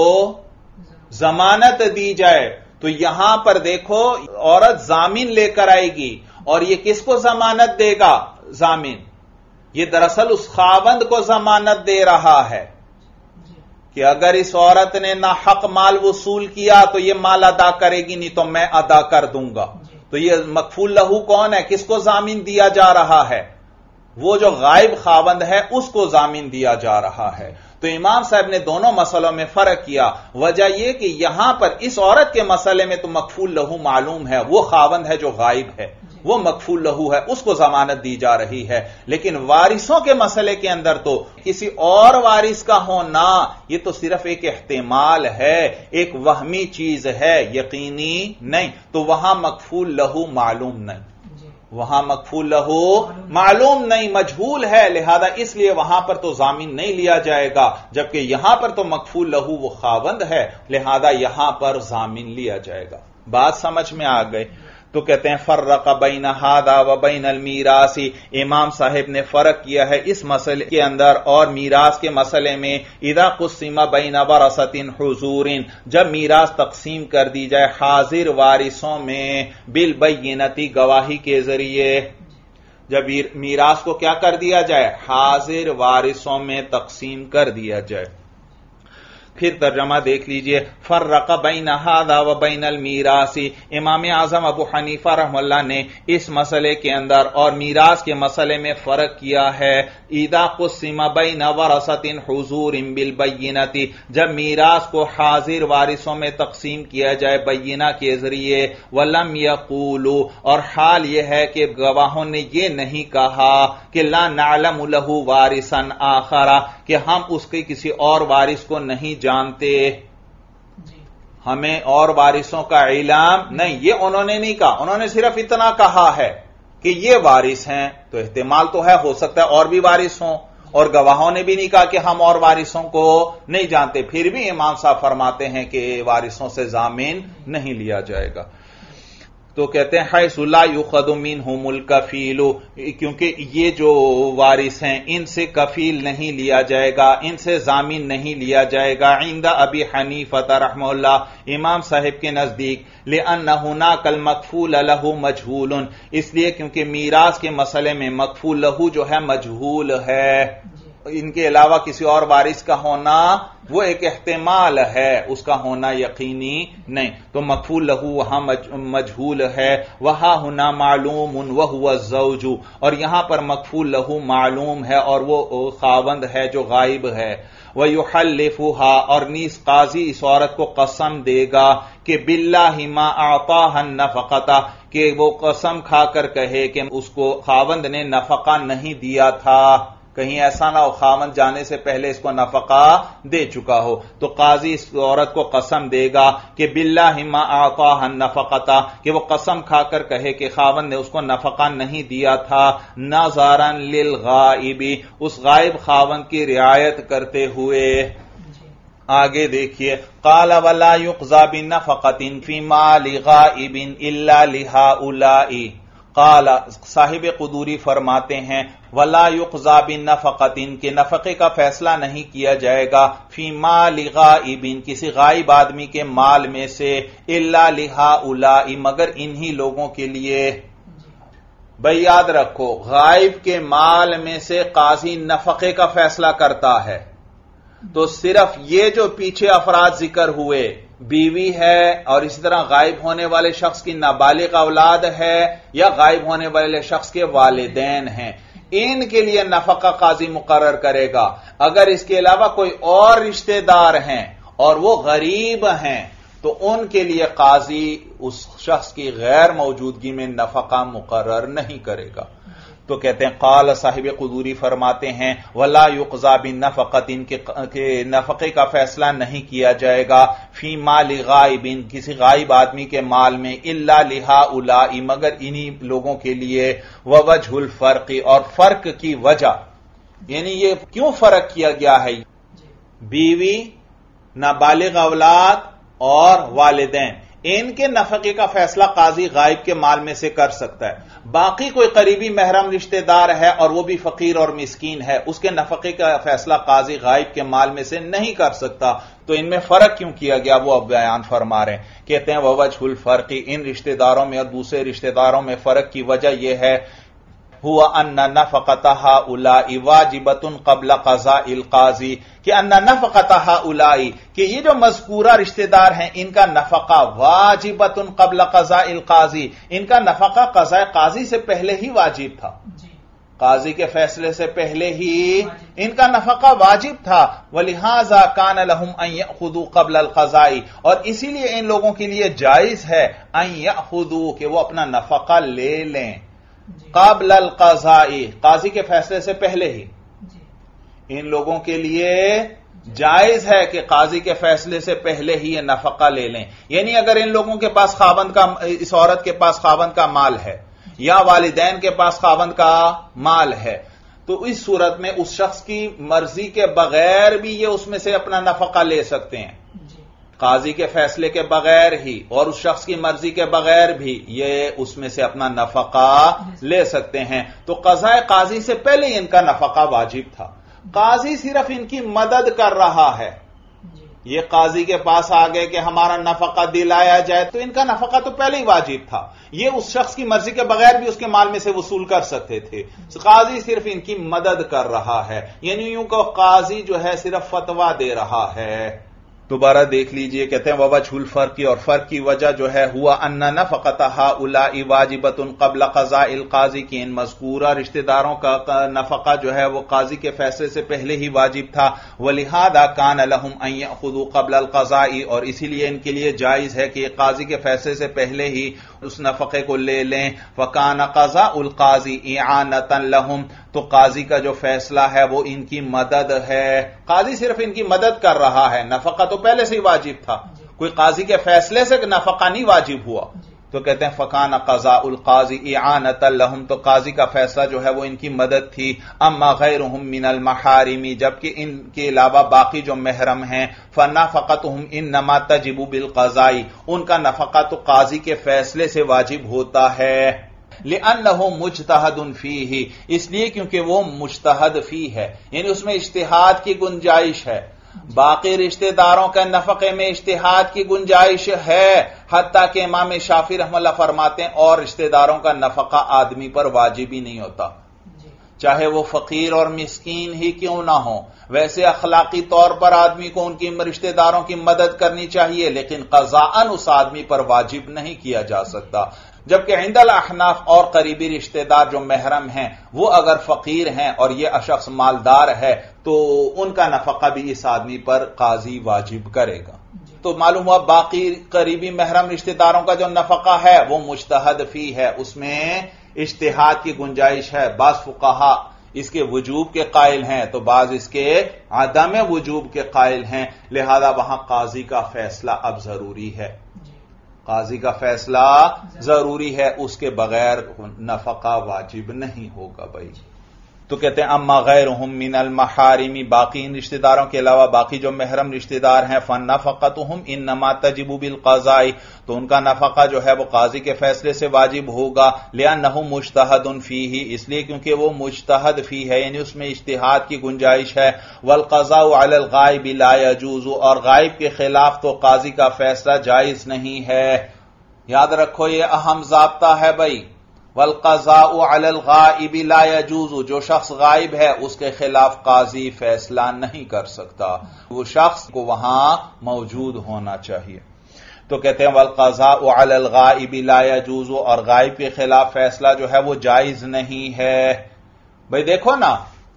ضمانت دی جائے. تو یہاں پر دیکھو عورت ضامن لے کر آئے گی اور یہ کس کو ضمانت دے گا؟ ضامن. یہ دراصل اس خاوند کو ضمانت دے رہا ہے کہ اگر اس عورت نے نہ حق مال وصول کیا تو یہ مال ادا کرے گی, نہیں تو میں ادا کر دوں گا. تو یہ مکفول لہو کون ہے؟ کس کو ضامن دیا جا رہا ہے؟ وہ جو غائب خاوند ہے اس کو ضامن دیا جا رہا ہے. تو امام صاحب نے دونوں مسئلوں میں فرق کیا. وجہ یہ کہ یہاں پر اس عورت کے مسئلے میں تو مکفول لہو معلوم ہے, وہ خاوند ہے جو غائب ہے, وہ مکفول لہو ہے, اس کو ضمانت دی جا رہی ہے. لیکن وارثوں کے مسئلے کے اندر تو کسی اور وارث کا ہونا یہ تو صرف ایک احتمال ہے, ایک وہمی چیز ہے, یقینی نہیں. تو وہاں مکفول لہو معلوم نہیں, وہاں مکفول لہو معلوم نہیں, مجہول ہے. لہذا اس لیے وہاں پر تو ضامن نہیں لیا جائے گا, جبکہ یہاں پر تو مکفول لہو وہ خاوند ہے, لہذا یہاں پر ضامن لیا جائے گا. بات سمجھ میں آ گئی؟ تو کہتے ہیں فرق بین ھذا و بین المیراث. امام صاحب نے فرق کیا ہے اس مسئلے کے اندر اور میراث کے مسئلے میں. اذا قسم بین ورثۃ حضور, جب میراث تقسیم کر دی جائے حاضر وارثوں میں بالبینۃ, گواہی کے ذریعے. جب میراث کو کیا کر دیا جائے؟ حاضر وارثوں میں تقسیم کر دیا جائے. پھر ترجمہ دیکھ لیجئے. فرق بین ھذا و بین المیراث. امام اعظم ابو حنیفہ رحم اللہ نے اس مسئلے کے اندر اور میراث کے مسئلے میں فرق کیا ہے. اذا قسم بین ورثۃ حضور بالبینۃ, جب میراث کو حاضر وارثوں میں تقسیم کیا جائے بینہ کے ذریعے. ولم یقولوا, اور حال یہ ہے کہ گواہوں نے یہ نہیں کہا کہ لا نعلم له وارثا آخر, کہ ہم اس کے کسی اور وارث کو نہیں جانتے, ہمیں اور وارثوں کا علم نہیں. یہ انہوں نے نہیں کہا, انہوں نے صرف اتنا کہا ہے کہ یہ وارث ہیں. تو احتمال تو ہے, ہو سکتا ہے اور بھی وارث ہوں, اور گواہوں نے بھی نہیں کہا کہ ہم اور وارثوں کو نہیں جانتے. پھر بھی امام صاحب فرماتے ہیں کہ وارثوں سے ضامن نہیں لیا جائے گا. تو کہتے ہیں حیث لا یؤخذ منہم الکفیل, کیونکہ یہ جو وارث ہیں ان سے کفیل نہیں لیا جائے گا, ان سے ضامن نہیں لیا جائے گا. عند ابی حنیفہ رحمہ اللہ, امام صاحب کے نزدیک. لأن هناك المکفول له مجہول, اس لیے کیونکہ میراث کے مسئلے میں مکفول لہو جو ہے مجہول ہے, ان کے علاوہ کسی اور وارث کا ہونا وہ ایک احتمال ہے, اس کا ہونا یقینی نہیں. تو مکفول لہو وہاں مجہول ہے. وہاں ہونا معلوم وہو الزوج, اور یہاں پر مکفول لہو معلوم ہے اور وہ خاوند ہے جو غائب ہے. وَيُحَلِّفُهَا, اور نیز قاضی اس عورت کو قسم دے گا کہ بِاللَّهِ مَا أَعْطَاهَا النَّفَقَةَ, کہ وہ قسم کھا کر کہے کہ اس کو خاوند نے نفقہ نہیں دیا تھا. کہیں ایسا نہ ہو خاوند جانے سے پہلے اس کو نفقہ دے چکا ہو. تو قاضی اس عورت کو قسم دے گا کہ باللہ ما اعطاها النفقۃ, کہ وہ قسم کھا کر کہے کہ خاوند نے اس کو نفقہ نہیں دیا تھا. نظرا للغائب, اس غائب خاوند کی رعایت کرتے ہوئے. آگے دیکھیے. قال ولا يقضى بنفقة في مال غائب الا لهؤلاء. قال, صاحب قدوری فرماتے ہیں ولا يقضى بنفقة, کہ نفقے کا فیصلہ نہیں کیا جائے گا فی مال غائب, کسی غائب آدمی کے مال میں سے, الا لهؤلاء, مگر انہی لوگوں کے لیے. بھئی یاد رکھو, غائب کے مال میں سے قاضی نفقے کا فیصلہ کرتا ہے. تو صرف یہ جو پیچھے افراد ذکر ہوئے, بیوی ہے اور اسی طرح غائب ہونے والے شخص کی نابالغ اولاد ہے یا غائب ہونے والے شخص کے والدین ہیں, ان کے لیے نفقہ قاضی مقرر کرے گا. اگر اس کے علاوہ کوئی اور رشتہ دار ہیں اور وہ غریب ہیں تو ان کے لیے قاضی اس شخص کی غیر موجودگی میں نفقہ مقرر نہیں کرے گا. تو کہتے ہیں قال صاحب قدوری فرماتے ہیں ولا یقضى بالنفقۃ، ان کے نفقے کا فیصلہ نہیں کیا جائے گا فی مال غائب، کسی غائب آدمی کے مال میں، الا لہؤلاء، مگر انہی لوگوں کے لیے، ووجہ الفرق، اور فرق کی وجہ، یعنی یہ کیوں فرق کیا گیا ہے، بیوی، نابالغ اولاد اور والدین، ان کے نفقے کا فیصلہ قاضی غائب کے مال میں سے کر سکتا ہے. باقی کوئی قریبی محرم رشتہ دار ہے اور وہ بھی فقیر اور مسکین ہے، اس کے نفقے کا فیصلہ قاضی غائب کے مال میں سے نہیں کر سکتا. تو ان میں فرق کیوں کیا گیا وہ اب بیان فرما رہے ہیں. کہتے ہیں ووجہ الفرق، ان رشتہ داروں میں اور دوسرے رشتہ داروں میں فرق کی وجہ یہ ہے ہوا ان نفقۃ ہؤلاء واجبۃ قبل قضاء القاضی، کہ ان نفقۃ ہؤلاء، کہ یہ جو مذکورہ رشتہ دار ہیں ان کا نفقہ واجبۃ قبل قضاء القاضی، ان کا نفقہ قضاء قاضی سے پہلے ہی واجب تھا، قاضی کے فیصلے سے پہلے ہی ان کا نفقہ واجب تھا. وَلِهَذَا كَانَ لَهُمْ أَن يَأْخُذُوا قَبْلَ الْقَضَاءِ، اور اسی لیے ان لوگوں کے لیے جائز ہے ان يَأْخُذُوا، کہ وہ اپنا نفقہ لے لیں قبل القضاء، قاضی کے فیصلے سے پہلے ہی. ان لوگوں کے لیے جائز ہے کہ قاضی کے فیصلے سے پہلے ہی یہ نفقہ لے لیں. یعنی اگر ان لوگوں کے پاس خاوند کا، اس عورت کے پاس خاوند کا مال ہے یا والدین کے پاس خاوند کا مال ہے، تو اس صورت میں اس شخص کی مرضی کے بغیر بھی یہ اس میں سے اپنا نفقہ لے سکتے ہیں، قاضی کے فیصلے کے بغیر ہی، اور اس شخص کی مرضی کے بغیر بھی یہ اس میں سے اپنا نفقہ لے سکتے ہیں. تو قضاء قاضی سے پہلے ان کا نفقہ واجب تھا، قاضی صرف ان کی مدد کر رہا ہے. یہ قاضی کے پاس آ گئے کہ ہمارا نفقہ دلایا جائے، تو ان کا نفقہ تو پہلے ہی واجب تھا، یہ اس شخص کی مرضی کے بغیر بھی اس کے مال میں سے وصول کر سکتے تھے. قاضی صرف ان کی مدد کر رہا ہے، یعنی یوں کہ قاضی جو ہے صرف فتویٰ دے رہا ہے. دوبارہ دیکھ لیجئے، کہتے ہیں ووجہ الفرق، اور فرق کی وجہ جو ہے ہوا ان نفقۃ ہؤلاء واجبۃ قبل قضاء القاضی، کی ان مذکورہ رشتہ داروں کا نفقہ جو ہے وہ قاضی کے فیصلے سے پہلے ہی واجب تھا. ولہذا کان لهم ان یاخذوا قبل القضاء، اور اسی لیے ان کے لیے جائز ہے کہ قاضی کے فیصلے سے پہلے ہی اس نفقے کو لے لیں. وکان قضاء القاضی اعانۃ لهم، تو قاضی کا جو فیصلہ ہے وہ ان کی مدد ہے، قاضی صرف ان کی مدد کر رہا ہے، نفقہ تو پہلے سے ہی واجب تھا، کوئی قاضی کے فیصلے سے نفقہ نہیں واجب ہوا. تو کہتے ہیں فکان قضاء القاضی اعانۃ لهم، تو قاضی کا فیصلہ جو ہے وہ ان کی مدد تھی. اما غیرهم من المحارم، جبکہ ان کے علاوہ باقی جو محرم ہیں، فنفقتهم انما تجب بالقضاء، ان کا نفقہ تو قاضی کے فیصلے سے واجب ہوتا ہے. لأنه مجتہد فیہ، اس لیے کیونکہ وہ مجتہد فی ہے، یعنی اس میں اجتہاد کی گنجائش ہے. باقی رشتہ داروں کے نفقے میں اجتہاد کی گنجائش ہے، حتیٰ کہ امام شافعی رحمہ اللہ فرماتے ہیں اور رشتہ داروں کا نفقہ آدمی پر واجب ہی نہیں ہوتا، چاہے وہ فقیر اور مسکین ہی کیوں نہ ہو. ویسے اخلاقی طور پر آدمی کو ان کی رشتہ داروں کی مدد کرنی چاہیے، لیکن قضاءً اس آدمی پر واجب نہیں کیا جا سکتا. جبکہ عند الاحناف اور قریبی رشتہ دار جو محرم ہیں وہ اگر فقیر ہیں اور یہ شخص مالدار ہے تو ان کا نفقہ بھی اس آدمی پر قاضی واجب کرے گا. تو معلوم ہوا باقی قریبی محرم رشتہ داروں کا جو نفقہ ہے وہ مجتہد فی ہے، اس میں اجتہاد کی گنجائش ہے. بعض فقہا اس کے وجوب کے قائل ہیں تو بعض اس کے عدم وجوب کے قائل ہیں، لہذا وہاں قاضی کا فیصلہ اب ضروری ہے، قاضی کا فیصلہ ضروری ہے، اس کے بغیر نفقہ واجب نہیں ہوگا بھائی. تو کہتے ہیں اما غیرهم من المحارم، باقی ان رشتہ داروں کے علاوہ باقی جو محرم رشتہ دار ہیں، فنفقتهم انما تجب بالقضاء، تو ان کا نفقہ جو ہے وہ قاضی کے فیصلے سے واجب ہوگا. لأنه مجتہد فیہ، اس لیے کیونکہ وہ مجتہد فی ہے، یعنی اس میں اجتہاد کی گنجائش ہے. والقضاء علی الغائب لا يجوز، اور غائب کے خلاف تو قاضی کا فیصلہ جائز نہیں ہے. یاد رکھو یہ اہم ضابطہ ہے بھائی. والقضاء علی الغائب لا يجوز، جو شخص غائب ہے اس کے خلاف قاضی فیصلہ نہیں کر سکتا، وہ شخص کو وہاں موجود ہونا چاہیے. تو کہتے ہیں والقضاء علی الغائب لا يجوز، اور غائب کے خلاف فیصلہ جو ہے وہ جائز نہیں ہے. بھئی دیکھو نا،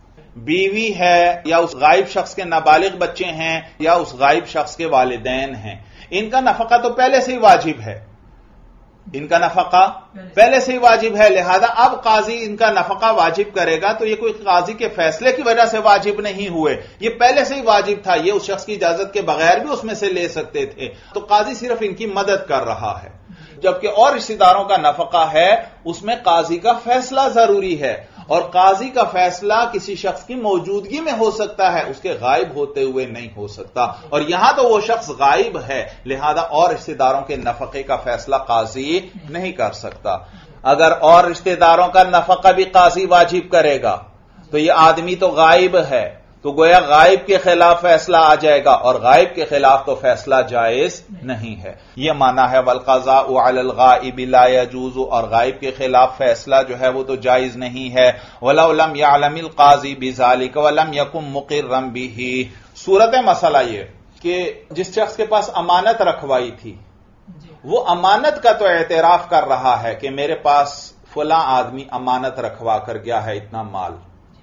بیوی ہے یا اس غائب شخص کے نابالغ بچے ہیں یا اس غائب شخص کے والدین ہیں، ان کا نفقہ تو پہلے سے ہی واجب ہے. ان کا نفقہ پہلے سے ہی واجب ہے، لہذا اب قاضی ان کا نفقہ واجب کرے گا تو یہ کوئی قاضی کے فیصلے کی وجہ سے واجب نہیں ہوئے، یہ پہلے سے ہی واجب تھا، یہ اس شخص کی اجازت کے بغیر بھی اس میں سے لے سکتے تھے، تو قاضی صرف ان کی مدد کر رہا ہے۔ جبکہ اور رشتہ داروں کا نفقہ ہے، اس میں قاضی کا فیصلہ ضروری ہے، اور قاضی کا فیصلہ کسی شخص کی موجودگی میں ہو سکتا ہے، اس کے غائب ہوتے ہوئے نہیں ہو سکتا، اور یہاں تو وہ شخص غائب ہے، لہذا اور رشتہ داروں کے نفقے کا فیصلہ قاضی نہیں کر سکتا۔ اگر اور رشتہ داروں کا نفقہ بھی قاضی واجب کرے گا تو یہ آدمی تو غائب ہے، تو گویا غائب کے خلاف فیصلہ آ جائے گا، اور غائب کے خلاف تو فیصلہ جائز نہیں ہے، یہ معنی ہے والقضاء علی الغائب لا يجوز، اور غائب کے خلاف فیصلہ جو ہے وہ تو جائز نہیں ہے۔ ولو لم يعلم القاضی بذلك ولم يكن مقرا به۔ صورت مسئلہ یہ کہ جس شخص کے پاس امانت رکھوائی تھی وہ امانت کا تو اعتراف کر رہا ہے کہ میرے پاس فلاں آدمی امانت رکھوا کر گیا ہے اتنا مال،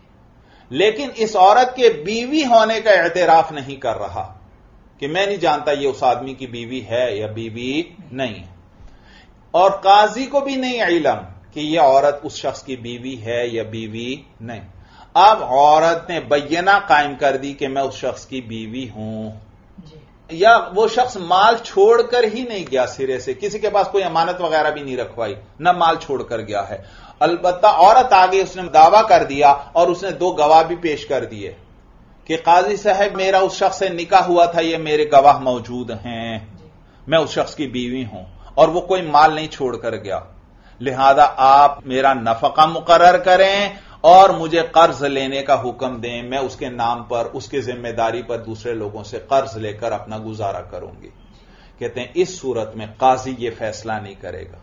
لیکن اس عورت کے بیوی ہونے کا اعتراف نہیں کر رہا کہ میں نہیں جانتا یہ اس آدمی کی بیوی ہے یا بیوی نہیں ہے، اور قاضی کو بھی نہیں علم کہ یہ عورت اس شخص کی بیوی ہے یا بیوی نہیں۔ اب عورت نے بینہ قائم کر دی کہ میں اس شخص کی بیوی ہوں، یا وہ شخص مال چھوڑ کر ہی نہیں گیا، سرے سے کسی کے پاس کوئی امانت وغیرہ بھی نہیں رکھوائی، نہ مال چھوڑ کر گیا ہے، البتہ عورت آگے اس نے دعویٰ کر دیا اور اس نے دو گواہ بھی پیش کر دیے کہ قاضی صاحب میرا اس شخص سے نکاح ہوا تھا، یہ میرے گواہ موجود ہیں، میں اس شخص کی بیوی ہوں اور وہ کوئی مال نہیں چھوڑ کر گیا، لہذا آپ میرا نفقہ مقرر کریں اور مجھے قرض لینے کا حکم دیں، میں اس کے نام پر اس کے ذمہ داری پر دوسرے لوگوں سے قرض لے کر اپنا گزارا کروں گی۔ کہتے ہیں اس صورت میں قاضی یہ فیصلہ نہیں کرے گا۔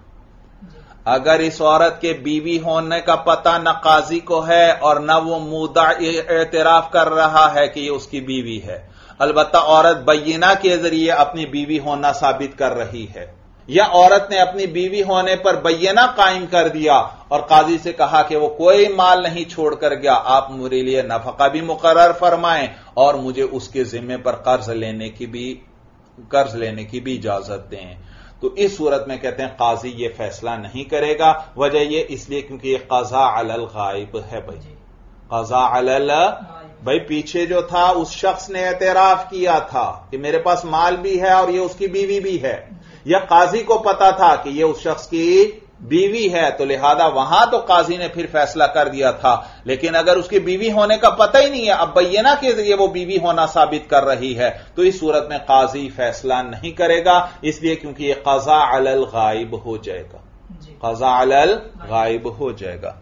اگر اس عورت کے بیوی ہونے کا پتہ نہ قاضی کو ہے اور نہ وہ مدعی اعتراف کر رہا ہے کہ یہ اس کی بیوی ہے، البتہ عورت بینہ کے ذریعے اپنی بیوی ہونا ثابت کر رہی ہے، یا عورت نے اپنی بیوی ہونے پر بینہ قائم کر دیا اور قاضی سے کہا کہ وہ کوئی مال نہیں چھوڑ کر گیا، آپ میرے لیے نفقہ بھی مقرر فرمائیں اور مجھے اس کے ذمے پر قرض لینے کی بھی قرض لینے کی بھی اجازت دیں، تو اس صورت میں کہتے ہیں قاضی یہ فیصلہ نہیں کرے گا۔ وجہ یہ اس لیے کیونکہ یہ قضاء علی الغائب ہے، بھائی قضاء علی الغائب، بھائی پیچھے جو تھا اس شخص نے اعتراف کیا تھا کہ میرے پاس مال بھی ہے اور یہ اس کی بیوی بھی ہے، یا قاضی کو پتا تھا کہ یہ اس شخص کی بیوی ہے، تو لہذا وہاں تو قاضی نے پھر فیصلہ کر دیا تھا، لیکن اگر اس کی بیوی ہونے کا پتہ ہی نہیں ہے، اب بینہ کے ذریعے وہ بیوی ہونا ثابت کر رہی ہے، تو اس صورت میں قاضی فیصلہ نہیں کرے گا، اس لیے کیونکہ یہ قضاء علی الغائب ہو جائے گا، قضاء علی الغائب ہو جائے گا۔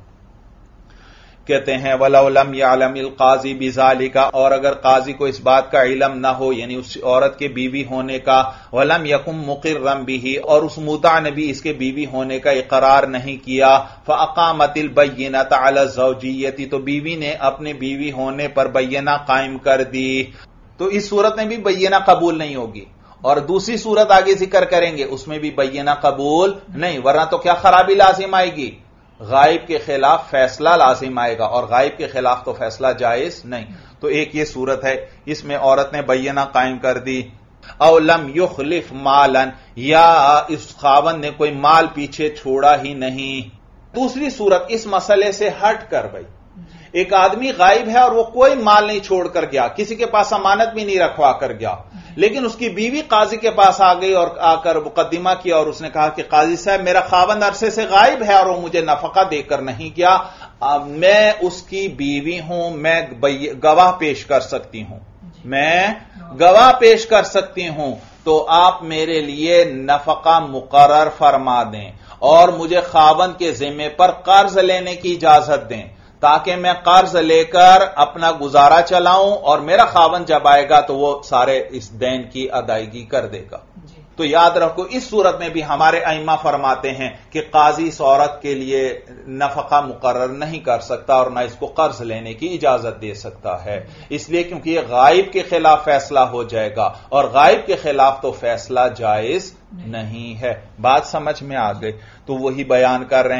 کہتے ہیں وَلَوْ لَمْ يَعْلَمِ الْقَاضِي بِذَلِكَ، اور اگر قاضی کو اس بات کا علم نہ ہو، یعنی اس عورت کے بیوی ہونے کا، وَلَمْ يَكُنْ مُقِرًّا بِهِ، اور اس مدعا نے بھی اس کے بیوی ہونے کا اقرار نہیں کیا، فَأَقَامَتِ الْبَيِّنَةَ عَلَى الزَّوْجِيَّةِ، تو بیوی نے اپنے بیوی ہونے پر بینہ قائم کر دی، تو اس صورت میں بھی بینہ قبول نہیں ہوگی، اور دوسری صورت آگے ذکر کریں گے اس میں بھی بینہ قبول نہیں، ورنہ تو کیا خرابی لازم آئے گی، غائب کے خلاف فیصلہ لازم آئے گا، اور غائب کے خلاف تو فیصلہ جائز نہیں، تو ایک یہ صورت ہے اس میں عورت نے بینہ قائم کر دی، او لم یخلف مالا، یا اس خاوند نے کوئی مال پیچھے چھوڑا ہی نہیں۔ دوسری صورت اس مسئلے سے ہٹ کر، بھائی ایک آدمی غائب ہے اور وہ کوئی مال نہیں چھوڑ کر گیا، کسی کے پاس امانت بھی نہیں رکھوا کر گیا، لیکن اس کی بیوی قاضی کے پاس آ گئی اور آ کر مقدمہ کیا اور اس نے کہا کہ قاضی صاحب میرا خاوند عرصے سے غائب ہے اور وہ مجھے نفقہ دے کر نہیں گیا، میں اس کی بیوی ہوں، میں گواہ پیش کر سکتی ہوں، میں گواہ پیش کر سکتی ہوں، تو آپ میرے لیے نفقہ مقرر فرما دیں اور مجھے خاوند کے ذمے پر قرض لینے کی اجازت دیں، تاکہ میں قرض لے کر اپنا گزارا چلاؤں اور میرا خاوند جب آئے گا تو وہ سارے اس دین کی ادائیگی کر دے گا۔ جی۔ تو یاد رکھو اس صورت میں بھی ہمارے ائمہ فرماتے ہیں کہ قاضی اس عورت کے لیے نفقہ مقرر نہیں کر سکتا اور نہ اس کو قرض لینے کی اجازت دے سکتا ہے، اس لیے کیونکہ یہ غائب کے خلاف فیصلہ ہو جائے گا اور غائب کے خلاف تو فیصلہ جائز نہیں ہے۔ بات سمجھ میں آ گئی؟ تو وہی بیان کر رہے ہیں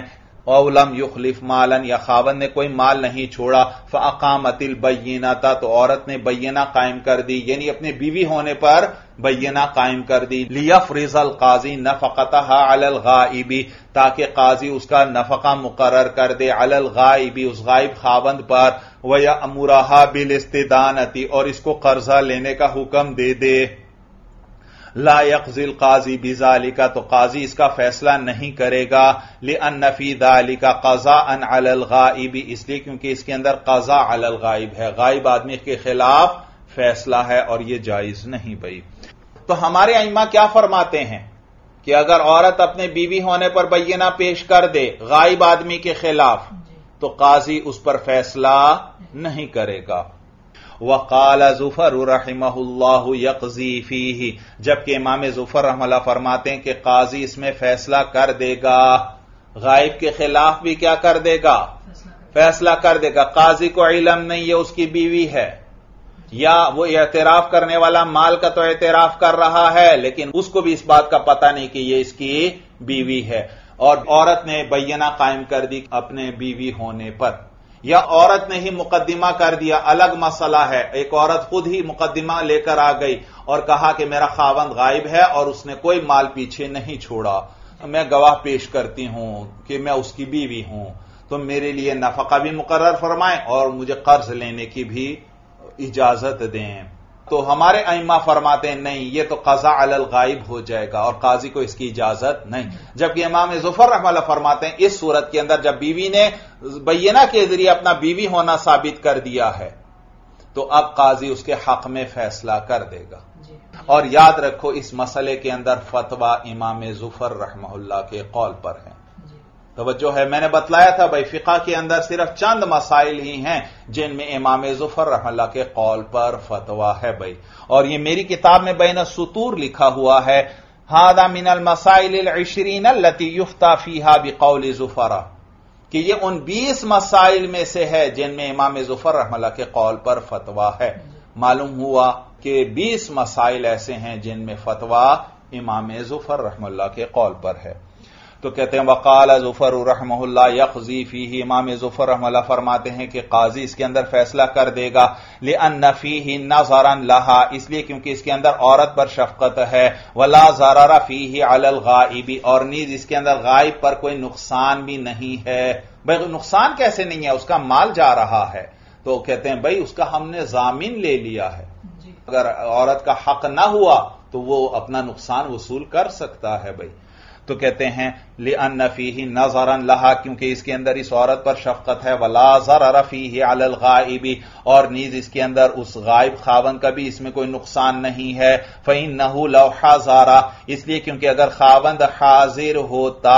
او لم یخلف مالن یا خاوند نے کوئی مال نہیں چھوڑا فاقامت البینۃ تو عورت نے بینہ قائم کر دی یعنی اپنے بیوی ہونے پر بینہ قائم کر دی لیفرض القاضی نفقتها علی الغائب تاکہ قاضی اس کا نفقہ مقرر کر دے علی الغائب اس غائب خاوند پر ویأمرها بالاستدانۃ اور اس کو قرضہ لینے کا حکم دے دے لا یقضی القاضی بذالک تو قاضی اس کا فیصلہ نہیں کرے گا لأن فی ذالک قضاء علی الغائب اس لیے کیونکہ اس کے اندر قضاء علی الغائب ہے غائب آدمی کے خلاف فیصلہ ہے اور یہ جائز نہیں بھائی. تو ہمارے ائمہ کیا فرماتے ہیں کہ اگر عورت اپنے بیوی ہونے پر بینہ پیش کر دے غائب آدمی کے خلاف تو قاضی اس پر فیصلہ نہیں کرے گا. وقال ظفر رحمہ اللہ یقضی فیہ جبکہ امام ظفر رحمہ اللہ فرماتے ہیں کہ قاضی اس میں فیصلہ کر دے گا غائب کے خلاف بھی کیا کر دے گا فیصلہ کر دے گا. قاضی کو علم نہیں ہے اس کی بیوی ہے یا وہ اعتراف کرنے والا مال کا تو اعتراف کر رہا ہے لیکن اس کو بھی اس بات کا پتہ نہیں کہ یہ اس کی بیوی ہے اور عورت نے بینہ قائم کر دی اپنے بیوی ہونے پر یا عورت نے ہی مقدمہ کر دیا الگ مسئلہ ہے ایک عورت خود ہی مقدمہ لے کر آ گئی اور کہا کہ میرا خاوند غائب ہے اور اس نے کوئی مال پیچھے نہیں چھوڑا میں گواہ پیش کرتی ہوں کہ میں اس کی بیوی ہوں تو میرے لیے نفقہ بھی مقرر فرمائیں اور مجھے قرض لینے کی بھی اجازت دیں. تو ہمارے ائمہ فرماتے ہیں نہیں یہ تو قضاء علی الغائب ہو جائے گا اور قاضی کو اس کی اجازت نہیں. جبکہ امام ظفر رحمہ اللہ فرماتے ہیں اس صورت کے اندر جب بیوی نے بینہ کے ذریعے اپنا بیوی ہونا ثابت کر دیا ہے تو اب قاضی اس کے حق میں فیصلہ کر دے گا. اور یاد رکھو اس مسئلے کے اندر فتویٰ امام ظفر رحمہ اللہ کے قول پر ہے. توجہ ہے میں نے بتلایا تھا بھائی فقہ کے اندر صرف چند مسائل ہی ہیں جن میں امام ظفر رحمہ اللہ کے قول پر فتویٰ ہے بھائی اور یہ میری کتاب میں بین السطور لکھا ہوا ہے ھذا من المسائل العشرین التي یفتیٰ فیہا بقول ظفر کہ یہ ان بیس مسائل میں سے ہے جن میں امام ظفر رحمہ اللہ کے قول پر فتویٰ ہے. معلوم ہوا کہ بیس مسائل ایسے ہیں جن میں فتویٰ امام ظفر رحمہ اللہ کے قول پر ہے. تو کہتے ہیں وقال ظفر رحمہ اللہ یقضی فیہ امام ظفر رحمہ اللہ فرماتے ہیں کہ قاضی اس کے اندر فیصلہ کر دے گا لأن فیہ نظرا لہا اس لیے کیونکہ اس کے اندر عورت پر شفقت ہے ولا ضرر فیہ علی الغائب اور نیز اس کے اندر غائب پر کوئی نقصان بھی نہیں ہے. بھائی نقصان کیسے نہیں ہے اس کا مال جا رہا ہے تو کہتے ہیں بھائی اس کا ہم نے ضامن لے لیا ہے اگر عورت کا حق نہ ہوا تو وہ اپنا نقصان وصول کر سکتا ہے بھائی. تو کہتے ہیں لأن فیہ نظرا لہا کیونکہ اس کے اندر اس عورت پر شفقت ہے ولا ضرر فیہ علی الغائب اور نیز اس کے اندر اس غائب خاوند کا بھی اس میں کوئی نقصان نہیں ہے. فإنہ لو حضر اس لیے کیونکہ اگر خاوند حاضر ہوتا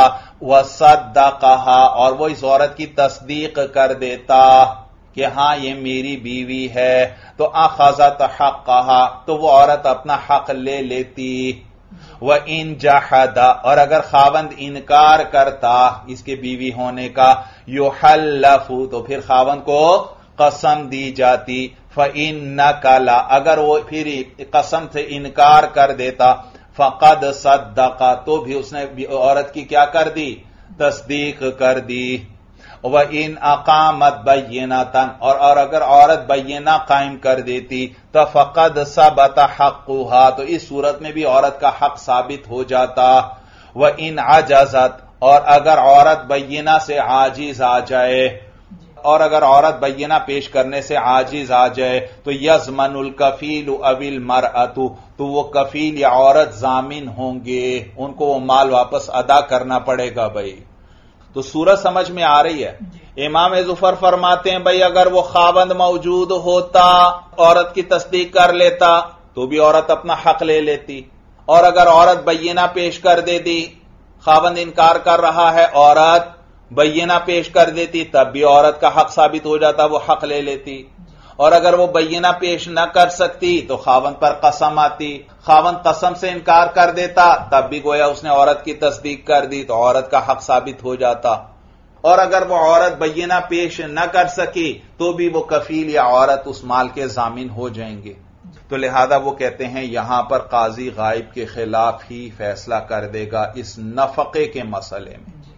وصدقہا اور وہ اس عورت کی تصدیق کر دیتا کہ ہاں یہ میری بیوی ہے تو اخذت حقہا تو وہ عورت اپنا حق لے لیتی. وَإِن جَحَدَ اور اگر خاوند انکار کرتا اس کے بیوی ہونے کا یحلف تو پھر خاوند کو قسم دی جاتی. فَإِنَّكَ لَا اگر وہ پھر قسم سے انکار کر دیتا فَقَدْ صَدَّقَ تو بھی اس نے عورت کی کیا کر دی تصدیق کر دی. وَإِنْ أَقَامَتْ بَيِّنَةً اور اور اگر عورت بینہ قائم کر دیتی تو فَقَدْ ثَبَتَ حَقُّهَا تو اس صورت میں بھی عورت کا حق ثابت ہو جاتا. وَإِنْ عَجَزَتْ اور اگر عورت بینہ سے عاجز آ جائے اور اگر عورت بینہ پیش کرنے سے عاجز آ جائے تو یضمن الکفیل او المرأۃ تو وہ کفیل یا عورت ضامن ہوں گے ان کو وہ مال واپس ادا کرنا پڑے گا بھائی. تو صورت سمجھ میں آ رہی ہے. امام ظفر فرماتے ہیں بھائی اگر وہ خاوند موجود ہوتا عورت کی تصدیق کر لیتا تو بھی عورت اپنا حق لے لیتی اور اگر عورت بینہ پیش کر دیتی خاوند انکار کر رہا ہے عورت بینہ پیش کر دیتی تب بھی عورت کا حق ثابت ہو جاتا وہ حق لے لیتی. اور اگر وہ بینہ پیش نہ کر سکتی تو خاوند پر قسم آتی خاوند قسم سے انکار کر دیتا تب بھی گویا اس نے عورت کی تصدیق کر دی تو عورت کا حق ثابت ہو جاتا. اور اگر وہ عورت بینہ پیش نہ کر سکی تو بھی وہ کفیل یا عورت اس مال کے ضامن ہو جائیں گے. تو لہذا وہ کہتے ہیں یہاں پر قاضی غائب کے خلاف ہی فیصلہ کر دے گا اس نفقے کے مسئلے میں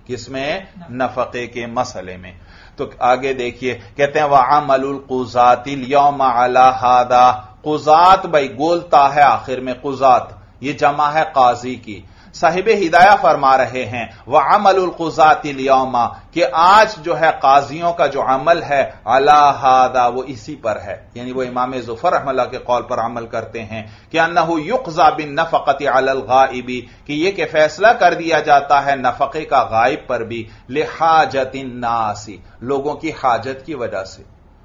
کس میں؟ نفقے کے مسئلے میں۔ تو آگے دیکھیے کہتے ہیں وَعَمَلُ الْقُضَاةِ الْيَوْمَ عَلَى هَذَا، قضات بھائی گولتا ہے آخر میں، قضات یہ جمع ہے قاضی کی۔ صاحب ہدایہ فرما رہے ہیں وَعَمَلُ الْقُضَاةِ الْيَوْمَ کہ آج جو ہے قاضیوں کا جو عمل ہے عَلَى هَذَا وہ اسی پر ہے، یعنی وہ امام ظفر رحمہ اللہ کے قول پر عمل کرتے ہیں کہ انه يقضى بالنفقة على الغائب کہ یہ کہ فیصلہ کر دیا جاتا ہے نفقے کا غائب پر بھی لحاجت الناس لوگوں کی حاجت کی وجہ سے،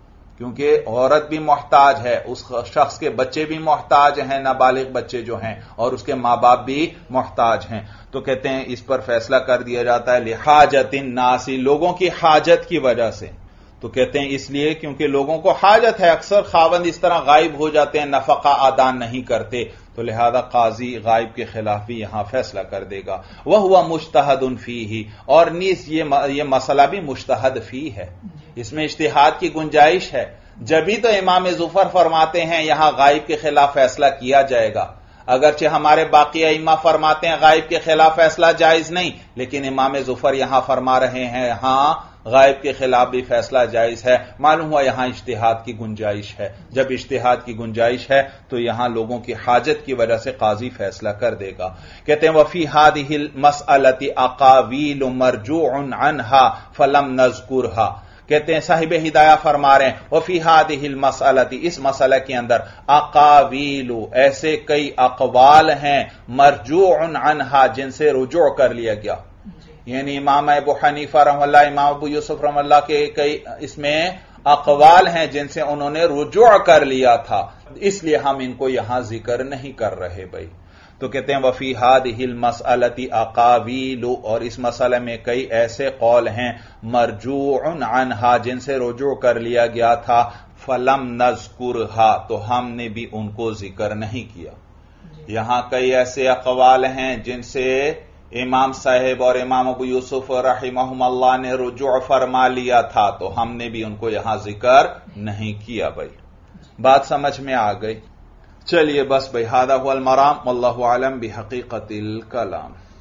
کیونکہ عورت بھی محتاج ہے، اس شخص کے بچے بھی محتاج ہیں، نابالغ بچے جو ہیں، اور اس کے ماں باپ بھی محتاج ہیں، تو کہتے ہیں اس پر فیصلہ کر دیا جاتا ہے لحاجت الناس لوگوں کی حاجت کی وجہ سے۔ تو کہتے ہیں اس لیے کیونکہ لوگوں کو حاجت ہے، اکثر خاوند اس طرح غائب ہو جاتے ہیں، نفقہ ادا نہیں کرتے، تو لہذا قاضی غائب کے خلاف بھی یہاں فیصلہ کر دے گا۔ وَهُوَ مُجْتَهَدٌ فِيهِ اور نیز یہ مسئلہ بھی مجتہد فی ہے، اس میں اجتہاد کی گنجائش ہے، جبھی تو امام ظفر فرماتے ہیں یہاں غائب کے خلاف فیصلہ کیا جائے گا، اگرچہ ہمارے باقی ائمہ فرماتے ہیں غائب کے خلاف فیصلہ جائز نہیں، لیکن امام ظفر یہاں فرما رہے ہیں ہاں غائب کے خلاف بھی فیصلہ جائز ہے، معلوم ہوا یہاں اجتہاد کی گنجائش ہے، جب اجتہاد کی گنجائش ہے تو یہاں لوگوں کی حاجت کی وجہ سے قاضی فیصلہ کر دے گا۔ کہتے ہیں وفی هذه المسألة اقاویل مرجوع عنها فلم نذکرها کہتے ہیں صاحب ہدایہ فرما رہے ہیں وفی هذه المسألة اس مسئلہ کے اندر اقاویل ایسے کئی اقوال ہیں مرجوع عنها جن سے رجوع کر لیا گیا، یعنی امام ابو حنیفہ رحمہ اللہ، امام ابو یوسف رحمہ اللہ کے کئی اس میں اقوال ہیں جن سے انہوں نے رجوع کر لیا تھا، اس لیے ہم ان کو یہاں ذکر نہیں کر رہے بھائی۔ تو کہتے ہیں وفی هذه المسألة اقاویل اور اس مسئلے میں کئی ایسے قول ہیں مرجوع عنها جن سے رجوع کر لیا گیا تھا، فلم نذکرها تو ہم نے بھی ان کو ذکر نہیں کیا۔ یہاں کئی ایسے اقوال ہیں جن سے امام صاحب اور امام ابو یوسف رحمہم اللہ نے رجوع فرما لیا تھا، تو ہم نے بھی ان کو یہاں ذکر نہیں کیا بھائی۔ بات سمجھ میں آ گئی؟ چلیے بس بھائی، ھذا ھو المرام واللہ اعلم بحقیقت الکلام۔